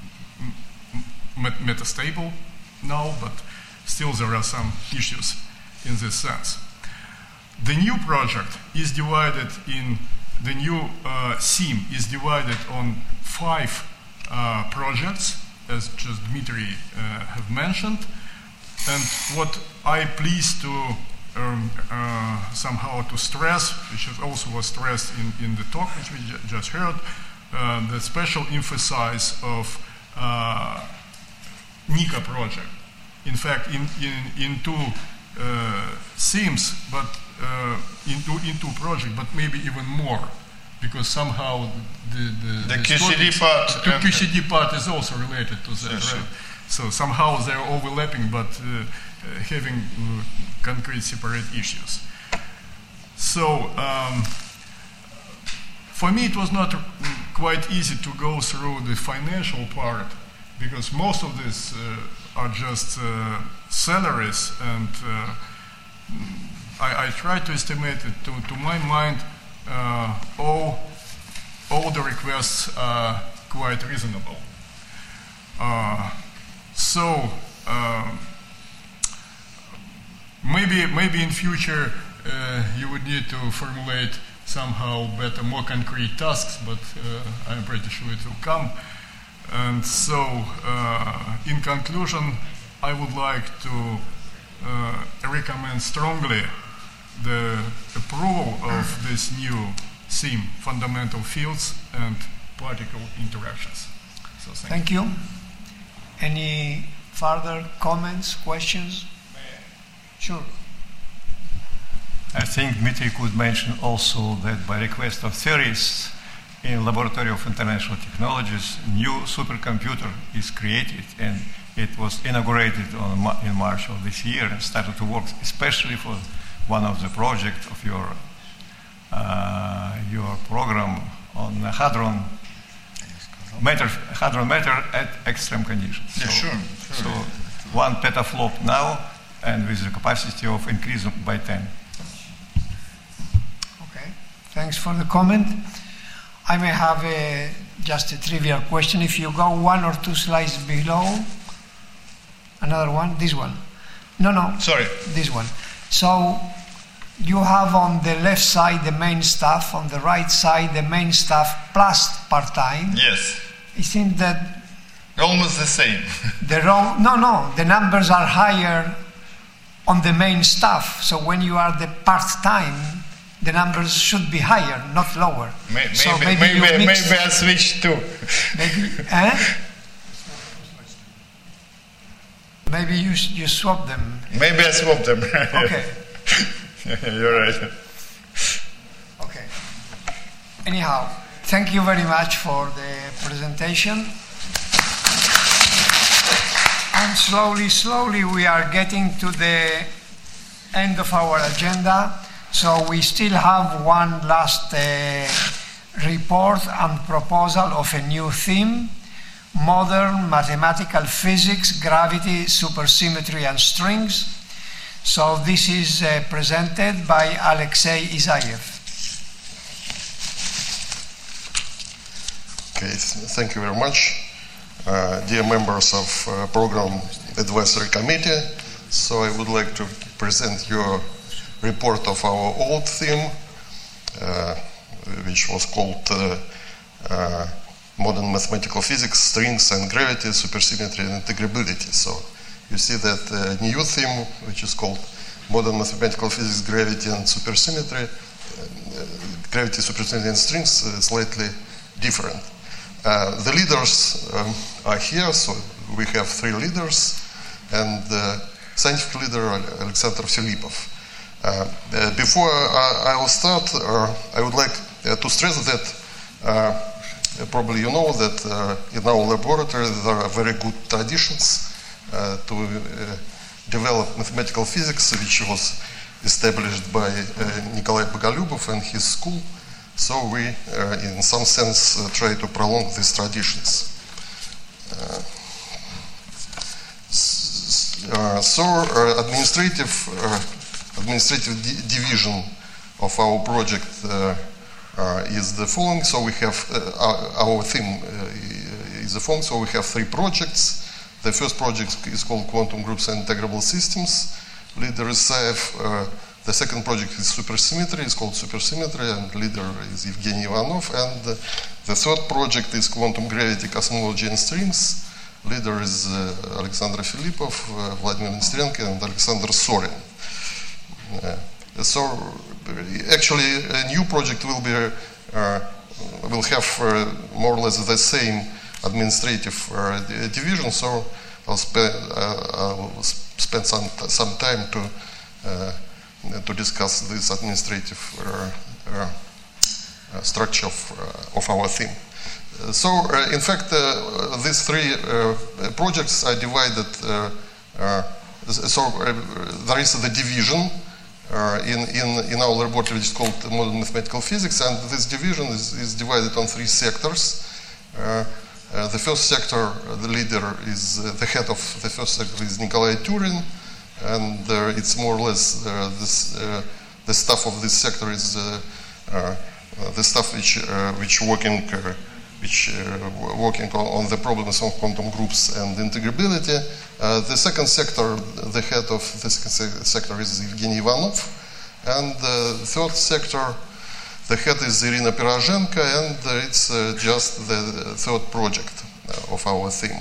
[SPEAKER 14] met metastable now, but still there are some issues in this sense. The new project is divided in, the new uh, theme is divided on five uh, projects, as just Dmitry uh, have mentioned. And what I pleased to Um, uh, somehow to stress, which is also was stressed in, in the talk which we ju just heard, uh, the special emphasis of uh, NICA project. In fact, in, in, in two uh, themes, but uh, in, two, in two projects, but maybe even more, because somehow the, the,
[SPEAKER 15] the, the Q C D part,
[SPEAKER 14] the Q C D part is also related to that, right? So somehow they're overlapping, but uh, uh, having uh, concrete separate issues. So um, for me it was not quite easy to go through the financial part, because most of this uh, are just uh, salaries, and uh, I, I tried to estimate it. To, to my mind, uh, all, all the requests are quite reasonable. Uh, so um, maybe maybe in future uh, you would need to formulate somehow better, more concrete tasks, but uh, I'm pretty sure it will come. And so, uh, in conclusion, I would like to uh, recommend strongly the approval of this new theme, fundamental fields and particle interactions. So thank,
[SPEAKER 2] Thank you. Any further comments, questions? Sure.
[SPEAKER 16] I think Dmitry could mention also that by request of theorists in Laboratory of International Technologies, new supercomputer is created, and it was inaugurated on, in March of this year and started to work especially for one of the projects of your uh, your program on hadron matter, hadron matter at extreme conditions.
[SPEAKER 15] Yeah,
[SPEAKER 16] so,
[SPEAKER 15] sure, sure.
[SPEAKER 16] So one petaflop now, and with the capacity of increase by ten.
[SPEAKER 2] Okay, thanks for the comment. I may have a, just a trivial question. If you go one or two slides below, another one, this one. No, no.
[SPEAKER 15] Sorry.
[SPEAKER 2] This one. So you have on the left side the main staff, on the right side the main staff plus part-time.
[SPEAKER 15] Yes.
[SPEAKER 2] It seems that
[SPEAKER 15] almost the same.
[SPEAKER 2] the wrong, no, no, the numbers are higher on the main staff. So when you are the part-time, the numbers should be higher, not lower.
[SPEAKER 15] Maybe,
[SPEAKER 2] so
[SPEAKER 15] maybe,
[SPEAKER 2] maybe,
[SPEAKER 15] maybe,
[SPEAKER 2] you mix,
[SPEAKER 15] maybe I switch too.
[SPEAKER 2] Maybe, eh? Maybe you you swap them.
[SPEAKER 15] Maybe I swap them.
[SPEAKER 2] Okay.
[SPEAKER 15] You're right.
[SPEAKER 2] Okay. Anyhow, thank you very much for the presentation. And slowly, slowly we are getting to the end of our agenda. So we still have one last uh, report and proposal of a new theme: modern mathematical physics, gravity, supersymmetry and strings. So this is uh, presented by Alexei Isayev.
[SPEAKER 17] Okay, thank you very much. Uh, dear members of uh, Program Advisory Committee, so I would like to present you report of our old theme, uh, which was called uh, uh, Modern Mathematical Physics, Strings and Gravity, Supersymmetry and Integrability. So you see that uh, new theme, which is called Modern Mathematical Physics, Gravity and Supersymmetry, uh, Gravity, Supersymmetry and Strings, uh, slightly different. Uh, the leaders um, are here, so we have three leaders, and the scientific leader, Alexander Filipov. Uh, uh, before I, I will start, uh, I would like uh, to stress that uh, probably you know that uh, in our laboratory there are very good traditions uh, to uh, develop mathematical physics, which was established by uh, Nikolai Bogolyubov and his school. So we, uh, in some sense, uh, try to prolong these traditions. Uh, uh, so uh, administrative uh, administrative di division of our project uh, uh, is the following. So we have uh, our, our theme uh, is the following. So we have three projects. The first project is called Quantum Groups and Integrable Systems. Leader is Isayev. Uh, the second project is Supersymmetry. It's called Supersymmetry, and leader is Evgeny Ivanov. And uh, the third project is Quantum Gravity, Cosmology and Strings. Leader is uh, Alexander Filipov, uh, Vladimir Nesterenko, and Alexander Sorin. Uh, so actually a new project will be uh, will have uh, more or less the same administrative uh, division, so I'll, spe uh, I'll spend some, some time to uh, to discuss this administrative uh, uh, structure of, uh, of our theme. Uh, so uh, in fact uh, these three uh, projects are divided, uh, uh, so uh, there is the division Uh, in, in, in our laboratory, which is called Modern Mathematical Physics, and this division is, is divided on three sectors. Uh, uh, the first sector, uh, the leader is, uh, the head of the first sector is Nikolai Turin, and uh, it's more or less uh, this, uh, the staff of this sector is uh, uh, the staff which, uh, which working uh, which uh, working on, on the problems of quantum groups and integrability. Uh, the second sector, the head of the second sector is Evgeny Ivanov, and the third sector, the head is Irina Pirozhenko, and uh, it's uh, just the third project of our theme.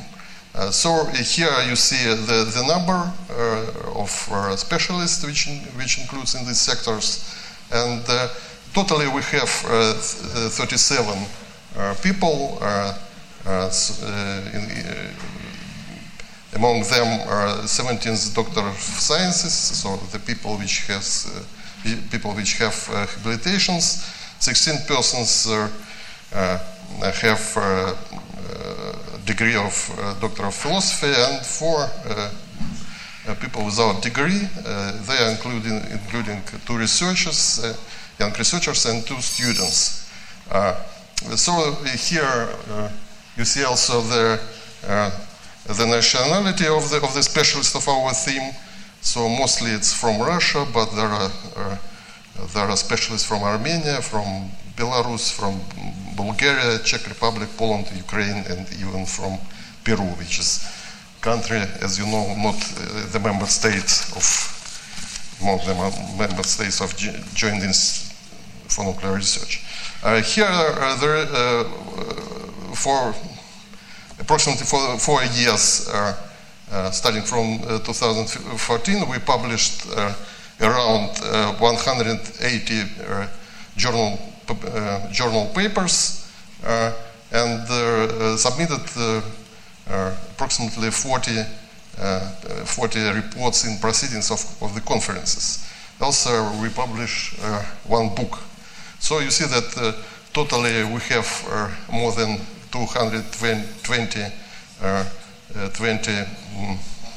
[SPEAKER 17] Uh, so here you see the, the number uh, of uh, specialists which, in, which includes in these sectors, and uh, totally we have uh, thirty-seven uh, people. Uh, uh, in, uh, among them are seventeen Doctor of Sciences, so the people which has uh, people which have uh, habilitations. sixteen persons uh, uh, have uh, degree of uh, Doctor of Philosophy, and four uh, uh, people without degree. Uh, they are including, including two researchers, uh, young researchers, and two students. Uh, so here uh, you see also the uh, the nationality of the of the specialists of our theme. So mostly it's from Russia, but there are uh, there are specialists from Armenia, from Belarus, from Bulgaria, Czech Republic, Poland, Ukraine, and even from Peru, which is country, as you know, not uh, the member states of among the member states of Joint Institute for Nuclear Research. Uh, here, uh, there, uh, for approximately four, four years, uh, uh, starting from uh, two thousand fourteen, we published uh, around uh, one hundred eighty uh, journal uh, journal papers uh, and uh, submitted uh, uh, approximately forty, uh, forty reports in proceedings of, of the conferences. Also, we publish uh, one book. So you see that uh, totally we have uh, more than two hundred twenty, uh, uh, twenty um,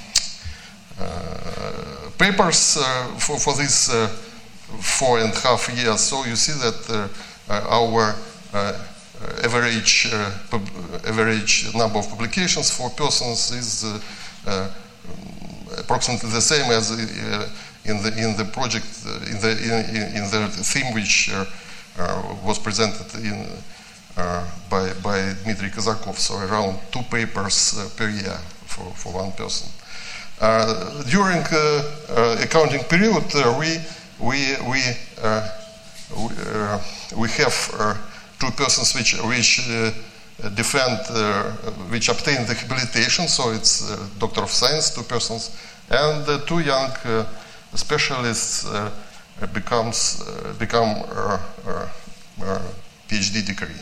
[SPEAKER 17] uh, papers uh, for, for these uh, four and a half years. So you see that uh, uh, our uh, average uh, pub- average number of publications for persons is uh, uh, approximately the same as uh, in the in the project uh, in the in, in the theme which uh, uh, was presented in uh, by by Dmitry Kazakov. So around two papers uh, per year for, for one person. Uh, during uh, uh, accounting period, uh, we we we uh, we, uh, we have uh, two persons which which uh, defend uh, which obtain the habilitation. So it's uh, Doctor of Science, two persons, and uh, two young uh, specialists uh, becomes uh, become uh, uh, uh, PhD degree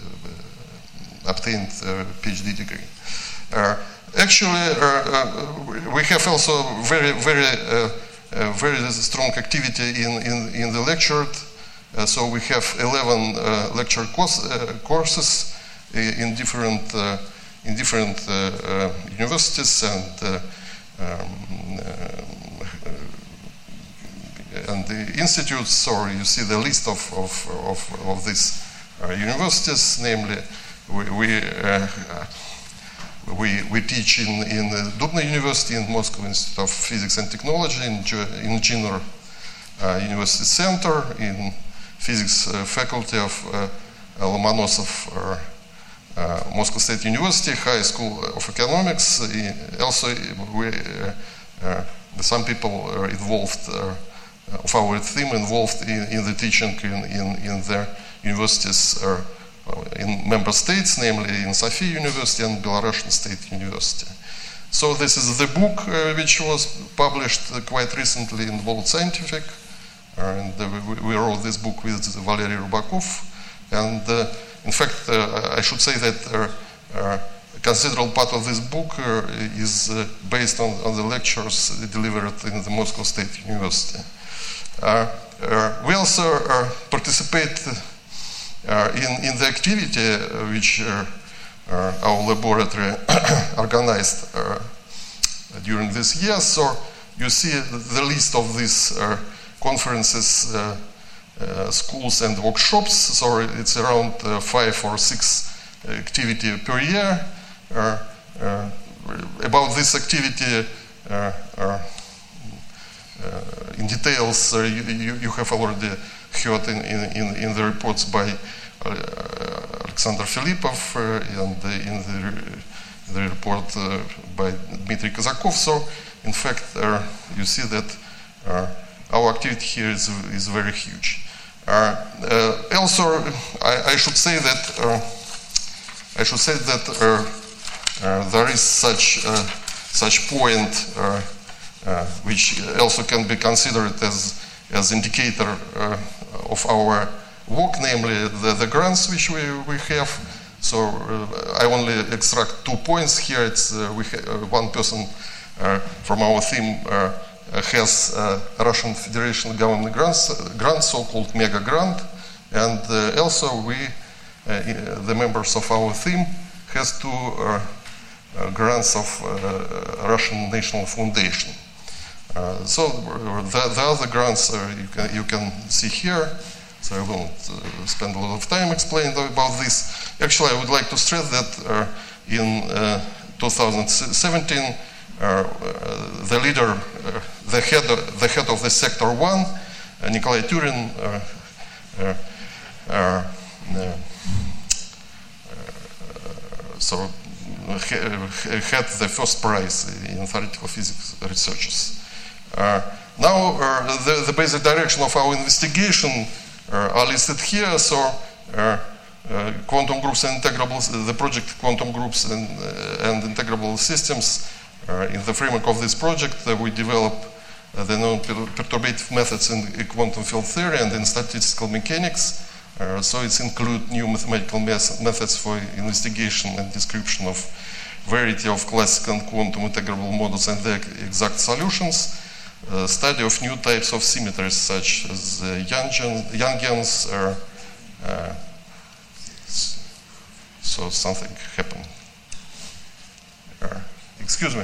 [SPEAKER 17] uh, obtained uh, PhD degree. Uh, Actually, uh, uh, we have also very, very, uh, uh, very strong activity in, in, in the lecture. Uh, so we have eleven uh, lecture course, uh, courses in different uh, in different uh, uh, universities and uh, um, uh, and the institutes. So you see the list of of of, of these uh, universities. Namely, we. we uh, We, we teach in, in the Dubna University, in Moscow Institute of Physics and Technology, in, in Ginor uh, University Center, in Physics uh, Faculty of uh, Lomonosov uh, uh, Moscow State University, High School of Economics. Uh, also, we, uh, uh, some people are involved, uh, of our team involved in, in the teaching in, in, in their universities uh, in member states, namely in Sofia University and Belarusian State University. So this is the book uh, which was published uh, quite recently in World Scientific, uh, and uh, we, we wrote this book with Valery Rubakov. And uh, in fact, uh, I should say that uh, uh, a considerable part of this book uh, is uh, based on, on the lectures delivered in the Moscow State University. Uh, uh, we also uh, participate Uh, in, in the activity uh, which uh, uh, our laboratory organized uh, during this year. So you see the list of these uh, conferences, uh, uh, schools and workshops. So it's around uh, five or six activity per year. Uh, uh, about this activity uh, uh, uh, in details uh, you, you, you have already heard in, in, in the reports by uh, Alexander Filipov uh, and uh, in the, the report uh, by Dmitry Kazakov. So, in fact, uh, you see that uh, our activity here is, is very huge. Uh, uh, also, I, I should say that uh, I should say that uh, uh, there is such uh, such point uh, uh, which also can be considered as as indicator uh, of our work, namely the, the grants which we, we have. So uh, I only extract two points here. It's uh, we ha- uh, one person uh, from our team uh, has uh, Russian Federation government grants, uh, grant, so-called mega grant, and uh, also we, uh, the members of our team, has two uh, uh, grants of uh, Russian National Foundation. Uh, so the, the other grants uh, you, can, you can see here. So I won't uh, spend a lot of time explaining about this. Actually, I would like to stress that uh, in uh, two thousand seventeen, uh, uh, the leader, uh, the head, of, the head of the sector one, uh, Nikolai Turin, uh, uh, uh, uh, so had the first prize in theoretical physics researches. Uh, now, uh, the, the basic direction of our investigation uh, are listed here. So, uh, uh, quantum groups and integrable, the project quantum groups and, uh, and integrable systems. Uh, in the framework of this project, uh, we develop uh, the non-perturbative methods in quantum field theory and in statistical mechanics. Uh, so it includes new mathematical mes- methods for investigation and description of variety of classical and quantum integrable models and their exact solutions. Uh, study of new types of symmetries such as uh, Yangians. Uh, uh, so something happened. Uh, excuse me.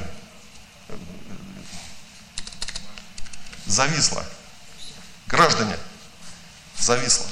[SPEAKER 17] Зависло. Граждане. Зависло.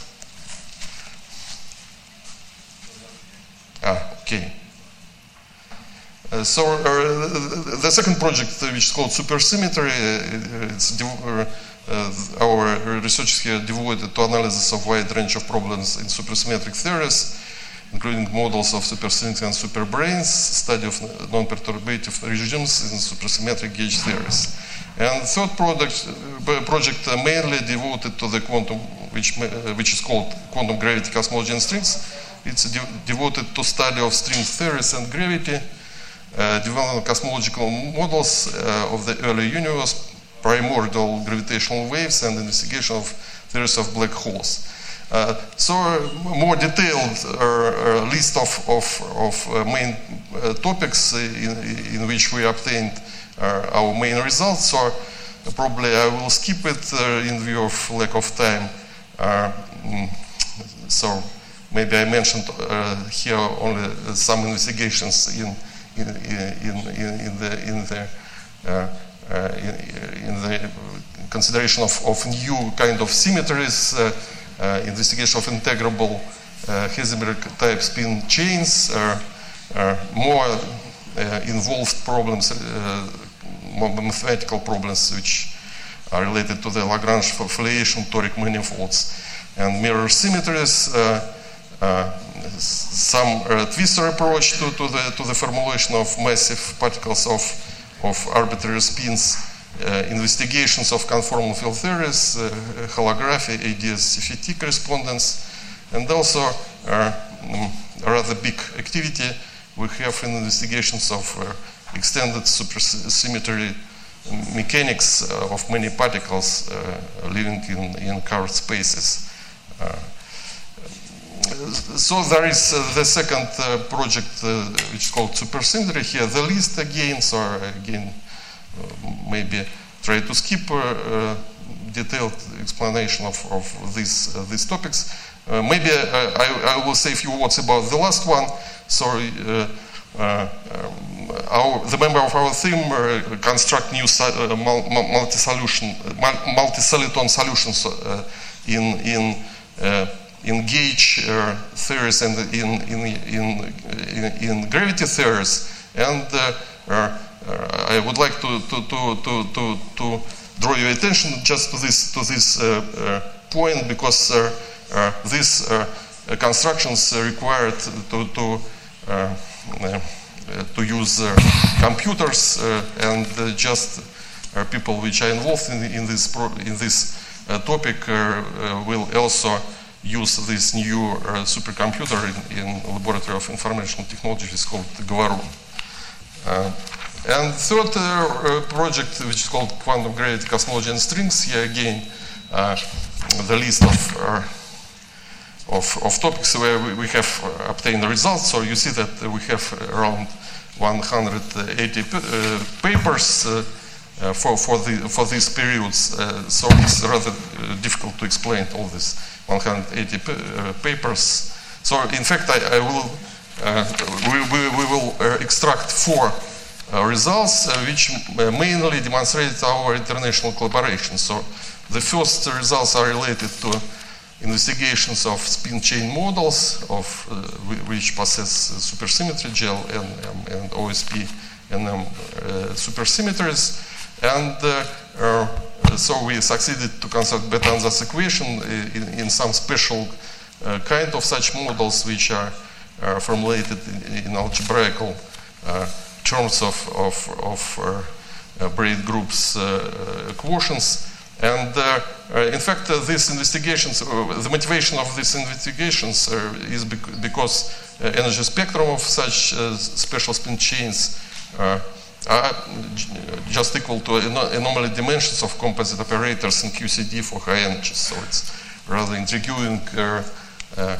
[SPEAKER 17] Ah, okay. Uh, so uh, the second project, uh, which is called supersymmetry, uh, it's de- uh, uh, our research here devoted to analysis of wide range of problems in supersymmetric theories, including models of supersymmetry and superbrains, study of non-perturbative regimes in supersymmetric gauge theories. And the third product, uh, project uh, mainly devoted to the quantum, which, uh, which is called quantum gravity cosmology and strings. It's de- devoted to study of string theories and gravity, uh, developing cosmological models uh, of the early universe, primordial gravitational waves, and investigation of theories of black holes. Uh, so a more detailed uh, uh, list of, of, of uh, main uh, topics in, in which we obtained uh, our main results. So uh, probably I will skip it uh, in view of lack of time. Uh, so maybe I mentioned uh, here only some investigations in in in, in, in the in the uh, uh, in, in the consideration of, of new kind of symmetries. Uh, Uh, investigation of integrable uh, Heisenberg type spin chains, uh, uh, more uh, involved problems, uh, more mathematical problems which are related to the Lagrange foliation toric manifolds and mirror symmetries, uh, uh, some uh, twistor approach to, to the to the formulation of massive particles of of arbitrary spins. Uh, investigations of conformal field theories, uh, holography, A D S C F T correspondence, and also uh, um, a rather big activity we have in investigations of uh, extended supersymmetry mechanics uh, of many particles uh, living in, in curved spaces. Uh, so there is uh, the second uh, project uh, which is called supersymmetry here. The list again, so again, Uh, maybe try to skip uh, uh, detailed explanation of, of these uh, these topics. Uh, maybe uh, I, I will say a few words about the last one. So uh, uh, our, the member of our team uh, construct new uh, multi-solution, multi-soliton solutions uh, in in uh, in gauge uh, theories and in in in in, in gravity theories, and uh, uh, Uh, I would like to to, to, to, to to draw your attention just to this to this uh, uh, point, because uh, uh, these uh, constructions are required to to uh, uh, to use uh, computers uh, and uh, just uh, people which are involved in, in this pro- in this uh, topic uh, uh, will also use this new uh, supercomputer in, in Laboratory of Information Technology. It's called Говорун. Uh, and third uh, uh, project, which is called Quantum Gravity, Cosmology and Strings, here again uh, the list of, uh, of, of topics where we, we have uh, obtained the results. So you see that uh, we have around one hundred eighty uh, papers uh, uh, for, for, the, for these periods. Uh, so it's rather uh, difficult to explain all these one hundred eighty pa uh, papers. So in fact, I, I will, uh, we, we, we will uh, extract four uh, results uh, which uh, mainly demonstrate our international collaboration. So the first results are related to investigations of spin chain models of uh, which possess supersymmetry, G L, N M, and O S P N M uh, supersymmetries. And uh, uh, so we succeeded to construct Bethe-Ansatz equation in, in some special uh, kind of such models which are uh, formulated in, in algebraical uh, terms of, of, of uh, uh, braid groups uh, quotients. And uh, uh, in fact, uh, these investigations, uh, the motivation of these investigations uh, is bec because uh, energy spectrum of such uh, special spin chains uh, are just equal to anomaly dimensions of composite operators in Q C D for high energies. So it's rather intriguing, uh, uh,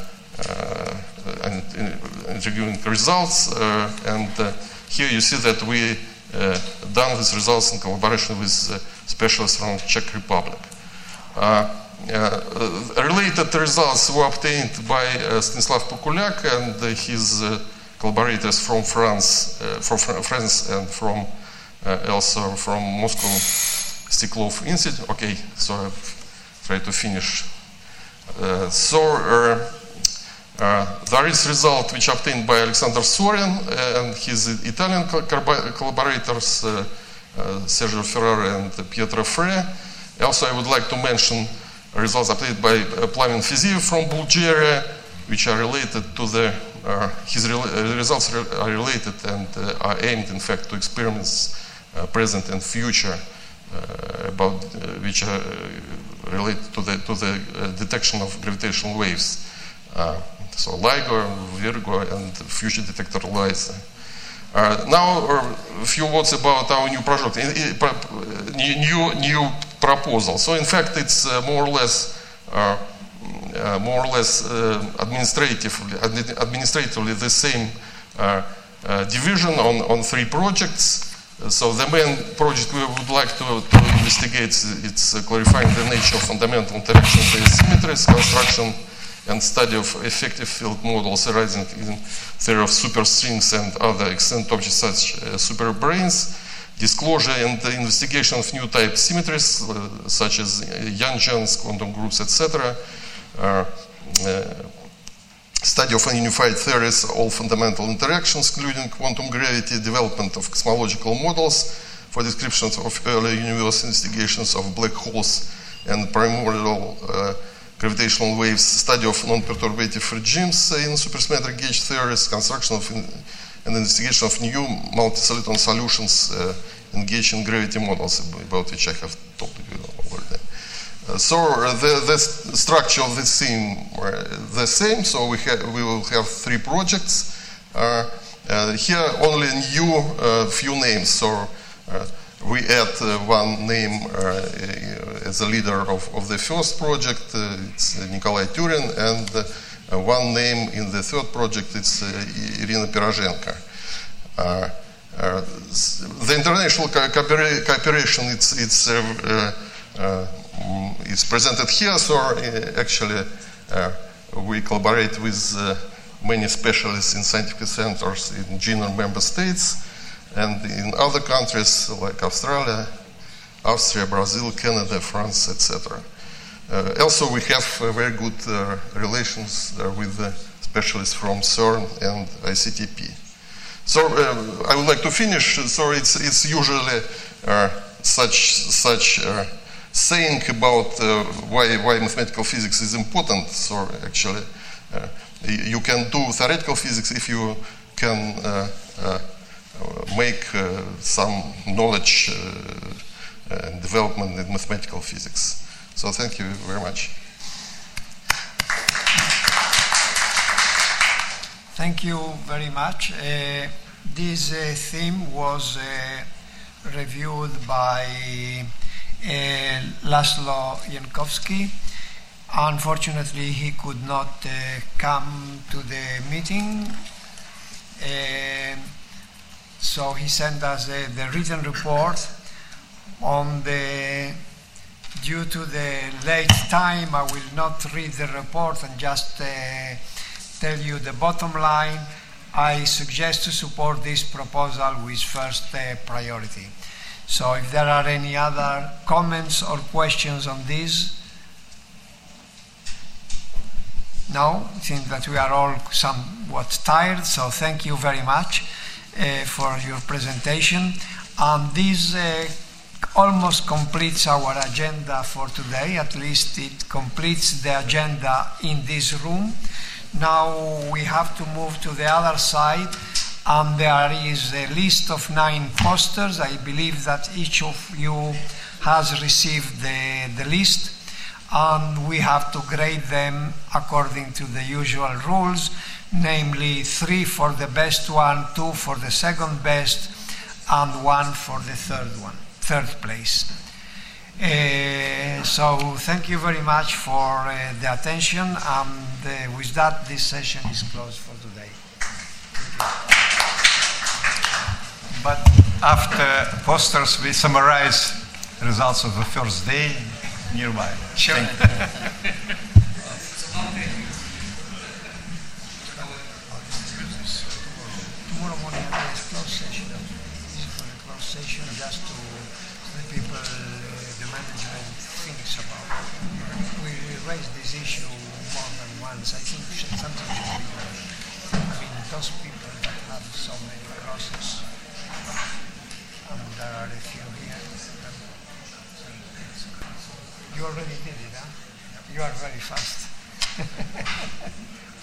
[SPEAKER 17] uh, intriguing results. Uh, and uh, here you see that we uh, done these results in collaboration with uh, specialists from Czech Republic. Uh, uh, related results were obtained by uh, Stanislav Pokuliak and uh, his uh, collaborators from France, uh, from Fr France and from uh, also from Moscow Stiklov Institute. Okay, so I try to finish. Uh, so uh, uh, there is result which obtained by Alexander Sorin and his Italian co collaborators. Uh, Uh, Sergio Ferrari and Pietro Frey. Also, I would like to mention results obtained by uh, Plamen Fiziev from Bulgaria, which are related to the, uh, his re uh, results re are related and uh, are aimed, in fact, to experiments uh, present and future uh, about uh, which are uh, related to the, to the uh, detection of gravitational waves. Uh, so LIGO, Virgo, and future detector LISA. Uh, now, uh, a few words about our new project, uh, new new proposal. So, in fact, it's uh, more or less, uh, uh, more or less uh, administratively, administratively the same uh, uh, division on on three projects. Uh, so, the main project we would like to, to investigate it's uh, clarifying the nature of fundamental interaction based symmetries, construction and study of effective field models arising in theory of superstrings and other extended objects such as superbrains, disclosure and the investigation of new type symmetries uh, such as Yang-Jans, quantum groups, et cetera. Uh, uh, study of unified theories, all fundamental interactions, including quantum gravity, development of cosmological models for descriptions of early universe investigations of black holes and primordial uh, gravitational waves, study of non-perturbative regimes in supersymmetric gauge theories, construction of in, and investigation of new multi-soliton solutions uh, engaging gravity models, about which I have talked to you already. Uh, so uh, the, the structure of this theme are the same. So we have we will have three projects. Uh, uh, here only new uh, few names. So. Uh, We add uh, one name uh, as a leader of, of the first project, uh, it's Nikolai Turin, and uh, one name in the third project, it's uh, Irina Pirozhenko. Uh, uh, the international co cooperation, it's, it's, uh, uh, it's presented here, so uh, actually uh, we collaborate with uh, many specialists in scientific centers in G N R member states, and in other countries like Australia, Austria, Brazil, Canada, France, et cetera. Uh, also, we have uh, very good uh, relations uh, with the specialists from CERN and I C T P. So uh, I would like to finish. So it's it's usually uh, such such uh, saying about uh, why why mathematical physics is important. So actually, uh, you can do theoretical physics if you can. Uh, uh, make uh, some knowledge uh, and development in mathematical physics. So thank you very much.
[SPEAKER 2] Thank you very much. Uh, This uh, theme was uh, reviewed by uh, Laszlo Jankowski. Unfortunately, he could not uh, come to the meeting, uh, so he sent us uh, the written report. On the due to the late time, I will not read the report and just uh, tell you the bottom line. I suggest to support this proposal with first uh, priority. So if there are any other comments or questions on this, no, I think that we are all somewhat tired, so thank you very much uh, for your presentation. And this uh, almost completes our agenda for today. At least it completes the agenda in this room. Now we have to move to the other side, and there is a list of nine posters. I believe that each of you has received the, the list, and we have to grade them according to the usual rules, namely three for the best one, two for the second best, and one for the third one, third place. Uh, so thank you very much for uh, the attention, and uh, with that this session is closed for today.
[SPEAKER 16] But after posters we summarize results of the first day nearby.
[SPEAKER 2] Sure. Tomorrow morning there is closed session. This is for the closed session, just to the people, uh, the management thinks about. We, we raised this issue more than once. I think sometimes we, I mean, those people that have so many processes, and there are a few here. You already did it, huh? You are very fast.